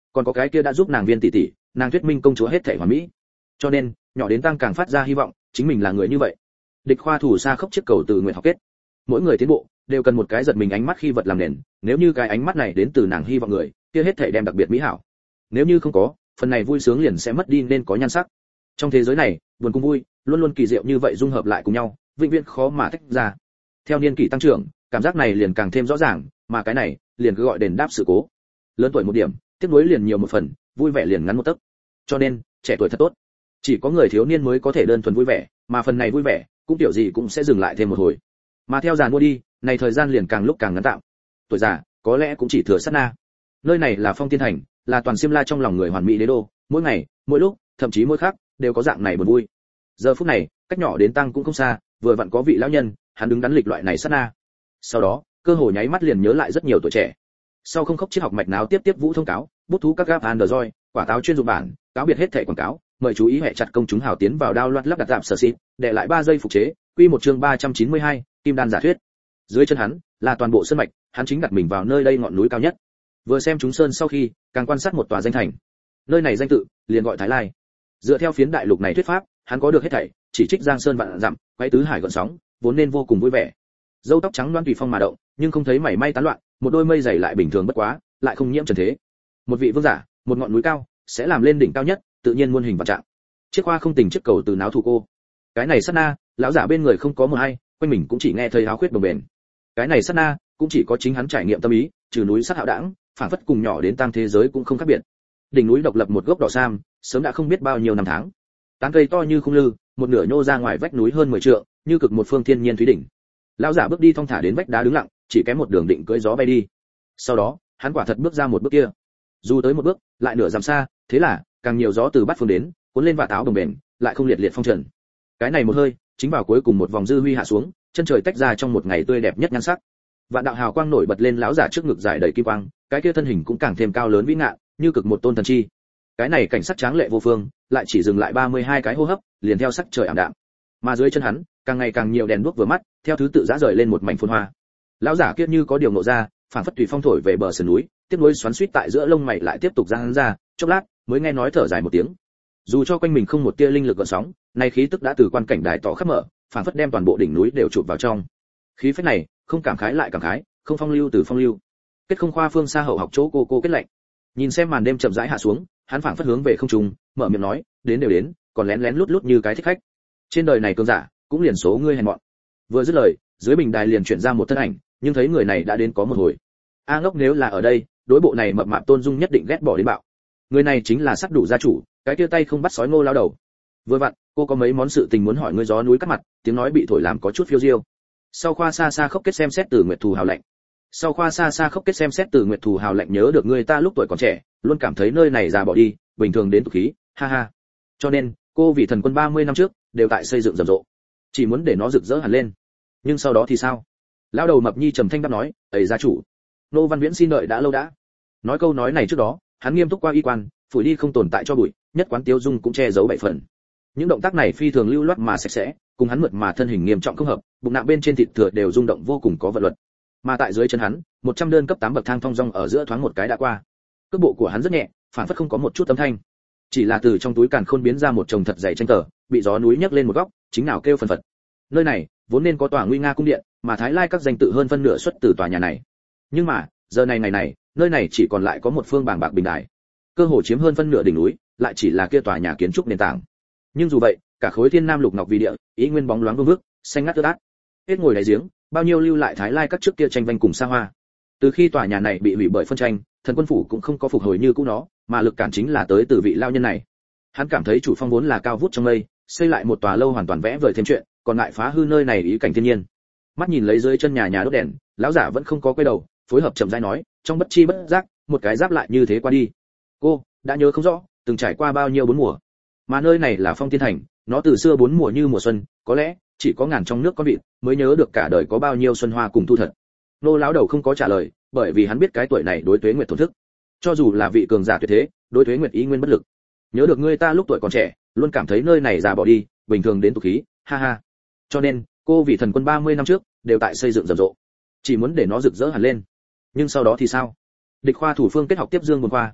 còn có cái kia đã giúp nàng viên tỷ tỷ, nàng Tuyết Minh công chúa hết thảy hoàn mỹ. Cho nên, nhỏ đến tăng càng phát ra hy vọng, chính mình là người như vậy. Địch khoa thủ xa khốc chiếc cầu từ nguyện học kết. Mỗi người tiến bộ đều cần một cái giật mình ánh mắt khi vật làm nền, nếu như cái ánh mắt này đến từ nàng hy vọng người, kia hết thảy đem đặc biệt mỹ hảo. Nếu như không có, phần này vui sướng liền sẽ mất đi nên có nhan sắc. Trong thế giới này, buồn cùng vui luôn luôn kỳ diệu như vậy dung hợp lại cùng nhau, vĩnh viễn khó mà tách ra. Theo niên kỷ tăng trưởng, cảm giác này liền càng thêm rõ ràng, mà cái này liền cứ gọi đền đáp sự cố. Lớn tuổi một điểm, tiếc nuối liền nhiều một phần, vui vẻ liền ngắn một tấc. Cho nên, trẻ tuổi thật tốt. Chỉ có người thiếu niên mới có thể đơn thuần vui vẻ, mà phần này vui vẻ, cũng tiểu gì cũng sẽ dừng lại thêm một hồi. Mà theo già mua đi, này thời gian liền càng lúc càng ngắn tạm. Tuổi già, có lẽ cũng chỉ thừa sát na. Nơi này là Phong Tiên Thành, là toàn Xiêm La trong lòng người hoàn mỹ đế đô, mỗi ngày, mỗi lúc, thậm chí mỗi khắc, đều có dạng này buồn vui. Giờ phút này, cách nhỏ đến tăng cũng không xa, vừa vặn có vị lão nhân, hắn đứng đắn lịch loại này sát na. Sau đó, cơ hồ nháy mắt liền nhớ lại rất nhiều tuổi trẻ. Sau không khốc triết học mạch náo tiếp vũ thông cáo, bút thú các gáp Android, quả táo chuyên dụng bản, cáo biệt hết thẻ quảng cáo, mời chú ý hệ chặt công chúng hào tiến vào download lắp đặt tạm sở xịt, để lại 3 giây phục chế, quy một chương 392, kim đan giả thuyết. Dưới chân hắn là toàn bộ sơn mạch, hắn chính đặt mình vào nơi đây ngọn núi cao nhất. Vừa xem chúng sơn sau khi, càng quan sát một tòa danh thành. Nơi này danh tự liền gọi Thái Lai. Dựa theo phiến đại lục này thuyết pháp, hắn có được hết thảy, chỉ trích giang sơn vạn dặm, quay tứ hải gợn sóng, vốn nên vô cùng vui vẻ. Râu tóc trắng loan tùy phong mà động, nhưng không thấy mảy may tán loạn, một đôi mây dày lại bình thường bất quá, lại không nhiễm trần thế. Một vị vương giả, một ngọn núi cao, sẽ làm lên đỉnh cao nhất, tự nhiên muôn hình vạn trạng. Chiếc khoa không tình chiếc cầu từ náo thủ cô. Cái này sát na, lão giả bên người không có một ai, quanh mình cũng chỉ nghe thấy áo khuyết bồng bềnh. Cái này sát na, cũng chỉ có chính hắn trải nghiệm tâm ý, trừ núi sát hạo đãng, phản phất cùng nhỏ đến tăng thế giới cũng không khác biệt. Đỉnh núi độc lập một gốc đỏ sam, sớm đã không biết bao nhiêu năm tháng. Tán cây to như khung lư, một nửa nhô ra ngoài vách núi hơn 10 trượng, như cực một phương thiên nhiên thúy đỉnh. Lão giả bước đi thong thả đến vách đá đứng lặng, chỉ kém một đường định cưỡi gió bay đi. Sau đó, hắn quả thật bước ra một bước kia. Dù tới một bước, lại nửa dặm xa, thế là càng nhiều gió từ bát phương đến, cuốn lên vạt áo đồng bền, lại không liệt liệt phong trần. Cái này một hơi, chính vào cuối cùng một vòng dư huy hạ xuống, chân trời tách ra trong một ngày tươi đẹp nhất nhan sắc. Vạn đạo hào quang nổi bật lên lão giả trước ngực dài đầy kim quang, cái kia thân hình cũng càng thêm cao lớn vĩ ngạn, như cực một tôn thần chi. Cái này cảnh sắc tráng lệ vô phương, lại chỉ dừng lại 32 cái hô hấp, liền theo sắc trời ảm đạm. Mà dưới chân hắn, càng ngày càng nhiều đèn đuốc vừa mắt, theo thứ tự rã rời lên một mảnh phồn hoa. Lão giả kia như có điều ngộ ra, phảng phất tùy phong thổi về bờ sườn núi, tiếp nối xoắn xuýt tại giữa lông mày lại tiếp tục ra hắn ra, chốc lát mới nghe nói thở dài một tiếng. Dù cho quanh mình không một tia linh lực gợn sóng, nay khí tức đã từ quan cảnh đài tỏ khắp mở, phảng phất đem toàn bộ đỉnh núi đều chụp vào trong. Khí phách này, không cảm khái lại cảm khái, không phong lưu từ phong lưu. Kết không khoa phương xa hậu học chỗ cô kết lạnh. Nhìn xem màn đêm chậm rãi hạ xuống, hắn phảng phất hướng về không trung, mở miệng nói, đến đều đến, còn lén lén lút lút như cái thích khách. Trên đời này cường giả, cũng liền số ngươi hèn mọn. Vừa dứt lời, dưới bình đài liền chuyển ra một thân ảnh, nhưng thấy người này đã đến có một hồi. A Ngốc nếu là ở đây, đối bộ này mập mạp tôn dung nhất định ghét bỏ đến bạo. Người này chính là sắc đủ gia chủ, cái kia tay không bắt sói Ngô lao đầu. Vừa vặn, cô có mấy món sự tình muốn hỏi ngươi gió núi cắt mặt, tiếng nói bị thổi làm có chút phiêu diêu. Sau khoa xa xa khóc kết xem xét từ Nguyệt Thù hào lạnh. Sau khoa xa xa khóc kết xem xét từ Nguyệt Thù hào lạnh nhớ được ngươi ta lúc tuổi còn trẻ, luôn cảm thấy nơi này già bỏ đi, bình thường đến tục khí, ha ha. Cho nên, cô vì thần quân 30 năm trước, đều tại xây dựng rầm rộ. Chỉ muốn để nó rực rỡ hẳn lên. Nhưng sau đó thì sao? Lão đầu mập nhi trầm thanh đáp nói, "Ây gia chủ, Nô Văn Viễn xin đợi đã lâu đã." Nói câu nói này trước đó, hắn nghiêm túc qua y quan, phủi đi không tồn tại cho bụi, nhất quán tiêu dung cũng che giấu bảy phần. Những động tác này phi thường lưu loát mà sạch sẽ, cùng hắn mượt mà thân hình nghiêm trọng không hợp, bụng nạm bên trên thịt thừa đều rung động vô cùng có vận luật. Mà tại dưới chân hắn, 100 đơn cấp 8 bậc thang thong dong ở giữa thoáng một cái đã qua. Cước bộ của hắn rất nhẹ, phản phất không có một chút âm thanh. Chỉ là từ trong túi càn khôn biến ra một chồng thật dày tranh tờ, bị gió núi nhấc lên một góc, chính nào kêu phần phật. Nơi này vốn nên có tòa nguy nga cung điện, mà Thái Lai các danh tự hơn phân nửa xuất từ tòa nhà này. Nhưng mà, giờ này ngày này, nơi này chỉ còn lại có một phương bàng bạc bình đài. Cơ hồ chiếm hơn phân nửa đỉnh núi, lại chỉ là kia tòa nhà kiến trúc nền tảng. Nhưng dù vậy, cả khối thiên nam lục ngọc vì địa, ý nguyên bóng loáng vương vức, xanh ngắt tươi át. Hết ngồi đáy giếng, bao nhiêu lưu lại Thái Lai các trước kia tranh vanh cùng xa hoa. Từ khi tòa nhà này bị hủy bởi phân tranh, thần quân phủ cũng không có phục hồi như cũ nó, mà lực cản chính là tới từ vị lao nhân này. Hắn cảm thấy chủ phong vốn là cao vút trong mây, xây lại một tòa lâu hoàn toàn vẽ vời thêm chuyện, còn lại phá hư nơi này ý cảnh thiên nhiên. Mắt nhìn lấy dưới chân nhà đốt đèn, lão giả vẫn không có quay đầu, phối hợp chậm rãi nói, trong bất chi bất giác, một cái giáp lại như thế qua đi. Cô đã nhớ không rõ, từng trải qua bao nhiêu bốn mùa. Mà nơi này là Phong Tiên Thành, nó từ xưa bốn mùa như mùa xuân, có lẽ chỉ có ngàn trong nước có vịt mới nhớ được cả đời có bao nhiêu xuân hoa cùng thu thật. Nô lão đầu không có trả lời, bởi vì hắn biết cái tuổi này đối Tuế Nguyệt thổn thức. Cho dù là vị cường giả tuyệt thế, đối Tuế Nguyệt ý nguyên bất lực. Nhớ được ngươi ta lúc tuổi còn trẻ, luôn cảm thấy nơi này già bỏ đi, bình thường đến tục khí, ha ha. Cho nên, cô vì thần quân 30 năm trước, đều tại xây dựng rầm rộ, chỉ muốn để nó rực rỡ hẳn lên. Nhưng sau đó thì sao? Địch khoa thủ phương kết học tiếp dương buồn khoa.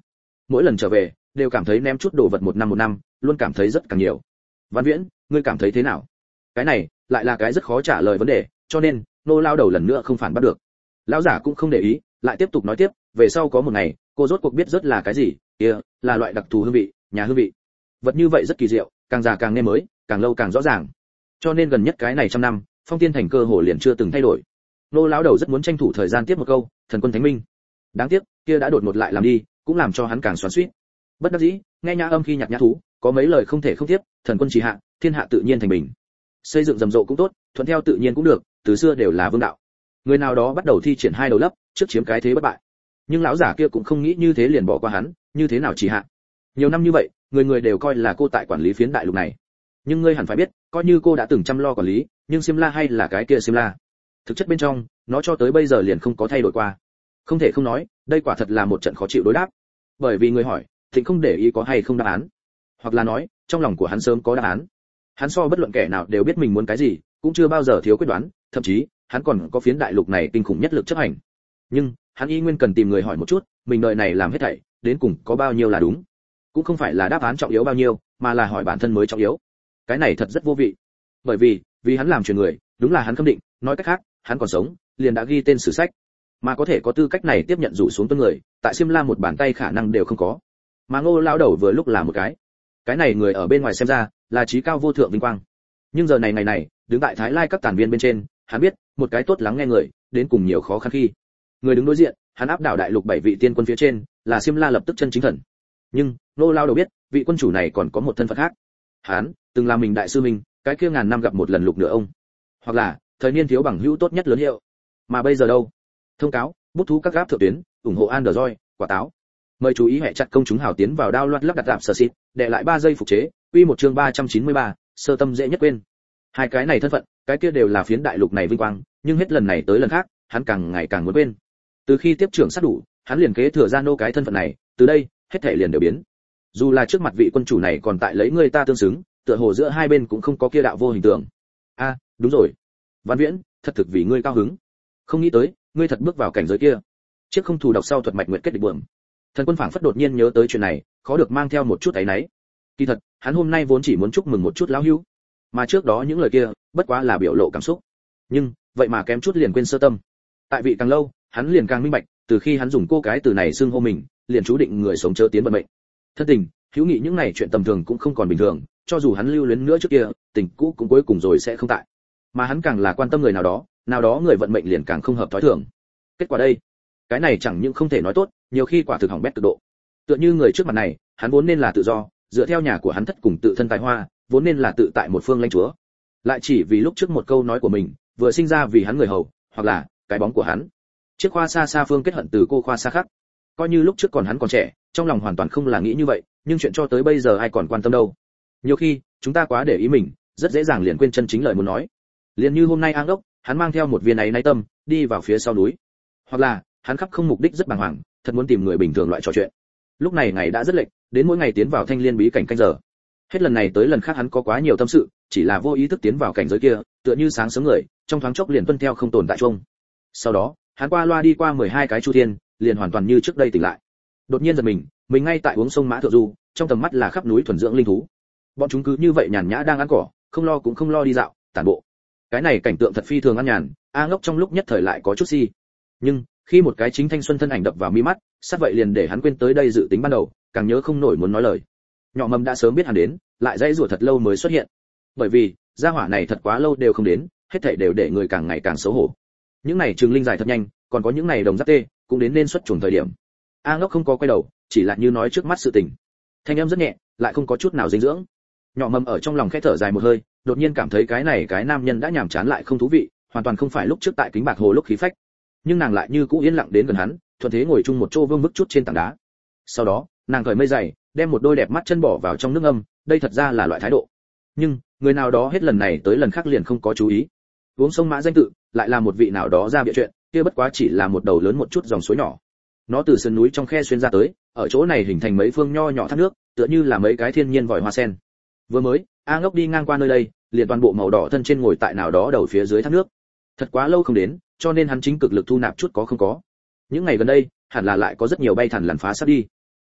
mỗi lần trở về đều cảm thấy ném chút đồ vật một năm, luôn cảm thấy rất càng nhiều. Văn Viễn, ngươi cảm thấy thế nào? Cái này lại là cái rất khó trả lời vấn đề, cho nên nô lao đầu lần nữa không phản bắt được. Lão giả cũng không để ý, lại tiếp tục nói tiếp, về sau có một ngày, cô rốt cuộc biết rất là cái gì, kia là loại đặc thù hương vị, nhà hương vị. Vật như vậy rất kỳ diệu, càng già càng nghe mới, càng lâu càng rõ ràng. Cho nên gần nhất cái này trăm năm, Phong Tiên Thành cơ hồ liền chưa từng thay đổi. Nô lão đầu rất muốn tranh thủ thời gian tiếp một câu, thần quân thánh minh. Đáng tiếc, kia đã đột ngột lại làm đi, cũng làm cho hắn càng xoắn xuýt. Bất đắc dĩ, nghe nhã âm khi nhạc nhã thú, có mấy lời không thể không tiếp, thần quân chỉ hạ, thiên hạ tự nhiên thành bình. Xây dựng rầm rộ cũng tốt, thuận theo tự nhiên cũng được, từ xưa đều là vương đạo. Người nào đó bắt đầu thi triển hai đầu lấp, trước chiếm cái thế bất bại. Nhưng lão giả kia cũng không nghĩ như thế liền bỏ qua hắn, như thế nào chỉ hạ. Nhiều năm như vậy, người người đều coi là cô tại quản lý phiến đại lục này. Nhưng ngươi hẳn phải biết, coi như cô đã từng chăm lo quản lý, nhưng Simla hay là cái kia Simla. Thực chất bên trong, nó cho tới bây giờ liền không có thay đổi qua. Không thể không nói, đây quả thật là một trận khó chịu đối đáp. Bởi vì người hỏi, Thịnh không để ý có hay không đáp án, hoặc là nói, trong lòng của hắn sớm có đáp án. Hắn so bất luận kẻ nào đều biết mình muốn cái gì, cũng chưa bao giờ thiếu quyết đoán, thậm chí, hắn còn có phiến đại lục này kinh khủng nhất lực chấp hành. Nhưng, hắn y nguyên cần tìm người hỏi một chút, mình đời này làm hết thảy, đến cùng có bao nhiêu là đúng. Cũng không phải là đáp án trọng yếu bao nhiêu, mà là hỏi bản thân mới trọng yếu. Cái này thật rất vô vị. Bởi vì hắn làm truyền người, đúng là hắn khâm định, nói cách khác, hắn còn sống, liền đã ghi tên sử sách. Mà có thể có tư cách này tiếp nhận rủ xuống tuân người, tại Simla một bàn tay khả năng đều không có. Mà Ngô lão đầu vừa lúc là một cái này người ở bên ngoài xem ra là trí cao vô thượng vinh quang. Nhưng giờ này ngày này, đứng tại Thái Lai các tản viên bên trên, hắn biết, một cái tốt lắng nghe người, đến cùng nhiều khó khăn khi. Người đứng đối diện, hắn áp đảo đại lục 7 vị tiên quân phía trên, là Simla lập tức chân chính thần. Nhưng, Ngô lão đầu biết, vị quân chủ này còn có một thân phận khác. Hắn từng là mình đại sư mình, cái kia ngàn năm gặp một lần lục nửa ông. Hoặc là, thời niên thiếu bằng hữu tốt nhất lớn hiệu. Mà bây giờ đâu? Thông cáo, bút thú các gáp thượng tuyến, ủng hộ Android, quả táo. Mời chú ý hệ chặt công chúng hào tiến vào download lắp đặt tạm sở xịt, để lại 3 giây phục chế, quy một chương 393, sơ tâm dễ nhất quên. Hai cái này thân phận, cái kia đều là phiến đại lục này vinh quang, nhưng hết lần này tới lần khác, hắn càng ngày càng muốn quên. Từ khi tiếp trưởng sát đủ, hắn liền kế thừa ra nô cái thân phận này, từ đây, hết thảy liền đều biến. Dù là trước mặt vị quân chủ này còn tại lấy người ta tương xứng, tựa hồ giữa hai bên cũng không có kia đạo vô hình tượng. A, đúng rồi. Văn Viễn, thật thực vì ngươi cao hứng. Không nghĩ tới, ngươi thật bước vào cảnh giới kia. Chiếc không thù đọc sau thuật mạch nguyện kết địch buồm. Thần Quân phảng phất đột nhiên nhớ tới chuyện này, khó được mang theo một chút áy náy. Kỳ thật, hắn hôm nay vốn chỉ muốn chúc mừng một chút lão hữu, mà trước đó những lời kia, bất quá là biểu lộ cảm xúc. Nhưng, vậy mà kém chút liền quên sơ tâm. Tại vị càng lâu, hắn liền càng minh bạch, từ khi hắn dùng cô cái từ này xưng hô mình, liền chú định người sống chớ tiến vận mệnh. Thân tình, hữu nghị những này chuyện tầm thường cũng không còn bình thường, cho dù hắn lưu luyến nữa trước kia, tình cũ cũng cuối cùng rồi sẽ không tại. Mà hắn càng là quan tâm người nào đó người vận mệnh liền càng không hợp thói thường. Kết quả đây, cái này chẳng những không thể nói tốt, nhiều khi quả thực hỏng bét cực độ. Tựa như người trước mặt này, hắn vốn nên là tự do, dựa theo nhà của hắn thất cùng tự thân tài hoa, vốn nên là tự tại một phương lãnh chúa. Lại chỉ vì lúc trước một câu nói của mình, vừa sinh ra vì hắn người hầu, hoặc là cái bóng của hắn. Chiếc khoa xa xa phương kết hận từ cô khoa xa khác. Coi như lúc trước còn hắn còn trẻ, trong lòng hoàn toàn không là nghĩ như vậy, nhưng chuyện cho tới bây giờ ai còn quan tâm đâu. Nhiều khi, chúng ta quá để ý mình, rất dễ dàng liền quên chân chính lời muốn nói. Liền như hôm nay An Đốc, hắn mang theo một viên ấy náy tâm, đi vào phía sau núi. Hoặc là, hắn khắp không mục đích rất bàng hoàng, thật muốn tìm người bình thường loại trò chuyện. Lúc này ngày đã rất lệch, đến mỗi ngày tiến vào thanh liên bí cảnh canh giờ. Hết lần này tới lần khác hắn có quá nhiều tâm sự, chỉ là vô ý thức tiến vào cảnh giới kia, tựa như sáng sớm người, trong thoáng chốc liền tuân theo không tồn tại chung. Sau đó, hắn qua loa đi qua 12 cái chu thiên, liền hoàn toàn như trước đây tỉnh lại. Đột nhiên giật mình ngay tại uống sông Mã Thượng Du, trong tầm mắt là khắp núi thuần dưỡng linh thú. Bọn chúng cứ như vậy nhàn nhã đang ăn cỏ, không lo cũng không lo đi dạo, tản bộ. Cái này cảnh tượng thật phi thường an nhàn, A Ngốc trong lúc nhất thời lại có chút si. Nhưng, khi một cái chính thanh xuân thân ảnh đập vào mi mắt, sát vậy liền để hắn quên tới đây dự tính ban đầu, càng nhớ không nổi muốn nói lời. Nhỏ Mầm đã sớm biết hắn đến, lại dãy rủa thật lâu mới xuất hiện. Bởi vì, gia hỏa này thật quá lâu đều không đến, hết thảy đều để người càng ngày càng xấu hổ. Những này trường linh dài thật nhanh, còn có những này đồng giáp tê, cũng đến nên xuất chuồng thời điểm. A Ngốc không có quay đầu, chỉ là như nói trước mắt sự tình. Thanh âm rất nhẹ, lại không có chút nào dinh dưỡng. Nhỏ Mầm ở trong lòng khẽ thở dài một hơi, đột nhiên cảm thấy cái nam nhân đã nhàm chán lại không thú vị, hoàn toàn không phải lúc trước tại kính bạc hồ lúc khí phách. Nhưng nàng lại như cũ yên lặng đến gần hắn, thuận thế ngồi chung một chỗ vương bức chút trên tảng đá. Sau đó, nàng cởi mây giày, đem một đôi đẹp mắt chân bỏ vào trong nước ngâm, đây thật ra là loại thái độ. Nhưng, người nào đó hết lần này tới lần khác liền không có chú ý. Uống sông Mã danh tự, lại là một vị nào đó ra bịa chuyện, kia bất quá chỉ là một đầu lớn một chút dòng suối nhỏ. Nó từ sườn núi trong khe xuyên ra tới, ở chỗ này hình thành mấy phương nho nhỏ thác nước, tựa như là mấy cái thiên nhiên vòi hoa sen. Vừa mới, A Ngốc đi ngang qua nơi đây, liền toàn bộ màu đỏ thân trên ngồi tại nào đó đầu phía dưới thác nước. Thật quá lâu không đến, cho nên hắn chính cực lực thu nạp chút có không có. Những ngày gần đây, hẳn là lại có rất nhiều bay thẳng lằn phá sắp đi.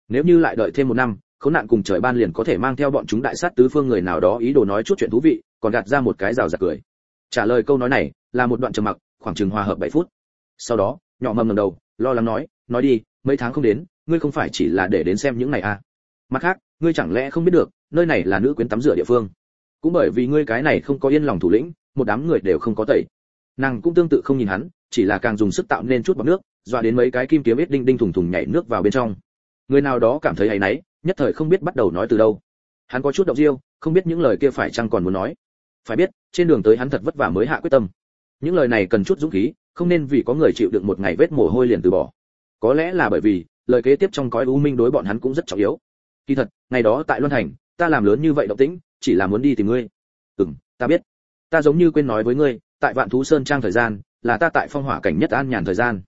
Nếu như lại đợi thêm 1 năm, khốn nạn cùng trời ban liền có thể mang theo bọn chúng đại sát tứ phương người nào đó ý đồ nói chút chuyện thú vị, còn gạt ra một cái rào rạt cười. Trả lời câu nói này là một đoạn trầm mặc, khoảng chừng hòa hợp 7 phút. Sau đó, nhỏ mầm ngẩng đầu, lo lắng nói đi, mấy tháng không đến, ngươi không phải chỉ là để đến xem những này à? Mặt khác, ngươi chẳng lẽ không biết được, nơi này là nữ quyến tắm rửa địa phương. Cũng bởi vì ngươi cái này không có yên lòng thủ lĩnh, một đám người đều không có tẩy. Nàng cũng tương tự không nhìn hắn, chỉ là càng dùng sức tạo nên chút bọt nước, dọa đến mấy cái kim kiếm ít đinh đinh thùng thùng nhảy nước vào bên trong. Người nào đó cảm thấy hay nấy, nhất thời không biết bắt đầu nói từ đâu. Hắn có chút động diêu, không biết những lời kia phải chăng còn muốn nói. Phải biết, trên đường tới hắn thật vất vả mới hạ quyết tâm. Những lời này cần chút dũng khí, không nên vì có người chịu đựng một ngày vết mồ hôi liền từ bỏ. Có lẽ là bởi vì lời kế tiếp trong cõi u minh đối bọn hắn cũng rất trọng yếu. Kỳ thật, ngày đó tại Luân Thành, ta làm lớn như vậy động tĩnh, chỉ là muốn đi tìm ngươi. Ta biết. Ta giống như quên nói với ngươi, tại Vạn Thú Sơn Trang thời gian, là ta tại Phong Hỏa cảnh nhất an nhàn thời gian.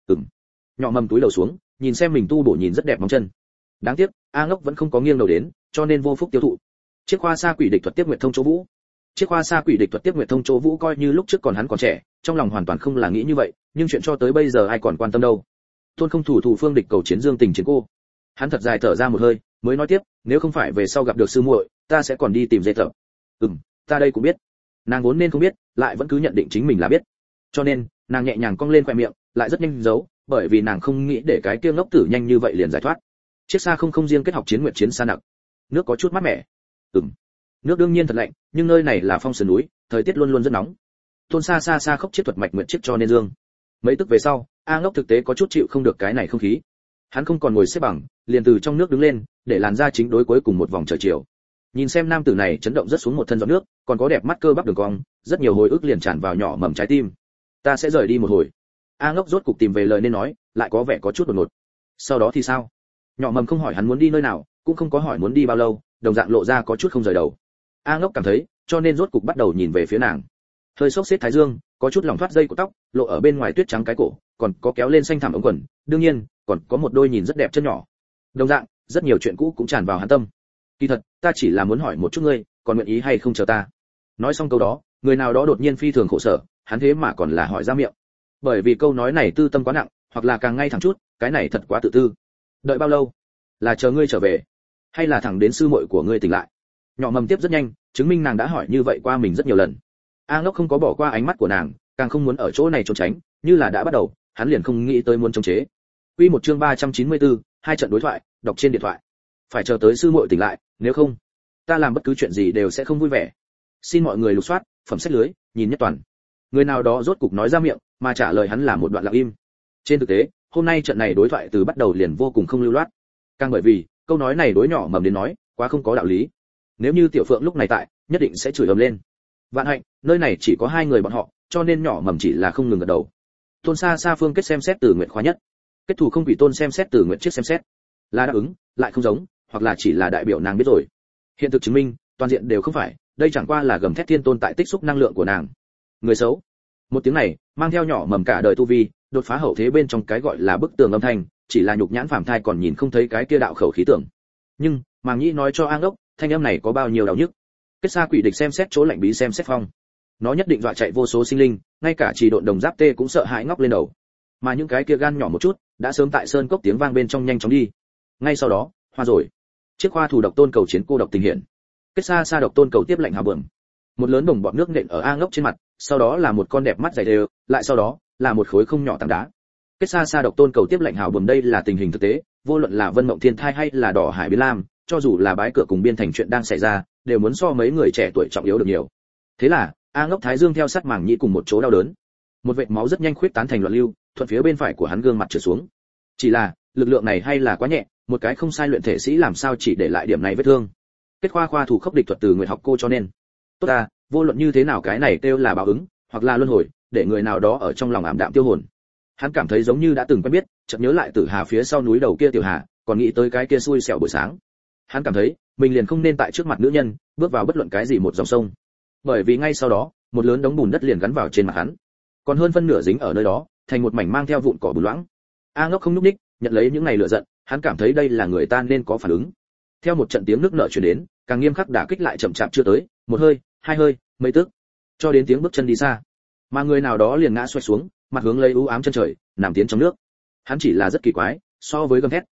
Nhỏ mầm túi đầu xuống, nhìn xem mình tu bổ nhìn rất đẹp móng chân. Đáng tiếc, A Ngốc vẫn không có nghiêng đầu đến, cho nên vô phúc tiêu thụ. Chiếc khoa sa quỷ địch thuật tiếp nguyệt thông chỗ vũ. Chiếc khoa sa quỷ địch thuật tiếp nguyệt thông chỗ vũ coi như lúc trước còn hắn còn trẻ, trong lòng hoàn toàn không là nghĩ như vậy, nhưng chuyện cho tới bây giờ ai còn quan tâm đâu. Tôn không thủ phương địch cầu chiến dương tình chiến cô. Hắn thật dài thở ra một hơi, mới nói tiếp, nếu không phải về sau gặp được sư muội, ta sẽ còn đi tìm dây thợ. Ta đây cũng biết. Nàng vốn nên không biết, lại vẫn cứ nhận định chính mình là biết. Cho nên, nàng nhẹ nhàng cong lên khóe miệng, lại rất nhanh giấu, bởi vì nàng không nghĩ để cái kia ngốc tử nhanh như vậy liền giải thoát. Chiếc xa không riêng kết học chiến nguyệt chiến xa nặng. Nước có chút mát mẻ. Nước đương nhiên thật lạnh, nhưng nơi này là phong sườn núi, thời tiết luôn luôn rất nóng. Tôn xa khốc chiết thuật mạch nguyệt chiếc cho nên dương. Mấy tức về sau, A Ngốc thực tế có chút chịu không được cái này không khí. Hắn không còn ngồi xếp bằng, liền từ trong nước đứng lên, để làn da chính đối cuối cùng một vòng trời chiều. Nhìn xem nam tử này chấn động rất xuống một thân giọt nước, còn có đẹp mắt cơ bắp đường cong, rất nhiều hồi ức liền tràn vào nhỏ mầm trái tim. Ta sẽ rời đi một hồi. A Ngốc rốt cục tìm về lời nên nói, lại có vẻ có chút đột ngột. Sau đó thì sao? Nhỏ mầm không hỏi hắn muốn đi nơi nào, cũng không có hỏi muốn đi bao lâu, đồng dạng lộ ra có chút không rời đầu. A Ngốc cảm thấy, cho nên rốt cục bắt đầu nhìn về phía nàng. Hơi xốc xếp thái dương, có chút lỏng thoát dây của tóc, lộ ở bên ngoài tuyết trắng cái cổ, còn có kéo lên xanh thẳm ống quần, đương nhiên, còn có một đôi nhìn rất đẹp chân nhỏ. Đồng dạng, rất nhiều chuyện cũ cũng tràn vào hắn tâm. Kỳ thật, ta chỉ là muốn hỏi một chút ngươi, còn nguyện ý hay không chờ ta. Nói xong câu đó, người nào đó đột nhiên phi thường khổ sở, hắn thế mà còn là hỏi ra miệng. Bởi vì câu nói này tư tâm quá nặng, hoặc là càng ngay thẳng chút, cái này thật quá tự tư. Đợi bao lâu? Là chờ ngươi trở về, hay là thẳng đến sư muội của ngươi tỉnh lại? Nhỏ mầm tiếp rất nhanh, chứng minh nàng đã hỏi như vậy qua mình rất nhiều lần. A Ngốc không có bỏ qua ánh mắt của nàng, càng không muốn ở chỗ này trốn tránh, như là đã bắt đầu, hắn liền không nghĩ tới muốn chống chế. Quy một chương 394, hai trận đối thoại, đọc trên điện thoại. Phải chờ tới sư muội tỉnh lại, nếu không, ta làm bất cứ chuyện gì đều sẽ không vui vẻ. Xin mọi người lục soát, phẩm sách lưới, nhìn nhất toàn. Người nào đó rốt cục nói ra miệng, mà trả lời hắn là một đoạn lặng im. Trên thực tế, hôm nay trận này đối thoại từ bắt đầu liền vô cùng không lưu loát. Càng bởi vì, câu nói này đối nhỏ mầm đến nói, quá không có đạo lý. Nếu như Tiểu Phượng lúc này tại, nhất định sẽ chửi ầm lên. Vạn hạnh, nơi này chỉ có hai người bọn họ, cho nên nhỏ mầm chỉ là không ngừng gật đầu. Tôn xa phương kết xem xét từ nguyện khóa nhất. Kết thủ không bị tôn xem xét từ nguyện chiếc xem xét. Là đáp ứng, lại không giống, hoặc là chỉ là đại biểu nàng biết rồi. Hiện thực chứng minh, toàn diện đều không phải, đây chẳng qua là gầm thét thiên tôn tại tích xúc năng lượng của nàng. Người xấu. Một tiếng này, mang theo nhỏ mầm cả đời tu vi, đột phá hậu thế bên trong cái gọi là bức tường âm thanh, chỉ là nhục nhãn phàm thai còn nhìn không thấy cái kia đạo khẩu khí tưởng. Nhưng, Màng Nhĩ nói cho A Ngốc, thanh âm này có bao nhiêu đau nhức. Kết xa quỷ địch xem xét chỗ lạnh bí xem xét phong. Nó nhất định dọa chạy vô số sinh linh, ngay cả chỉ độn đồng giáp tê cũng sợ hãi ngóc lên đầu. Mà những cái kia gan nhỏ một chút, đã sớm tại sơn cốc tiếng vang bên trong nhanh chóng đi. Ngay sau đó, hoa rồi. Chiếc khoa thủ độc tôn cầu chiến cô độc tình hiện. Kết xa độc tôn cầu tiếp lệnh hào bẩm. Một lớn đồng bọt nước nện ở A Ngốc trên mặt, sau đó là một con đẹp mắt dày đều, lại sau đó là một khối không nhỏ tảng đá. Kết xa độc tôn cầu tiếp lệnh hào bẩm, đây là tình hình thực tế, vô luận là Vân Mộng Thiên Thai hay là Đỏ Hải Biến Lam, cho dù là bái cửa cùng biên thành chuyện đang xảy ra, đều muốn so mấy người trẻ tuổi trọng yếu được nhiều. Thế là, A Ngốc thái dương theo sát Màng Nhĩ cùng một chỗ đau đớn. Một vệt máu rất nhanh khuyết tán thành loạn lưu, thuận phía bên phải của hắn gương mặt trượt xuống. Chỉ là, lực lượng này hay là quá nhẹ, một cái không sai luyện thể sĩ làm sao chỉ để lại điểm này vết thương. Kết khoa thủ khốc địch thuật từ người học cô cho nên. Tốt ta, vô luận như thế nào cái này kêu là báo ứng, hoặc là luân hồi, để người nào đó ở trong lòng ảm đạm tiêu hồn. Hắn cảm thấy giống như đã từng quen biết, chợt nhớ lại Tử Hà phía sau núi đầu kia Tiểu Hà, còn nghĩ tới cái kia xui xẻo buổi sáng. Hắn cảm thấy, mình liền không nên tại trước mặt nữ nhân, bước vào bất luận cái gì một dòng sông. Bởi vì ngay sau đó, một lớn đống bùn đất liền gắn vào trên mặt hắn. Còn hơn phân nửa dính ở nơi đó, thành một mảnh mang theo vụn cỏ bùn loãng. A Ngốc không nhúc nhích, nhận lấy những ngày lửa giận, hắn cảm thấy đây là người ta nên có phản ứng. Theo một trận tiếng nước nở truyền đến, càng nghiêm khắc đả kích lại chậm chạp chưa tới, một hơi, hai hơi, mấy tức, cho đến tiếng bước chân đi xa. Mà người nào đó liền ngã xoay xuống, mặt hướng lấy u ám chân trời, nằm tiến trong nước. Hắn chỉ là rất kỳ quái, so với gầm thét,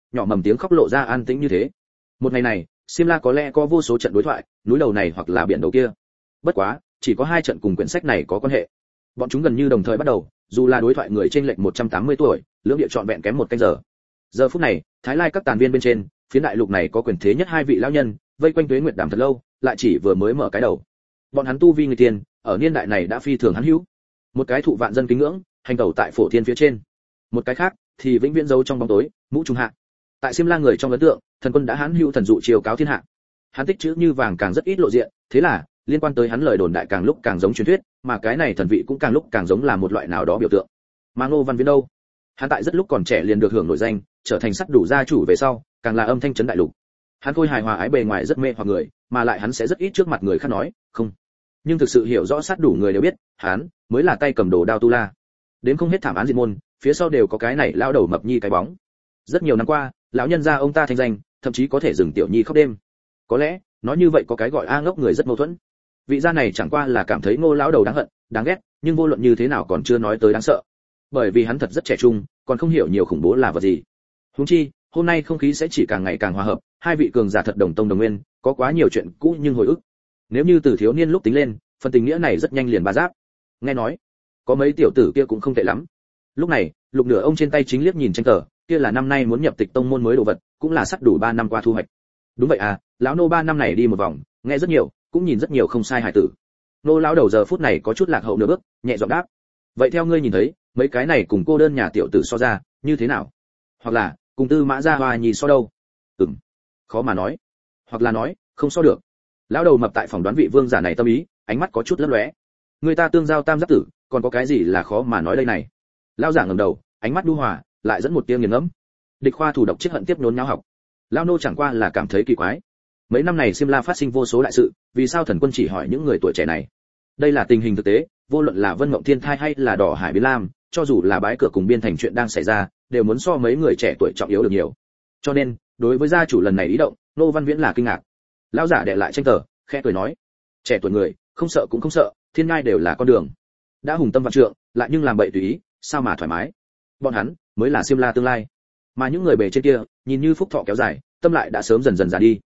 nhỏ mầm tiếng khóc lộ ra an tĩnh như thế. Một ngày này, Simla có lẽ có vô số trận đối thoại, núi đầu này hoặc là biển đầu kia. Bất quá, chỉ có 2 trận cùng quyển sách này có quan hệ. Bọn chúng gần như đồng thời bắt đầu, dù là đối thoại người trên lệch 180 tuổi, lưỡng địa trọn vẹn kém 1 canh giờ. Giờ phút này, Thái Lai các tàn viên bên trên, phiến đại lục này có quyền thế nhất 2 vị lão nhân, vây quanh Tuế Nguyệt Đàm thật lâu, lại chỉ vừa mới mở cái đầu. Bọn hắn tu vi người tiền, ở niên đại này đã phi thường hắn hữu. Một cái thụ vạn dân kính ngưỡng, hành tẩu tại phổ thiên phía trên. Một cái khác thì vĩnh viễn giấu trong bóng tối, mũ trùng hạ. Tại Simla người trong ấn tượng, thần quân đã hãn hữu thần dụ chiều cáo thiên hạ. Hắn tích chữ như vàng càng rất ít lộ diện, thế là liên quan tới hắn lời đồn đại càng lúc càng giống truyền thuyết, mà cái này thần vị cũng càng lúc càng giống là một loại nào đó biểu tượng. Mà Ngô Văn Viễn đâu? Hắn tại rất lúc còn trẻ liền được hưởng nổi danh, trở thành sắt đủ gia chủ về sau, càng là âm thanh chấn đại lục. Hắn khôi hài hòa ái bề ngoài rất mê hoặc người, mà lại hắn sẽ rất ít trước mặt người khác nói, không. Nhưng thực sự hiểu rõ sát đủ người đều biết, hắn mới là tay cầm đồ đao tu la. Đến không hết thảm án diệt môn, phía sau đều có cái này lao đầu mập nhi cái bóng. Rất nhiều năm qua, lão nhân gia ông ta thanh danh, thậm chí có thể dừng tiểu nhi khóc đêm. Có lẽ, nói như vậy có cái gọi a ngốc người rất mâu thuẫn. Vị gia này chẳng qua là cảm thấy Ngô lão đầu đáng hận, đáng ghét, nhưng vô luận như thế nào còn chưa nói tới đáng sợ. Bởi vì hắn thật rất trẻ trung, còn không hiểu nhiều khủng bố là vật gì. Huống chi, hôm nay không khí sẽ chỉ càng ngày càng hòa hợp, 2 vị cường giả thật đồng tông đồng nguyên, có quá nhiều chuyện cũ nhưng hồi ức. Nếu như từ thiếu niên lúc tính lên, phần tình nghĩa này rất nhanh liền ba giáp. Nghe nói, có mấy tiểu tử kia cũng không tệ lắm. Lúc này, Lục Nửa ông trên tay chính liếc nhìn tranh tờ, kia là năm nay muốn nhập tịch tông môn mới đồ vật, cũng là sắp đủ 3 năm qua thu hoạch. Đúng vậy à, lão nô 3 năm này đi một vòng, nghe rất nhiều, cũng nhìn rất nhiều không sai hài tử. Nô lão đầu giờ phút này có chút lạc hậu nửa bước, nhẹ giọng đáp. Vậy theo ngươi nhìn thấy, mấy cái này cùng cô đơn nhà tiểu tử so ra, như thế nào? Hoặc là, cùng Tư Mã Gia Hoa nhì so đâu? Khó mà nói. Hoặc là nói, không so được. Lão đầu mập tại phòng đoán vị vương giả này tâm ý, ánh mắt có chút lấp lóe. Người ta tương giao tam giáp tử, còn có cái gì là khó mà nói đây này? Lão giả ngẩng đầu, ánh mắt nhu hòa, lại dẫn một tia nghiền ngẫm. Địch khoa thủ độc chiết hận tiếp nhốn nháo học. Lão nô chẳng qua là cảm thấy kỳ quái. Mấy năm này Simla phát sinh vô số đại sự, vì sao thần quân chỉ hỏi những người tuổi trẻ này? Đây là tình hình thực tế, vô luận là Vân Mộng Thiên Thai hay là Đỏ Hải Biến Lam, cho dù là bái cửa cùng biên thành chuyện đang xảy ra, đều muốn so mấy người trẻ tuổi trọng yếu được nhiều. Cho nên, đối với gia chủ lần này ý động, Nô Văn Viễn là kinh ngạc. Lão giả đệ lại tranh tờ, khẽ cười nói: trẻ tuổi người, không sợ cũng không sợ, thiên ngai đều là con đường. Đã hùng tâm vạn trượng, lại nhưng làm bậy tùy ý, sao mà thoải mái? Bọn hắn mới là Simla tương lai. Mà những người bề trên kia, nhìn như phúc thọ kéo dài, tâm lại đã sớm dần dần già đi.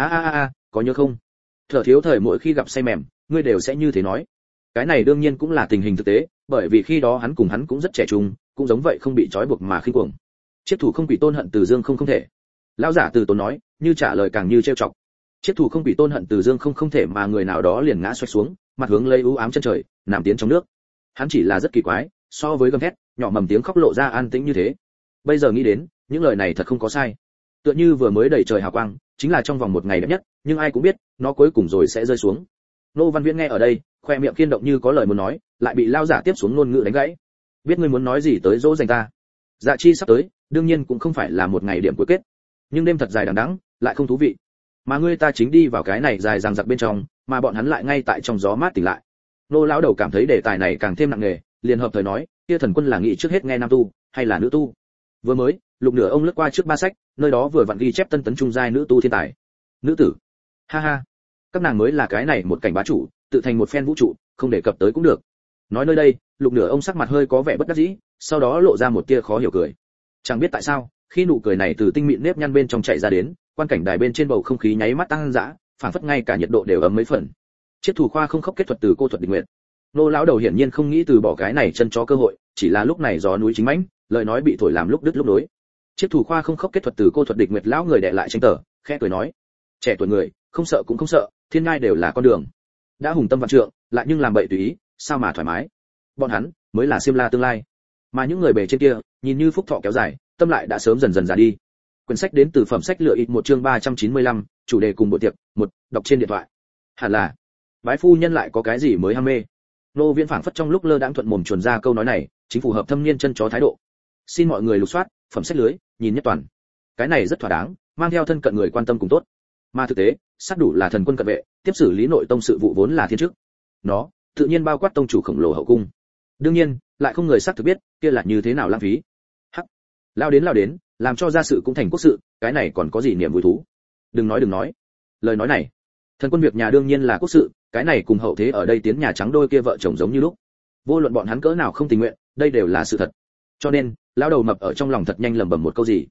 Có nhớ không? Thở thiếu thời mỗi khi gặp say mềm, ngươi đều sẽ như thế nói. Cái này đương nhiên cũng là tình hình thực tế, bởi vì khi đó hắn cũng rất trẻ trung, cũng giống vậy không bị trói buộc mà khinh cuồng. Chiết thủ không quỷ tôn hận từ dương không thể. Lão giả từ tốn nói, như trả lời càng như trêu chọc. Chiết thủ không quỷ tôn hận từ dương không thể mà người nào đó liền ngã xoay xuống, mặt hướng lấy u ám chân trời, nằm tiến trong nước. Hắn chỉ là rất kỳ quái, so với gầm thét, nhỏ mầm tiếng khóc lộ ra an tĩnh như thế. Bây giờ nghĩ đến, những lời này thật không có sai. Tựa như vừa mới đầy trời hào quang, chính là trong vòng một ngày đẹp nhất, nhưng ai cũng biết, nó cuối cùng rồi sẽ rơi xuống. Nô Văn Viễn nghe ở đây, khoe miệng kiên động như có lời muốn nói, lại bị lao giả tiếp xuống ngôn ngữ đánh gãy. Biết ngươi muốn nói gì tới dỗ dành ta. Dạ chi sắp tới, đương nhiên cũng không phải là một ngày điểm cuối kết, nhưng đêm thật dài đằng đẵng, lại không thú vị. Mà ngươi ta chính đi vào cái này dài dằng dặc bên trong, mà bọn hắn lại ngay tại trong gió mát tỉnh lại. Nô lão đầu cảm thấy đề tài này càng thêm nặng nề, liền hợp thời nói, kia thần quân là nghĩ trước hết nghe nam tu, hay là nữ tu? Vừa mới, Lục Nửa ông lướt qua trước ba sách, nơi đó vừa vặn ghi chép tân tấn trung giai nữ tu thiên tài. Nữ tử. Ha ha. Các nàng mới là cái này một cảnh bá chủ, tự thành một phen vũ trụ, không đề cập tới cũng được. Nói nơi đây, Lục Nửa ông sắc mặt hơi có vẻ bất đắc dĩ, sau đó lộ ra một tia khó hiểu cười. Chẳng biết tại sao, khi nụ cười này từ tinh mịn nếp nhăn bên trong chạy ra đến, quan cảnh đài bên trên bầu không khí nháy mắt tăng dã, phản phất ngay cả nhiệt độ đều ấm mấy phần. Chiết thủ khoa không khốc kết thuật từ cô thuật định nguyện. Nô lão đầu hiển nhiên không nghĩ từ bỏ cái này chân chó cơ hội, chỉ là lúc này gió núi chính mãnh, lời nói bị thổi làm lúc đứt lúc nối. Chiết thủ khoa không khốc kết thuật từ cô thuật địch nguyệt lão người đệ lại tranh tờ, khẽ cười nói: trẻ tuổi người, không sợ cũng không sợ, thiên ngai đều là con đường. Đã hùng tâm vạn trượng, lại nhưng làm bậy tùy ý, sao mà thoải mái? Bọn hắn mới là Simla tương lai. Mà những người bề trên kia, nhìn như phúc thọ kéo dài, tâm lại đã sớm dần dần già đi. Quyển sách đến từ phẩm sách lựa ít một chương 395, chủ đề cùng buổi tiệc, một, đọc trên điện thoại. Hẳn là, bái phu nhân lại có cái gì mới ham mê? Nô Viễn phảng phất trong lúc lơ đãng thuận mồm chuồn ra câu nói này, chính phù hợp thâm niên chân chó thái độ. Xin mọi người lục soát, phẩm sách lưới, nhìn nhất toàn. Cái này rất thỏa đáng, mang theo thân cận người quan tâm cùng tốt. Mà thực tế, sát đủ là thần quân cận vệ, tiếp xử lý nội tông sự vụ vốn là thiên chức. Nó, tự nhiên bao quát tông chủ khổng lồ hậu cung. Đương nhiên, lại không người xác thực biết, kia là như thế nào lãng phí. Hắc. Lao đến, làm cho gia sự cũng thành quốc sự, cái này còn có gì niềm vui thú. Đừng nói. Lời nói này, thần quân việc nhà đương nhiên là quốc sự, cái này cùng hậu thế ở đây tiến nhà trắng đôi kia vợ chồng giống như lúc. Vô luận bọn hắn cỡ nào không tình nguyện, đây đều là sự thật. Cho nên, lão đầu mập ở trong lòng thật nhanh lẩm bẩm một câu gì.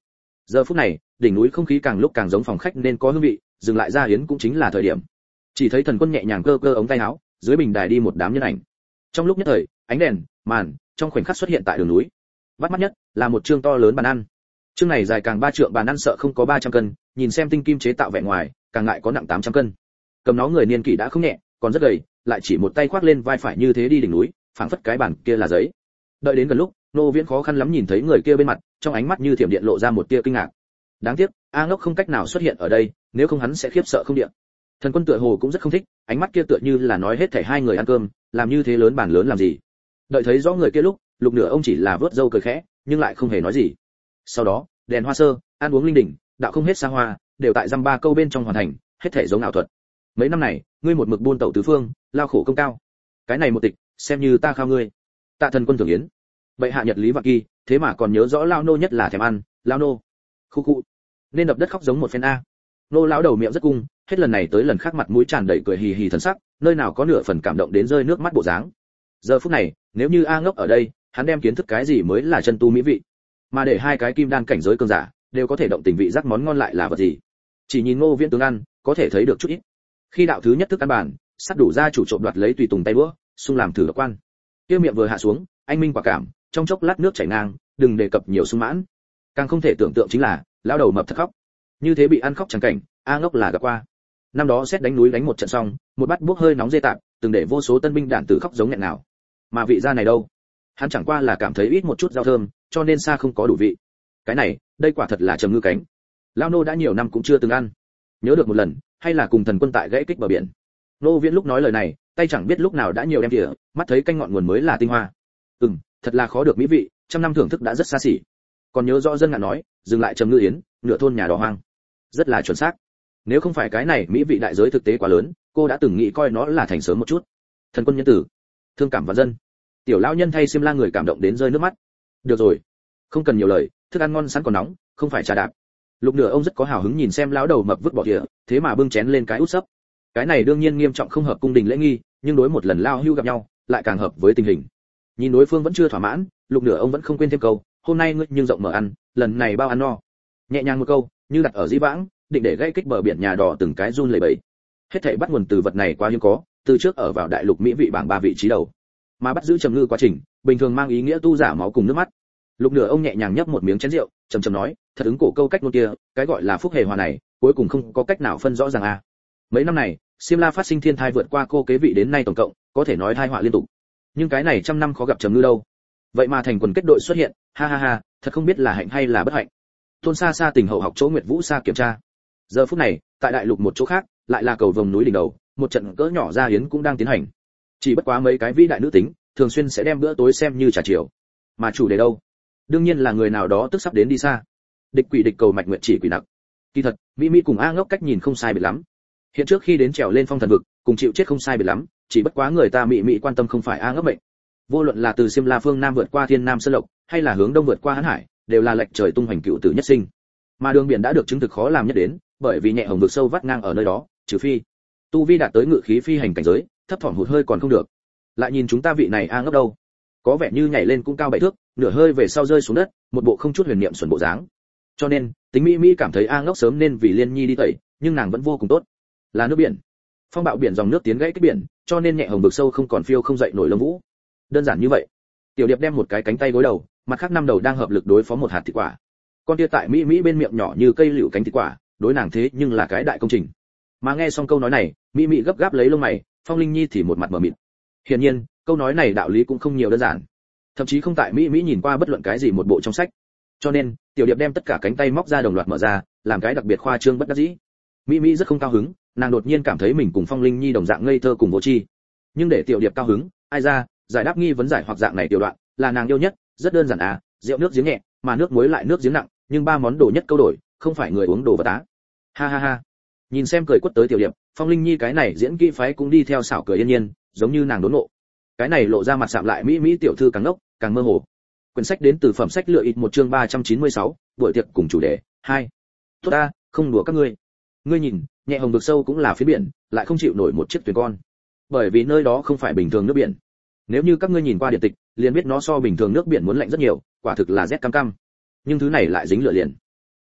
Giờ phút này, đỉnh núi không khí càng lúc càng giống phòng khách nên có hương vị, dừng lại ra hiến cũng chính là thời điểm. Chỉ thấy Thần Quân nhẹ nhàng cơ cơ ống tay áo, dưới bình đài đi một đám nhân ảnh. Trong lúc nhất thời, ánh đèn, màn, trong khoảnh khắc xuất hiện tại đường núi. Bắt mắt nhất là một chương to lớn bàn ăn. Chương này dài càng 3 trượng bàn ăn sợ không có 300 cân, nhìn xem tinh kim chế tạo vẻ ngoài, càng ngại có nặng 800 cân. Cầm nó người niên kỷ đã không nhẹ, còn rất gầy, lại chỉ một tay khoác lên vai phải như thế đi đỉnh núi, phảng phất cái bàn kia là giấy. Đợi đến gần lúc, Nô Viễn khó khăn lắm nhìn thấy người kia bên mặt, trong ánh mắt như thiểm điện lộ ra một tia kinh ngạc. Đáng tiếc, A Ngốc không cách nào xuất hiện ở đây, nếu không hắn sẽ khiếp sợ không điện. Thần Quân tựa hồ cũng rất không thích, ánh mắt kia tựa như là nói hết thảy hai người ăn cơm, làm như thế lớn bàn lớn làm gì? Đợi thấy rõ người kia lúc, Lục Nửa ông chỉ là vớt râu cười khẽ, nhưng lại không hề nói gì. Sau đó, đèn hoa sơ, ăn uống linh đình, đạo không hết xa hoa, đều tại dăm ba câu bên trong hoàn thành, hết thảy giống ảo thuật. Mấy năm này, ngươi một mực buôn tẩu tứ phương, lao khổ công cao. Cái này một tịch, xem như ta khao ngươi. Tạ Thần Quân thưởng yến. Bệ hạ nhật lý vạn kỳ, thế mà còn nhớ rõ lao nô nhất là thèm ăn, lao nô. Khu khu. Nên đập đất khóc giống một phen a. Nô lão đầu miệng rất cung, hết lần này tới lần khác mặt mũi tràn đầy cười hì hì thần sắc, nơi nào có nửa phần cảm động đến rơi nước mắt bộ dáng. Giờ phút này, nếu như A Ngốc ở đây, hắn đem kiến thức cái gì mới là chân tu mỹ vị, mà để hai cái kim đan cảnh giới cường giả đều có thể động tình vị giác món ngon lại là vật gì. Chỉ nhìn Ngô Viễn tướng ăn, có thể thấy được chút ít. Khi đạo thứ nhất thức ăn bàn, sắp đủ ra chủ trộm đoạt lấy tùy tùng tay đũa, xung làm thử độc quan. Tiêu miệng vừa hạ xuống, anh minh quả cảm, trong chốc lát nước chảy ngang, đừng đề cập nhiều sung mãn. Càng không thể tưởng tượng chính là, lão đầu mập thật khóc. Như thế bị ăn khóc chẳng cảnh, A Ngốc là gặp qua. Năm đó xét đánh núi đánh một trận xong, một bát bốc hơi nóng dê tạp, từng để vô số tân binh đạn tử khóc giống nghẹn nào. Mà vị gia này đâu? Hắn chẳng qua là cảm thấy ít một chút rau thơm, cho nên xa không có đủ vị. Cái này, đây quả thật là trầm ngư cánh. Lão nô đã nhiều năm cũng chưa từng ăn. Nhớ được một lần, hay là cùng Thần Quân tại gãy kích bờ biển. Nô Viễn lúc nói lời này, tay chẳng biết lúc nào đã nhiều đem tỉa, mắt thấy canh ngọn nguồn mới là tinh hoa. Thật là khó được mỹ vị, trăm năm thưởng thức đã rất xa xỉ. Còn nhớ rõ dân ngạn nói, dừng lại trầm ngư yến, nửa thôn nhà đỏ hoang. Rất là chuẩn xác. Nếu không phải cái này mỹ vị đại giới thực tế quá lớn, cô đã từng nghĩ coi nó là thành sớm một chút. Thần Quân nhân tử, thương cảm vạn dân. Tiểu lão nhân thay Xiêm La người cảm động đến rơi nước mắt. Được rồi, không cần nhiều lời, thức ăn ngon sẵn còn nóng, không phải trà đạp. Lục Nửa ông rất có hào hứng nhìn xem lão đầu mập vứt bỏ kìa, thế mà bưng chén lên cái út sấp. Cái này đương nhiên nghiêm trọng không hợp cung đình lễ nghi, nhưng đối một lần lao hưu gặp nhau, lại càng hợp với tình hình. Nhìn đối phương vẫn chưa thỏa mãn, Lục Nửa ông vẫn không quên thêm câu, hôm nay ngươi nhưng rộng mở ăn, lần này bao ăn no. Nhẹ nhàng một câu, như đặt ở dĩ vãng, định để gây kích bờ biển nhà đỏ từng cái run lẩy bẩy. Hết thảy bắt nguồn từ vật này quá hiếm có, từ trước ở vào đại lục mỹ vị bảng 3 vị trí đầu. Mà bắt giữ trầm ngư quá trình, bình thường mang ý nghĩa tu giả máu cùng nước mắt. Lục Nửa ông nhẹ nhàng nhấp một miếng chén rượu, trầm trầm nói, thật ứng cổ câu cách ngôn kia, cái gọi là phúc hề hòa này, cuối cùng không có cách nào phân rõ ràng a. Mấy năm này, Xiêm La phát sinh thiên thai vượt qua cô kế vị đến nay tổng cộng, có thể nói tai họa liên tục. Nhưng cái này trăm năm khó gặp trầm ngư đâu. Vậy mà thành quần kết đội xuất hiện, ha ha ha, thật không biết là hạnh hay là bất hạnh. Tôn Sa Sa tình hậu học chỗ Nguyệt Vũ Sa kiểm tra. Giờ phút này, tại đại lục một chỗ khác, lại là cầu vồng núi đỉnh đầu, một trận cỡ nhỏ ra hiến cũng đang tiến hành. Chỉ bất quá mấy cái vĩ đại nữ tính, thường xuyên sẽ đem bữa tối xem như trà chiều. Mà chủ đề đâu? Đương nhiên là người nào đó tức sắp đến đi xa. Địch quỷ địch cầu mạch nguyện chỉ quỷ nặc. Kỳ thật, Mỹ Mỹ cùng A Ngốc cách nhìn không sai biệt lắm. Hiện trước khi đến trèo lên phong thần vực, cùng chịu chết không sai biệt lắm, chỉ bất quá người ta Mỹ quan tâm không phải A Ngốc mệnh. Vô luận là từ Xiêm La phương nam vượt qua Thiên Nam Sơn Lộc, hay là hướng đông vượt qua Hán Hải, đều là lệch trời tung hoành cựu tử nhất sinh. Mà đường biển đã được chứng thực khó làm nhất đến, bởi vì nhẹ hồng vực sâu vắt ngang ở nơi đó, trừ phi tu vi đạt tới ngự khí phi hành cảnh giới, thấp thỏm hụt hơi còn không được. Lại nhìn chúng ta vị này A Ngốc đâu, có vẻ như nhảy lên cũng cao 7 thước, nửa hơi về sau rơi xuống đất, một bộ không chút huyền niệm xuẩn bộ dáng. Cho nên, tính Mỹ cảm thấy A Ngốc sớm nên vì Liên Nhi đi tẩy, nhưng nàng vẫn vô cùng tốt. Là nước biển, phong bạo biển dòng nước tiến gãy cái biển, cho nên nhẹ hồng vực sâu không còn phiêu không dậy nổi lông vũ. Đơn giản như vậy. Tiểu Điệp đem một cái cánh tay gối đầu, mặt khác 5 đầu đang hợp lực đối phó một hạt thịt quả. Con tia tại Mỹ bên miệng nhỏ như cây liễu cánh thịt quả, đối nàng thế nhưng là cái đại công trình. Mà nghe xong câu nói này, Mỹ gấp gáp lấy lông mày, Phong Linh Nhi thì một mặt mờ mịt. Hiển nhiên, câu nói này đạo lý cũng không nhiều đơn giản. Thậm chí không tại Mỹ nhìn qua bất luận cái gì một bộ trong sách. Cho nên, Tiểu Điệp đem tất cả cánh tay móc ra đồng loạt mở ra, làm cái đặc biệt khoa trương bất đắc dĩ. Mỹ rất không cao hứng, nàng đột nhiên cảm thấy mình cùng Phong Linh Nhi đồng dạng ngây thơ cùng vô tri. Nhưng để Tiểu Điệp cao hứng, ai ra, giải đáp nghi vấn giải hoặc dạng này tiểu đoạn, là nàng yêu nhất, rất đơn giản à, rượu nước giếng nhẹ, mà nước muối lại nước giếng nặng, nhưng 3 món đồ nhất câu đổi, không phải người uống đồ vật á. Ha ha ha. Nhìn xem cười quất tới Tiểu Điệp, Phong Linh Nhi cái này diễn kỹ phái cũng đi theo xảo cười yên nhiên, giống như nàng đốn nộ. Cái này lộ ra mặt sạm lại Mỹ tiểu thư càng ngốc, càng mơ hồ. Quyển sách đến từ phẩm sách lựa ít một chương 396, buổi tiệc cùng chủ đề 2. Tốt ta, không đùa các ngươi. Ngươi nhìn, nhẹ hồng vực sâu cũng là phía biển, lại không chịu nổi một chiếc thuyền con. Bởi vì nơi đó không phải bình thường nước biển. Nếu như các ngươi nhìn qua điện tịch, liền biết nó so bình thường nước biển muốn lạnh rất nhiều, quả thực là rét cam cam. Nhưng thứ này lại dính lửa liền.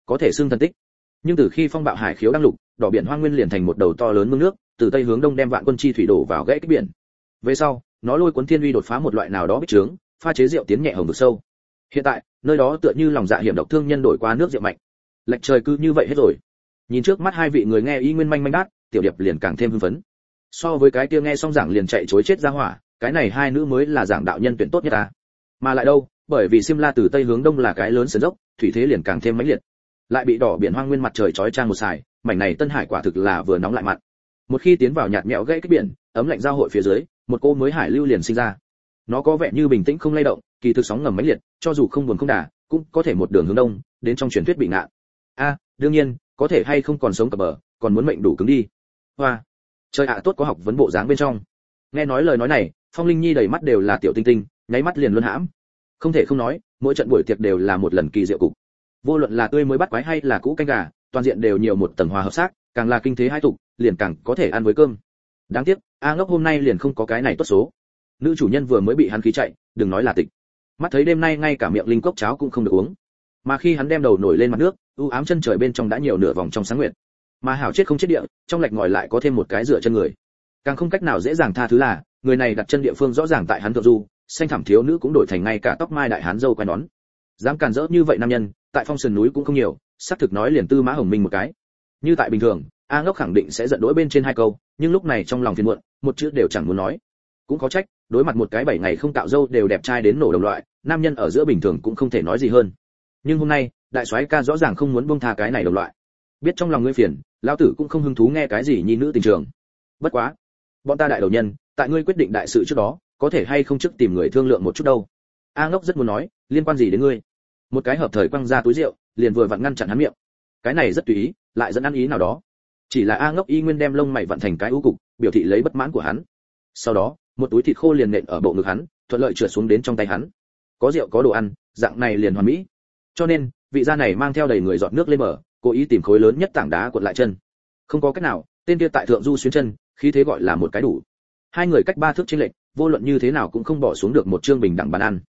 có thể xưng thần tích. Nhưng từ khi phong bạo hải khiếu đăng lục, đỏ biển hoang nguyên liền thành một đầu to lớn mương nước, từ tây hướng đông đem vạn quân chi thủy đổ vào gãy cái biển. Về sau, nó lôi cuốn thiên uy đột phá một loại nào đó bích trướng, pha chế rượu tiến nhẹ hồng vực sâu. Hiện tại, nơi đó tựa như lòng dạ hiểm độc thương nhân đổi qua nước rượu mạnh. Lệch trời cứ như vậy hết rồi. Nhìn trước mắt hai vị người nghe y nguyên manh manh đát, tiểu điệp liền càng thêm hưng phấn. So với cái kia nghe xong giảng liền chạy chối chết ra hỏa, cái này hai nữ mới là giảng đạo nhân tuyển tốt nhất ta. Mà lại đâu, bởi vì Simla từ tây hướng đông là cái lớn sườn dốc, thủy thế liền càng thêm mãnh liệt. Lại bị đỏ biển hoang nguyên mặt trời chói chang một sải, mảnh này Tân Hải quả thực là vừa nóng lại mặn. Một khi tiến vào nhạt nhẽo gãy cái biển, ấm lạnh giao hội phía dưới, một cô mới hải lưu liền sinh ra. Nó có vẻ như bình tĩnh không lay động, kỳ thực sóng ngầm mãnh liệt, cho dù không buồn không đà, cũng có thể một đường hướng đông, đến trong truyền thuyết bị ngạn. Đương nhiên, có thể hay không còn sống cập bờ, còn muốn mệnh đủ cứng đi. Hoa, trời ạ, tốt có học vấn bộ dáng bên trong. Nghe nói lời nói này, Phong Linh Nhi đầy mắt đều là tiểu tinh tinh, nháy mắt liền luân hãm. Không thể không nói, mỗi trận buổi tiệc đều là một lần kỳ diệu cục. Vô luận là tươi mới bắt quái hay là cũ canh gà, toàn diện đều nhiều một tầng hòa hợp sắc, càng là kinh thế hai tục, liền càng có thể ăn với cơm. Đáng tiếc, A Ngốc hôm nay liền không có cái này tốt số. Nữ chủ nhân vừa mới bị hắn khí chạy, đừng nói là tịch. Mắt thấy đêm nay ngay cả miệng linh cốc cháo cũng không được uống. Mà khi hắn đem đầu nổi lên mặt nước, u ám chân trời bên trong đã nhiều nửa vòng trong sáng nguyệt. Mà hảo chết không chết địa, trong lạch ngòi lại có thêm một cái dựa chân người. Càng không cách nào dễ dàng tha thứ là, người này đặt chân địa phương rõ ràng tại hắn thượng du, xanh thẳm thiếu nữ cũng đổi thành ngay cả tóc mai đại hán dâu quai nón. Dám càn rỡ như vậy nam nhân, tại Phong Sườn núi cũng không nhiều, xác thực nói liền Tư Mã Hồng Minh một cái. Như tại bình thường, A Ngốc khẳng định sẽ giận dỗi bên trên hai câu, nhưng lúc này trong lòng phiền muộn, một chữ đều chẳng muốn nói. Cũng có trách, đối mặt một cái 7 ngày không cạo râu đều đẹp trai đến nổ đồng loại, nam nhân ở giữa bình thường cũng không thể nói gì hơn. Nhưng hôm nay, đại soái ca rõ ràng không muốn buông tha cái này đồng loại. Biết trong lòng ngươi phiền, lão tử cũng không hứng thú nghe cái gì nhi nữ tình trường. Bất quá, bọn ta đại đầu nhân, tại ngươi quyết định đại sự trước đó, có thể hay không trước tìm người thương lượng một chút đâu. A Ngốc rất muốn nói, liên quan gì đến ngươi? Một cái hợp thời quăng ra túi rượu, liền vừa vặn ngăn chặn hắn miệng. Cái này rất tùy ý, lại dẫn ăn ý nào đó. Chỉ là A Ngốc y nguyên đem lông mày vặn thành cái u cục, biểu thị lấy bất mãn của hắn. Sau đó, một túi thịt khô liền nện ở bộ ngực hắn, thuận lợi trượt xuống đến trong tay hắn. Có rượu có đồ ăn, dạng này liền hoàn mỹ. Cho nên, vị gia này mang theo đầy người giọt nước lên bờ, cố ý tìm khối lớn nhất tảng đá cuộn lại chân. Không có cách nào, tên kia tại thượng du xuyến chân, khí thế gọi là một cái đủ. Hai người cách 3 thước chênh lệch, vô luận như thế nào cũng không bỏ xuống được một chương bình đẳng bàn ăn.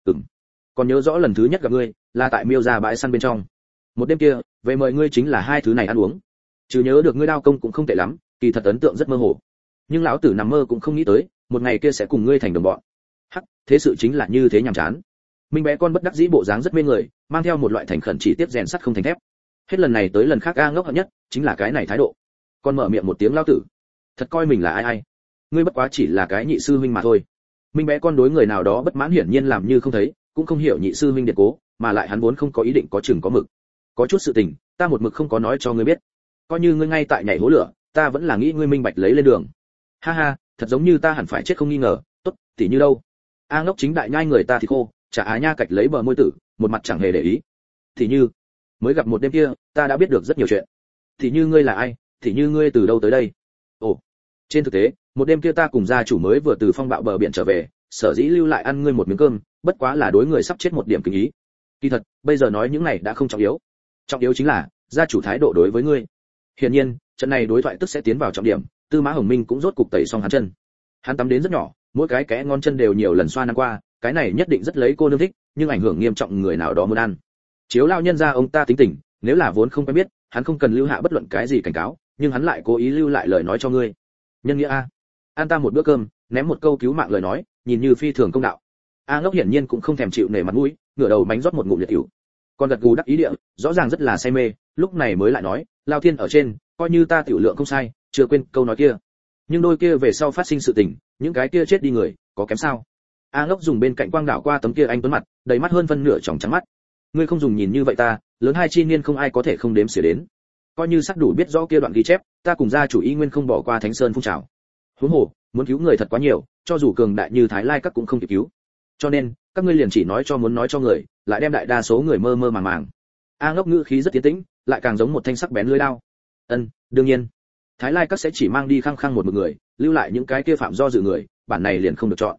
Còn nhớ rõ lần thứ nhất gặp ngươi, là tại Miêu gia bãi săn bên trong. Một đêm kia, về mời ngươi chính là hai thứ này ăn uống. Chứ nhớ được ngươi đao công cũng không tệ lắm, kỳ thật ấn tượng rất mơ hồ. Nhưng lão tử nằm mơ cũng không nghĩ tới, một ngày kia sẽ cùng ngươi thành đồng bọn. Hắc, thế sự chính là như thế nhàm chán. Minh bé con bất đắc dĩ bộ dáng rất mê người, mang theo một loại thành khẩn chỉ tiếp rèn sắt không thành thép. Hết lần này tới lần khác A Ngốc hận nhất, chính là cái này thái độ. Con mở miệng một tiếng lão tử, thật coi mình là ai? Ngươi bất quá chỉ là cái nhị sư huynh mà thôi. Minh bé con đối người nào đó bất mãn hiển nhiên làm như không thấy, cũng không hiểu nhị sư huynh điện cố, mà lại hắn vốn không có ý định có chừng có mực. Có chút sự tình, ta một mực không có nói cho ngươi biết. Coi như ngươi ngay tại nhảy hố lửa, ta vẫn là nghĩ ngươi minh bạch lấy lên đường. Ha ha, thật giống như ta hẳn phải chết không nghi ngờ, tốt, tỉ như đâu? A Ngốc chính đại nhai người ta thì khô, chả á nha cạch lấy bờ môi tử, một mặt chẳng hề để ý. Thì như, mới gặp một đêm kia, ta đã biết được rất nhiều chuyện. Thì như ngươi là ai, thì như ngươi từ đâu tới đây? Ồ, trên thực tế, một đêm kia ta cùng gia chủ mới vừa từ phong bạo bờ biển trở về, sở dĩ lưu lại ăn ngươi một miếng cơm, bất quá là đối người sắp chết một điểm kính ý. Kỳ thật, bây giờ nói những này đã không trọng yếu. Trọng yếu chính là gia chủ thái độ đối với ngươi. Hiển nhiên, trận này đối thoại tức sẽ tiến vào trọng điểm, Tư Mã Hồng Minh cũng rốt cục tẩy xong hắn chân. Hắn tắm đến rất nhỏ, mỗi cái kẽ ngón chân đều nhiều lần xoa nắn qua, cái này nhất định rất lấy cô nương thích, nhưng ảnh hưởng nghiêm trọng người nào đó muốn ăn. Chiếu lao nhân ra ông ta tính tình, nếu là vốn không quen biết, hắn không cần lưu hạ bất luận cái gì cảnh cáo, nhưng hắn lại cố ý lưu lại lời nói cho ngươi. Nhân nghĩa a, ăn ta một bữa cơm, ném một câu cứu mạng lời nói, nhìn như phi thường công đạo. A Ngốc hiển nhiên cũng không thèm chịu nể mặt mũi, ngửa đầu mánh rót một ngụm liệt tiểu. Còn gật gù đắc ý địa, rõ ràng rất là say mê, lúc này mới lại nói, lao thiên ở trên, coi như ta tiểu lượng không sai, chưa quên câu nói kia. Nhưng đôi kia về sau phát sinh sự tình, những cái kia chết đi người, có kém sao? A Ngốc dùng bên cạnh quang đảo qua tấm kia anh tuấn mặt, đầy mắt hơn phân nửa tròng trắng mắt. Ngươi không dùng nhìn như vậy ta, lớn hai chi niên không ai có thể không đếm xỉa đến. Coi như sắc đủ biết rõ kia đoạn ghi chép, ta cùng gia chủ y nguyên không bỏ qua Thánh Sơn phun trào. Huống hồ, muốn cứu người thật quá nhiều, cho dù cường đại như Thái Lai các cũng không kịp cứu. Cho nên, các ngươi liền chỉ nói cho muốn nói cho người, lại đem đại đa số người mơ mơ màng màng. A Ngốc ngữ khí rất tiến tĩnh, lại càng giống một thanh sắc bén lưỡi dao. Đương nhiên, Thái Lai các sẽ chỉ mang đi khăng khăng một người, lưu lại những cái kia phạm do dự người, bản này liền không được chọn.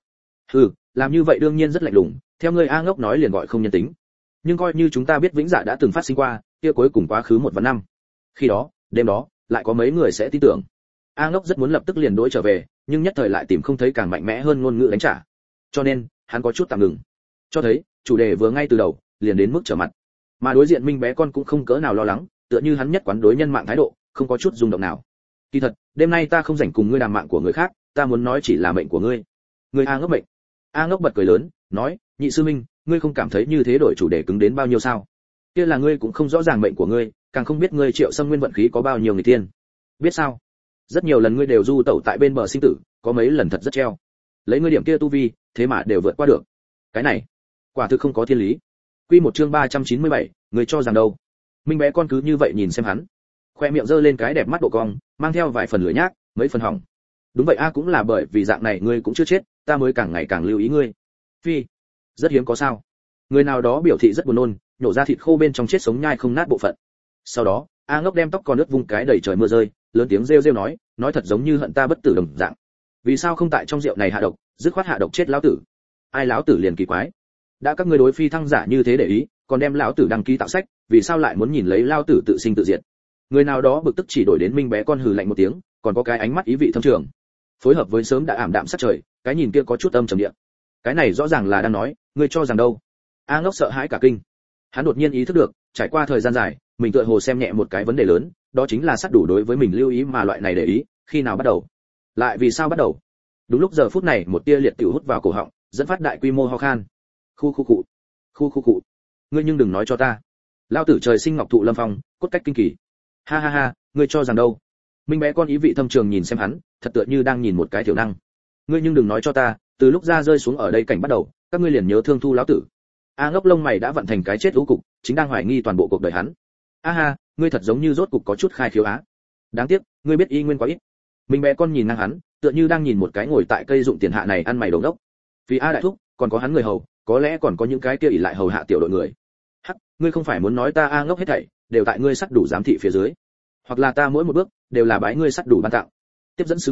Làm như vậy đương nhiên rất lạnh lùng, theo ngươi A Ngốc nói liền gọi không nhân tính. Nhưng coi như chúng ta biết Vĩnh Dạ đã từng phát sinh qua, kia cuối cùng quá khứ 1 và 5. Khi đó, đêm đó, lại có mấy người sẽ tin tưởng. A Ngốc rất muốn lập tức liền đối trở về, nhưng nhất thời lại tìm không thấy càng mạnh mẽ hơn ngôn ngữ đánh trả. Cho nên, hắn có chút tạm ngừng. Cho thấy, chủ đề vừa ngay từ đầu, liền đến mức trở mặt. Mà đối diện Minh bé con cũng không cỡ nào lo lắng, tựa như hắn nhất quán đối nhân mạng thái độ, không có chút rung động nào. Kỳ thật, đêm nay ta không rảnh cùng ngươi đàm mạng của người khác, ta muốn nói chỉ là mệnh của ngươi. Ngươi A Ngốc mệnh. A Ngốc bật cười lớn, nói, nhị sư minh, ngươi không cảm thấy như thế đổi chủ đề cứng đến bao nhiêu sao? Kia là ngươi cũng không rõ ràng mệnh của ngươi, càng không biết ngươi Triệu Sâm Nguyên vận khí có bao nhiêu người tiên. Biết sao? Rất nhiều lần ngươi đều du tẩu tại bên bờ sinh tử, có mấy lần thật rất treo. Lấy ngươi điểm kia tu vi, thế mà đều vượt qua được. Cái này, quả thực không có thiên lý. Quy một chương 397, ngươi cho rằng đâu? Minh bé con cứ như vậy nhìn xem hắn, khoe miệng giơ lên cái đẹp mắt độ cong, mang theo vài phần lửa nhác, mấy phần hỏng. Đúng vậy a, cũng là bởi vì dạng này ngươi cũng chưa chết, ta mới càng ngày càng lưu ý ngươi. Phi, rất hiếm có sao? Người nào đó biểu thị rất buồn nôn, nhổ ra thịt khô bên trong chết sống nhai không nát bộ phận. Sau đó, A Ngốc đem tóc con nước vung cái đầy trời mưa rơi, lớn tiếng rêu rêu nói thật giống như hận ta bất tử đồng dạng. Vì sao không tại trong rượu này hạ độc, dứt khoát hạ độc chết lão tử? Ai lão tử liền kỳ quái. Đã các ngươi đối phi thăng giả như thế để ý, còn đem lão tử đăng ký tạo sách, vì sao lại muốn nhìn lấy lão tử tự sinh tự diệt? Người nào đó bực tức chỉ đổi đến Minh bé con hừ lạnh một tiếng, còn có cái ánh mắt ý vị thâm trường. Phối hợp với sớm đã ảm đạm sát trời, cái nhìn kia có chút âm trầm địa. Cái này rõ ràng là đang nói, ngươi cho rằng đâu? A Ngốc sợ hãi cả kinh. Hắn đột nhiên ý thức được, trải qua thời gian dài, mình tựa hồ xem nhẹ một cái vấn đề lớn, đó chính là sát đủ đối với mình lưu ý mà loại này để ý, khi nào bắt đầu? Lại vì sao bắt đầu? Đúng lúc giờ phút này, một tia liệt tiểu hút vào cổ họng, dẫn phát đại quy mô ho khan. Khu cụ. Ngươi nhưng đừng nói cho ta. Lão tử trời sinh ngọc thụ lâm phong, cốt cách kinh kỳ. Ha ha ha, ngươi cho rằng đâu? Minh bé con ý vị thâm trường nhìn xem hắn, thật tựa như đang nhìn một cái tiểu năng. Ngươi nhưng đừng nói cho ta, từ lúc ra rơi xuống ở đây cảnh bắt đầu, các ngươi liền nhớ thương thu lão tử. A Ngốc lông mày đã vận thành cái chết lũ cục, chính đang hoài nghi toàn bộ cuộc đời hắn. A ha, ngươi thật giống như rốt cục có chút khai khiếu á. Đáng tiếc, ngươi biết y nguyên quá ít. Minh bé con nhìn ngang hắn, tựa như đang nhìn một cái ngồi tại cây dụng tiền hạ này ăn mày đồ đốc. Vì A đại thúc, còn có hắn người hầu, có lẽ còn có những cái kia ỷ lại hầu hạ tiểu đội người. Hắc, ngươi không phải muốn nói ta A Ngốc hết thảy đều tại ngươi sắt đủ giám thị phía dưới, hoặc là ta mỗi một bước đều là bái ngươi sắt đủ ban tặng. Tiếp dẫn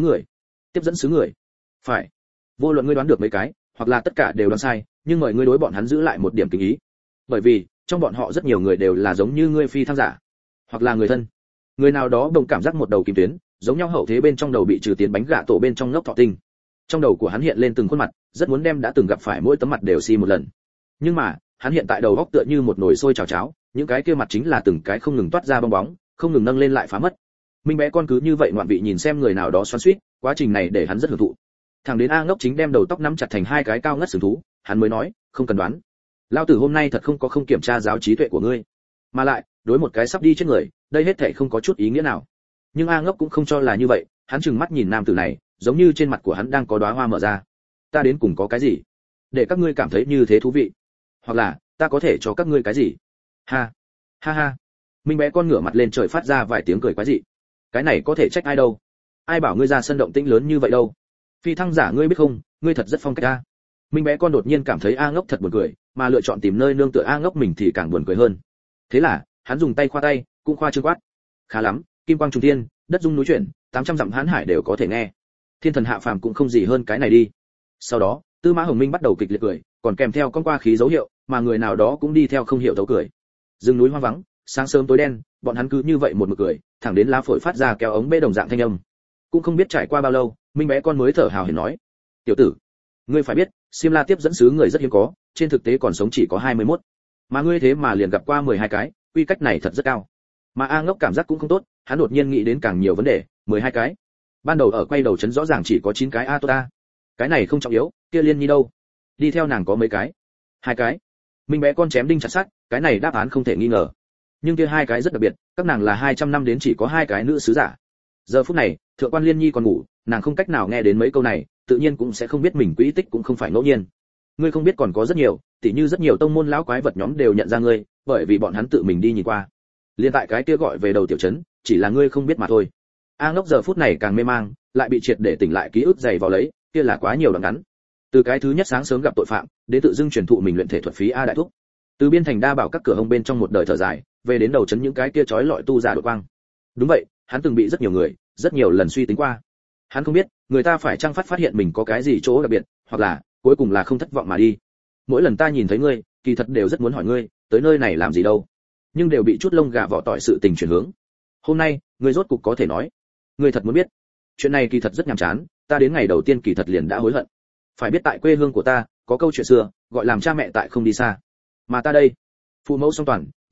sứ người. Phải. Vô luận ngươi đoán được mấy cái, hoặc là tất cả đều đoán sai, nhưng mời ngươi đối bọn hắn giữ lại một điểm kính ý. Bởi vì, trong bọn họ rất nhiều người đều là giống như ngươi phi thăng giả, hoặc là người thân. Người nào đó đồng cảm giác một đầu kim tuyến, giống nhau hậu thế bên trong đầu bị trừ tiến bánh gạ tổ bên trong ngốc thọ tinh. Trong đầu của hắn hiện lên từng khuôn mặt, rất muốn đem đã từng gặp phải mỗi tấm mặt đều si một lần. Nhưng mà, hắn hiện tại đầu óc tựa như một nồi sôi chảo cháo, những cái kia mặt chính là từng cái không ngừng toát ra bong bóng, không ngừng nâng lên lại phá mất. Minh bé con cứ như vậy ngoạn vị nhìn xem người nào đó xoắn xuýt, quá trình này để hắn rất hưởng thụ. Thằng đến A Ngốc chính đem đầu tóc nắm chặt thành hai cái cao ngất sừng thú, hắn mới nói, không cần đoán. Lão tử hôm nay thật không kiểm tra giáo trí tuệ của ngươi, mà lại, đối một cái sắp đi chết người, đây hết thảy không có chút ý nghĩa nào. Nhưng A Ngốc cũng không cho là như vậy, hắn trừng mắt nhìn nam tử này, giống như trên mặt của hắn đang có đóa hoa mở ra. Ta đến cùng có cái gì để các ngươi cảm thấy như thế thú vị? Hoặc là, ta có thể cho các ngươi cái gì? Ha ha. Minh bé con ngửa mặt lên trời phát ra vài tiếng cười quái dị. Cái này có thể trách ai đâu? Ai bảo ngươi ra sân động tĩnh lớn như vậy đâu? Phi thăng giả ngươi biết không, ngươi thật rất phong cách a. Minh bé con đột nhiên cảm thấy A Ngốc thật buồn cười, mà lựa chọn tìm nơi nương tựa A Ngốc mình thì càng buồn cười hơn. Thế là, hắn dùng tay khoa tay, cũng khoa trương quát. Khá lắm, kim quang trùng thiên, đất rung núi chuyển, 800 dặm hán hải đều có thể nghe. Thiên thần hạ phàm cũng không gì hơn cái này đi. Sau đó, Tư Mã Hồng Minh bắt đầu kịch liệt cười, còn kèm theo con qua khí dấu hiệu, mà người nào đó cũng đi theo không hiểu dấu cười. Rừng núi hoang vắng, sáng sớm tối đen, bọn hắn cứ như vậy một mực cười, thẳng đến lá phổi phát ra kéo ống bê đồng dạng thanh âm. Cũng không biết trải qua bao lâu, Minh bé con mới thở hào hển nói: "Tiểu tử, ngươi phải biết, Simla tiếp dẫn sứ người rất hiếm có, trên thực tế còn sống chỉ có 21. Mà ngươi thế mà liền gặp qua 12 cái, quy cách này thật rất cao." Mà A Ngốc cảm giác cũng không tốt, hắn đột nhiên nghĩ đến càng nhiều vấn đề, 12 cái. Ban đầu ở quay đầu chấn rõ ràng chỉ có 9 cái a tốt a. Cái này không trọng yếu, kia Liên Nhi đâu? Đi theo nàng có mấy cái? 2 cái. Minh bé con chém đinh chặt sắt, cái này đáp án không thể nghi ngờ. Nhưng kia 2 cái rất đặc biệt, các nàng là 200 năm đến chỉ có 2 cái nữ sứ giả. Giờ phút này, thượng quan Liên Nhi còn ngủ, nàng không cách nào nghe đến mấy câu này, tự nhiên cũng sẽ không biết mình quỹ tích cũng không phải ngẫu nhiên. Ngươi không biết còn có rất nhiều, tỉ như rất nhiều tông môn lão quái vật nhóm đều nhận ra ngươi, bởi vì bọn hắn tự mình đi nhìn qua. Liên tại cái kia gọi về đầu tiểu trấn, chỉ là ngươi không biết mà thôi. A Ngốc giờ phút này càng mê mang, lại bị triệt để tỉnh lại ký ức dày vào lấy, kia là quá nhiều đoạn ngắn. Từ cái thứ nhất sáng sớm gặp tội phạm, đến tự dưng truyền thụ mình luyện thể thuật phí A đại thúc. Từ biên thành đa bảo các cửa hông bên trong một đời thở dài, về đến đầu trấn những cái kia chói lọi tu giả đội quang. Đúng vậy, hắn từng bị rất nhiều người, rất nhiều lần suy tính qua. Hắn không biết, người ta phải chăng phát hiện mình có cái gì chỗ đặc biệt, hoặc là, cuối cùng là không thất vọng mà đi. Mỗi lần ta nhìn thấy ngươi, kỳ thật đều rất muốn hỏi ngươi, tới nơi này làm gì đâu, nhưng đều bị chút lông gà vỏ tỏi sự tình chuyển hướng. Hôm nay, ngươi rốt cục có thể nói, ngươi thật muốn biết. Chuyện này kỳ thật rất nhàm chán, ta đến ngày đầu tiên kỳ thật liền đã hối hận. Phải biết tại quê hương của ta, có câu chuyện xưa, gọi làm cha mẹ tại không đi xa. Mà ta đây, phụ mẫu song toàn,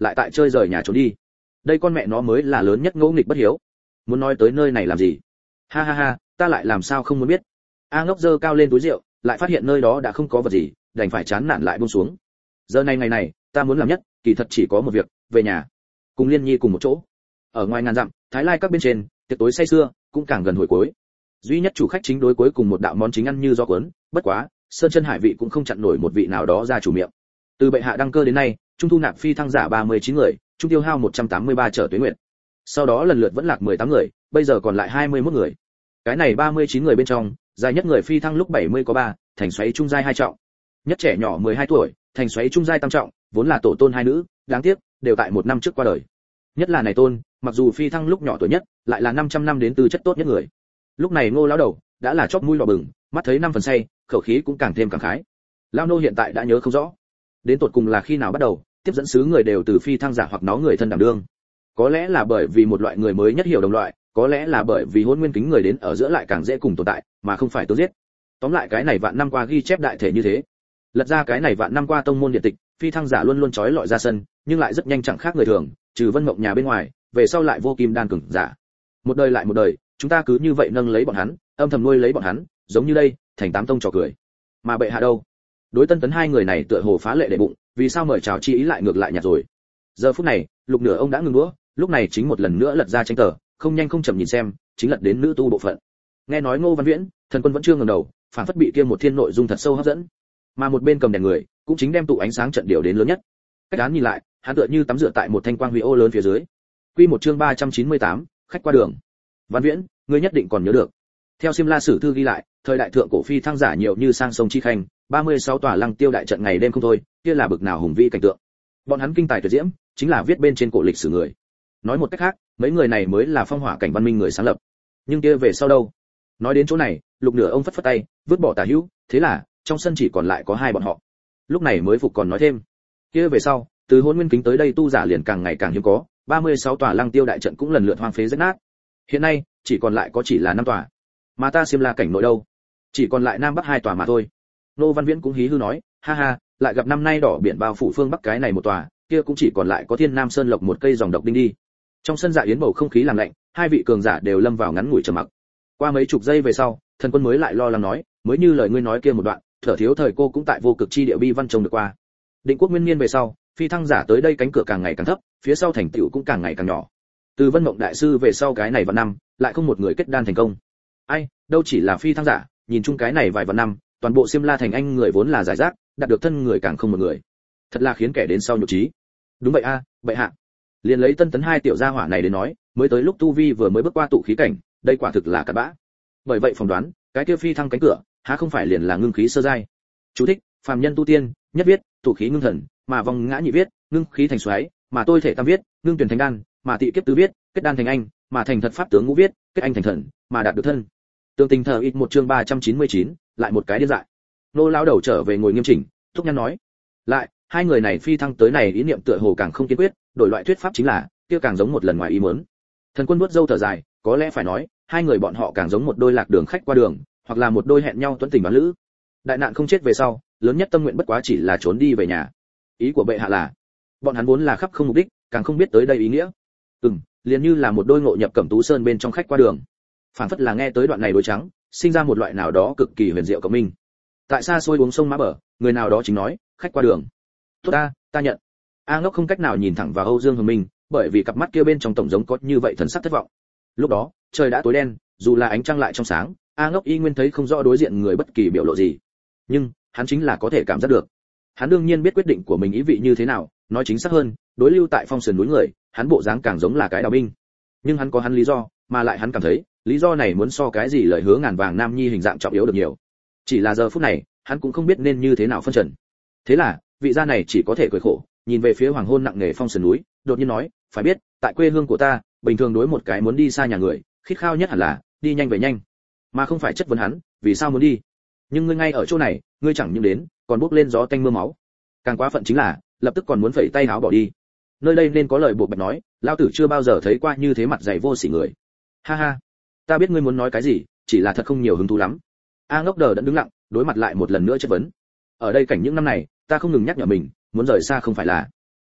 lại tại chơi rời nhà trốn đi. Đây con mẹ nó mới là lớn nhất ngỗ nghịch bất hiếu. Muốn nói tới nơi này làm gì? Ha ha ha, ta lại làm sao không muốn biết. A Ngốc giơ cao lên túi rượu, lại phát hiện nơi đó đã không có vật gì, đành phải chán nản lại buông xuống. Giờ này ngày này, ta muốn làm nhất, kỳ thật chỉ có một việc, về nhà, cùng Liên Nhi cùng một chỗ. Ở ngoài ngàn dặm, Thái Lai các bên trên, tiệc tối say sưa, cũng càng gần hồi cuối. Duy nhất chủ khách chính đối cuối cùng một đạo món chính ăn như do cuốn, bất quá, sơn chân hải vị cũng không chặn nổi một vị nào đó ra chủ miệng. Từ bệ hạ đăng cơ đến nay, trung thu nạp phi thăng giả 39 người, trung tiêu hao 183 trở tuế nguyện. Sau đó lần lượt vẫn lạc 18 người, bây giờ còn lại 21 người. Cái này 39 người bên trong, dài nhất người phi thăng lúc 70 có 3, thành xoáy trung giai 2 trọng. Nhất trẻ nhỏ 12 tuổi, thành xoáy trung giai tam trọng, vốn là tổ tôn hai nữ, đáng tiếc, đều tại một năm trước qua đời. Nhất là này tôn, mặc dù phi thăng lúc nhỏ tuổi nhất, lại là 500 năm đến tư chất tốt nhất người. Lúc này Ngô lão đầu đã là chóp mũi đỏ bừng, mắt thấy 5 phần say, khẩu khí cũng càng thêm cảm khái. Lão nô hiện tại đã nhớ không rõ, đến tột cùng là khi nào bắt đầu, tiếp dẫn sứ người đều từ phi thăng giả hoặc nó người thân đảm đương. Có lẽ là bởi vì một loại người mới nhất hiểu đồng loại, có lẽ là bởi vì hôn nguyên kính người đến ở giữa lại càng dễ cùng tồn tại, mà không phải tương giết. Tóm lại cái này vạn năm qua ghi chép đại thể như thế. Lật ra cái này vạn năm qua tông môn điện tịch, phi thăng giả luôn luôn trói lọi ra sân, nhưng lại rất nhanh chẳng khác người thường, trừ Vân Mộng nhà bên ngoài, về sau lại vô kim đan cường giả. Một đời lại một đời, chúng ta cứ như vậy nâng lấy bọn hắn, âm thầm nuôi lấy bọn hắn, giống như đây, thành tám tông trò cười. Mà bệ hạ đâu? Đối Tân Tấn hai người này tựa hồ phá lệ để bụng, vì sao mời chào chi ý lại ngược lại nhạt rồi. Giờ phút này, Lục Nửa ông đã ngừng đũa, lúc này chính một lần nữa lật ra tranh tờ, không nhanh không chậm nhìn xem, chính lật đến nữ tu bộ phận. Nghe nói Ngô Văn Viễn, Thần Quân vẫn chưa ngẩng đầu, phản phất bị kia một thiên nội dung thật sâu hấp dẫn. Mà một bên cầm đèn người, cũng chính đem tụ ánh sáng trận điều đến lớn nhất. Cách án nhìn lại, hắn tựa như tắm rửa tại một thanh quang huy ô lớn phía dưới. Quy một chương 398, khách qua đường. Văn Viễn, ngươi nhất định còn nhớ được. Theo Xiêm La sử thư ghi lại, thời đại thượng cổ phi thăng giả nhiều như sang sông chi khanh, 36 tòa lăng tiêu đại trận ngày đêm không thôi, kia là bực nào hùng vĩ cảnh tượng. Bọn hắn kinh tài tuyệt diễm, chính là viết bên trên cổ lịch sử người. Nói một cách khác, mấy người này mới là phong hỏa cảnh văn minh người sáng lập. Nhưng kia về sau đâu? Nói đến chỗ này, Lục Nửa ông phất phất tay, vứt bỏ tà hữu, thế là trong sân chỉ còn lại có hai bọn họ. Lúc này mới phục còn nói thêm, kia về sau, từ hôn nguyên kính tới đây tu giả liền càng ngày càng hiếm có, 36 tòa lăng tiêu đại trận cũng lần lượt hoang phế rách nát. Hiện nay, chỉ còn lại có chỉ là 5 tòa. Mà ta Xiêm La cảnh nội đâu? Chỉ còn lại Nam Bắc 2 tòa mà thôi. Nô Văn Viễn cũng hí hư nói, ha ha, lại gặp năm nay đỏ biển bao phủ phương Bắc cái này một tòa, kia cũng chỉ còn lại có Thiên Nam Sơn Lộc một cây dòng độc đinh đi. Trong sân dạ yến bầu không khí làm lạnh, hai vị cường giả đều lâm vào ngắn ngủi trầm mặc. Qua mấy chục giây về sau, Thần Quân mới lại lo lắng nói, mới như lời ngươi nói kia một đoạn, thở thiếu thời cô cũng tại vô cực chi địa bi văn trông được qua. Định quốc nguyên niên về sau, phi thăng giả tới đây cánh cửa càng ngày càng thấp, phía sau thành tựu cũng càng ngày càng nhỏ. Từ Vân Mộng đại sư về sau cái này vạn năm, lại không một người kết đan thành công. Ai, đâu chỉ là phi thăng giả, nhìn chung cái này vài vạn năm, toàn bộ Xiêm La thành anh người vốn là giải rác, đạt được thân người càng không một người. Thật là khiến kẻ đến sau nhục trí. Đúng vậy a, bệ hạ. Liền lấy Tân Tấn hai tiểu gia hỏa này đến nói, mới tới lúc tu vi vừa mới bước qua tụ khí cảnh, đây quả thực là cặn bã. Bởi vậy phỏng đoán, cái kia phi thăng cánh cửa, há không phải liền là ngưng khí sơ giai. Chú thích: phàm nhân tu tiên, nhất viết, tụ khí ngưng thần, mà vong ngã nhị viết, ngưng khí thành xoáy, mà tôi thể tam viết, ngưng tuyển thành đan, mà tị kiếp tứ viết, kết đan thành anh, mà thành thật pháp tướng ngũ viết, kết anh thành thần, mà đạt được thân. Tương tình thờ ít một chương 399, lại một cái điên dại. Nô lão đầu trở về ngồi nghiêm chỉnh, thúc nhăn nói, lại, hai người này phi thăng tới này ý niệm tựa hồ càng không kiên quyết, đổi loại thuyết pháp chính là, kia càng giống một lần ngoài ý muốn. Thần Quân vuốt râu thở dài, có lẽ phải nói, hai người bọn họ càng giống một đôi lạc đường khách qua đường, hoặc là một đôi hẹn nhau tuấn tình bán lữ. Đại nạn không chết về sau, lớn nhất tâm nguyện bất quá chỉ là trốn đi về nhà. Ý của bệ hạ là, bọn hắn vốn là khắp không mục đích, càng không biết tới đây ý nghĩa. Liền như là một đôi ngộ nhập Cẩm Tú Sơn bên trong khách qua đường. Phản phất là nghe tới đoạn này đối trắng, sinh ra một loại nào đó cực kỳ huyền diệu cộng minh. Tại xa xôi uống sông Mã Bờ, người nào đó chính nói, khách qua đường. Tốt ta nhận. A Ngốc không cách nào nhìn thẳng vào Âu Dương Hồng Minh, bởi vì cặp mắt kia bên trong tổng giống có như vậy thần sắc thất vọng. Lúc đó, trời đã tối đen, dù là ánh trăng lại trong sáng, A Ngốc y nguyên thấy không rõ đối diện người bất kỳ biểu lộ gì. Nhưng, hắn chính là có thể cảm giác được. Hắn đương nhiên biết quyết định của mình ý vị như thế nào, nói chính xác hơn, đối lưu tại phong sườn núi người, hắn bộ dáng càng giống là cái đào binh. Nhưng hắn có hắn lý do, mà lại hắn cảm thấy, lý do này muốn so cái gì lời hứa ngàn vàng nam nhi hình dạng trọng yếu được nhiều. Chỉ là giờ phút này, hắn cũng không biết nên như thế nào phân trần. Thế là, vị gia này chỉ có thể cười khổ, nhìn về phía hoàng hôn nặng nề phong sườn núi, đột nhiên nói, phải biết, tại quê hương của ta, bình thường đối một cái muốn đi xa nhà người, khít khao nhất hẳn là đi nhanh về nhanh, mà không phải chất vấn hắn, vì sao muốn đi. Nhưng ngươi ngay ở chỗ này, ngươi chẳng những đến, còn bốc lên gió tanh mưa máu. Càng quá phận chính là, lập tức còn muốn phẩy tay áo bỏ đi. Nơi đây nên có lời buộc bạch nói, lão tử chưa bao giờ thấy qua như thế mặt dày vô sỉ người. Ha ha, ta biết ngươi muốn nói cái gì, chỉ là thật không nhiều hứng thú lắm. A Ngốc đờ đẫn đứng lặng, đối mặt lại một lần nữa chất vấn. Ở đây cảnh những năm này, ta không ngừng nhắc nhở mình, muốn rời xa không phải là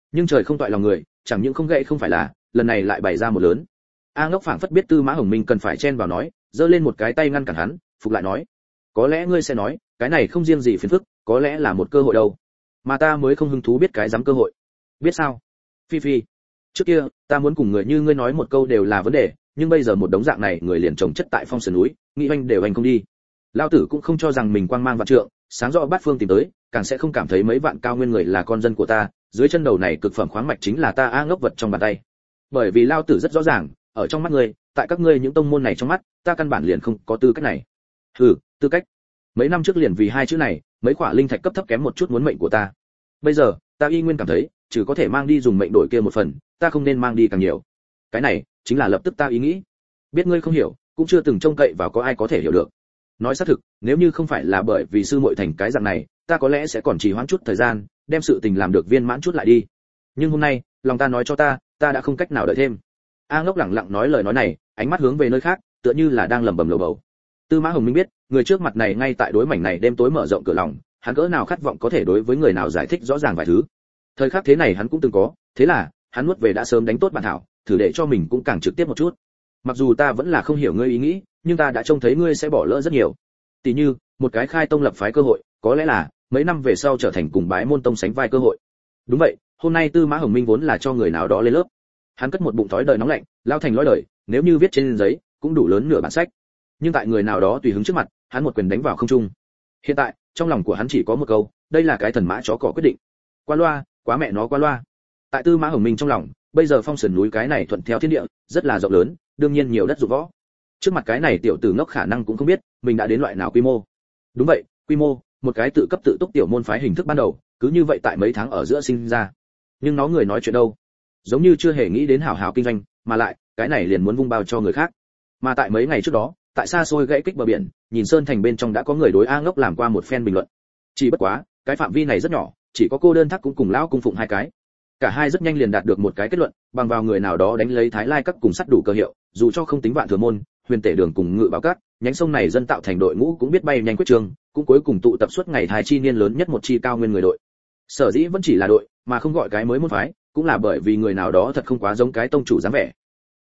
Nhưng trời không toại lòng người, chẳng những không gậy không phải là, lần này lại bày ra một lớn. A Ngốc phảng phất biết Tư Mã Hồng Minh cần phải chen vào nói, giơ lên một cái tay ngăn cản hắn, phục lại nói: "Có lẽ ngươi sẽ nói, cái này không riêng gì phiền phức, có lẽ là một cơ hội đâu. Mà ta mới không hứng thú biết cái dám cơ hội. Biết sao? Phi Phi, trước kia, ta muốn cùng người như ngươi nói một câu đều là vấn đề, nhưng bây giờ một đống dạng này người liền trồng chất tại Phong Sườn núi, nghĩ anh đều anh không đi. Lão tử cũng không cho rằng mình quang mang vạn trượng, sáng rõ bát phương tìm tới, càng sẽ không cảm thấy mấy vạn cao nguyên người là con dân của ta, dưới chân đầu này cực phẩm khoáng mạch chính là ta A Ngốc vật trong bàn tay. Bởi vì lão tử rất rõ ràng, ở trong mắt ngươi, tại các ngươi những tông môn này trong mắt, ta căn bản liền không có tư cách này." "Hừ, tư cách? Mấy năm trước liền vì hai chữ này, mấy quả linh thạch cấp thấp kém một chút muốn mệnh của ta. Bây giờ, ta y nguyên cảm thấy, chỉ có thể mang đi dùng mệnh đổi kia một phần, ta không nên mang đi càng nhiều. Cái này chính là lập tức ta ý nghĩ. Biết ngươi không hiểu, cũng chưa từng trông cậy vào có ai có thể hiểu được. Nói xác thực, nếu như không phải là bởi vì sư muội thành cái dạng này, ta có lẽ sẽ còn trì hoãn chút thời gian, đem sự tình làm được viên mãn chút lại đi. Nhưng hôm nay, lòng ta nói cho ta đã không cách nào đợi thêm." A Ngốc lẳng lặng nói lời nói này, ánh mắt hướng về nơi khác, tựa như là đang lẩm bẩm lầu bầu. Tư Mã Hồng Minh biết, người trước mặt này ngay tại đối mảnh này đêm tối mở rộng cửa lòng, hắn cỡ nào khát vọng có thể đối với người nào giải thích rõ ràng vài thứ. Thời khắc thế này hắn cũng từng có, thế là, hắn nuốt về đã sớm đánh tốt bản thảo, thử để cho mình cũng càng trực tiếp một chút. "Mặc dù ta vẫn là không hiểu ngươi ý nghĩ, nhưng ta đã trông thấy ngươi sẽ bỏ lỡ rất nhiều. Tỷ như, một cái khai tông lập phái cơ hội, có lẽ là mấy năm về sau trở thành cùng bái môn tông sánh vai cơ hội." Đúng vậy, hôm nay Tư Mã Hồng Minh vốn là cho người nào đó lên lớp. Hắn cất một bụng thói đời nóng lạnh, lao thành lõi đời, nếu như viết trên giấy, cũng đủ lớn nửa bản sách. Nhưng tại người nào đó tùy hứng trước mặt, hắn một quyền đánh vào không trung. Hiện tại, trong lòng của hắn chỉ có một câu, đây là cái thần mã chó cỏ quyết định. Qua loa, quá mẹ nó qua loa. Tại Tư Mã Hồng Minh trong lòng, bây giờ Phong Sườn núi cái này thuận theo thiên địa, rất là rộng lớn, đương nhiên nhiều đất dụng võ. Trước mặt cái này tiểu tử ngốc khả năng cũng không biết, mình đã đến loại nào quy mô. Đúng vậy, quy mô, một cái tự cấp tự túc tiểu môn phái hình thức ban đầu, cứ như vậy tại mấy tháng ở giữa sinh ra. Nhưng nó người nói chuyện đâu? Giống như chưa hề nghĩ đến hảo hảo kinh doanh, mà lại, cái này liền muốn vung bao cho người khác. Mà tại mấy ngày trước đó, tại xa xôi gãy kích bờ biển, nhìn sơn thành bên trong đã có người đối A Ngốc làm qua một phen bình luận. Chỉ bất quá, cái phạm vi này rất nhỏ, chỉ có cô đơn thắc cũng cùng lão cung phụng hai cái. Cả hai rất nhanh liền đạt được một cái kết luận, bằng vào người nào đó đánh lấy Thái Lai các cùng sắt đủ cơ hiệu, dù cho không tính Vạn Thừa môn, Huyền Tể đường cùng Ngự Bảo các, nhánh sông này dân tạo thành đội ngũ cũng biết bay nhanh quyết trường, cũng cuối cùng tụ tập suốt ngày thái chi niên lớn nhất một chi cao nguyên người đội. Sở dĩ vẫn chỉ là đội, mà không gọi cái mới môn phái, cũng là bởi vì người nào đó thật không quá giống cái tông chủ dáng vẻ,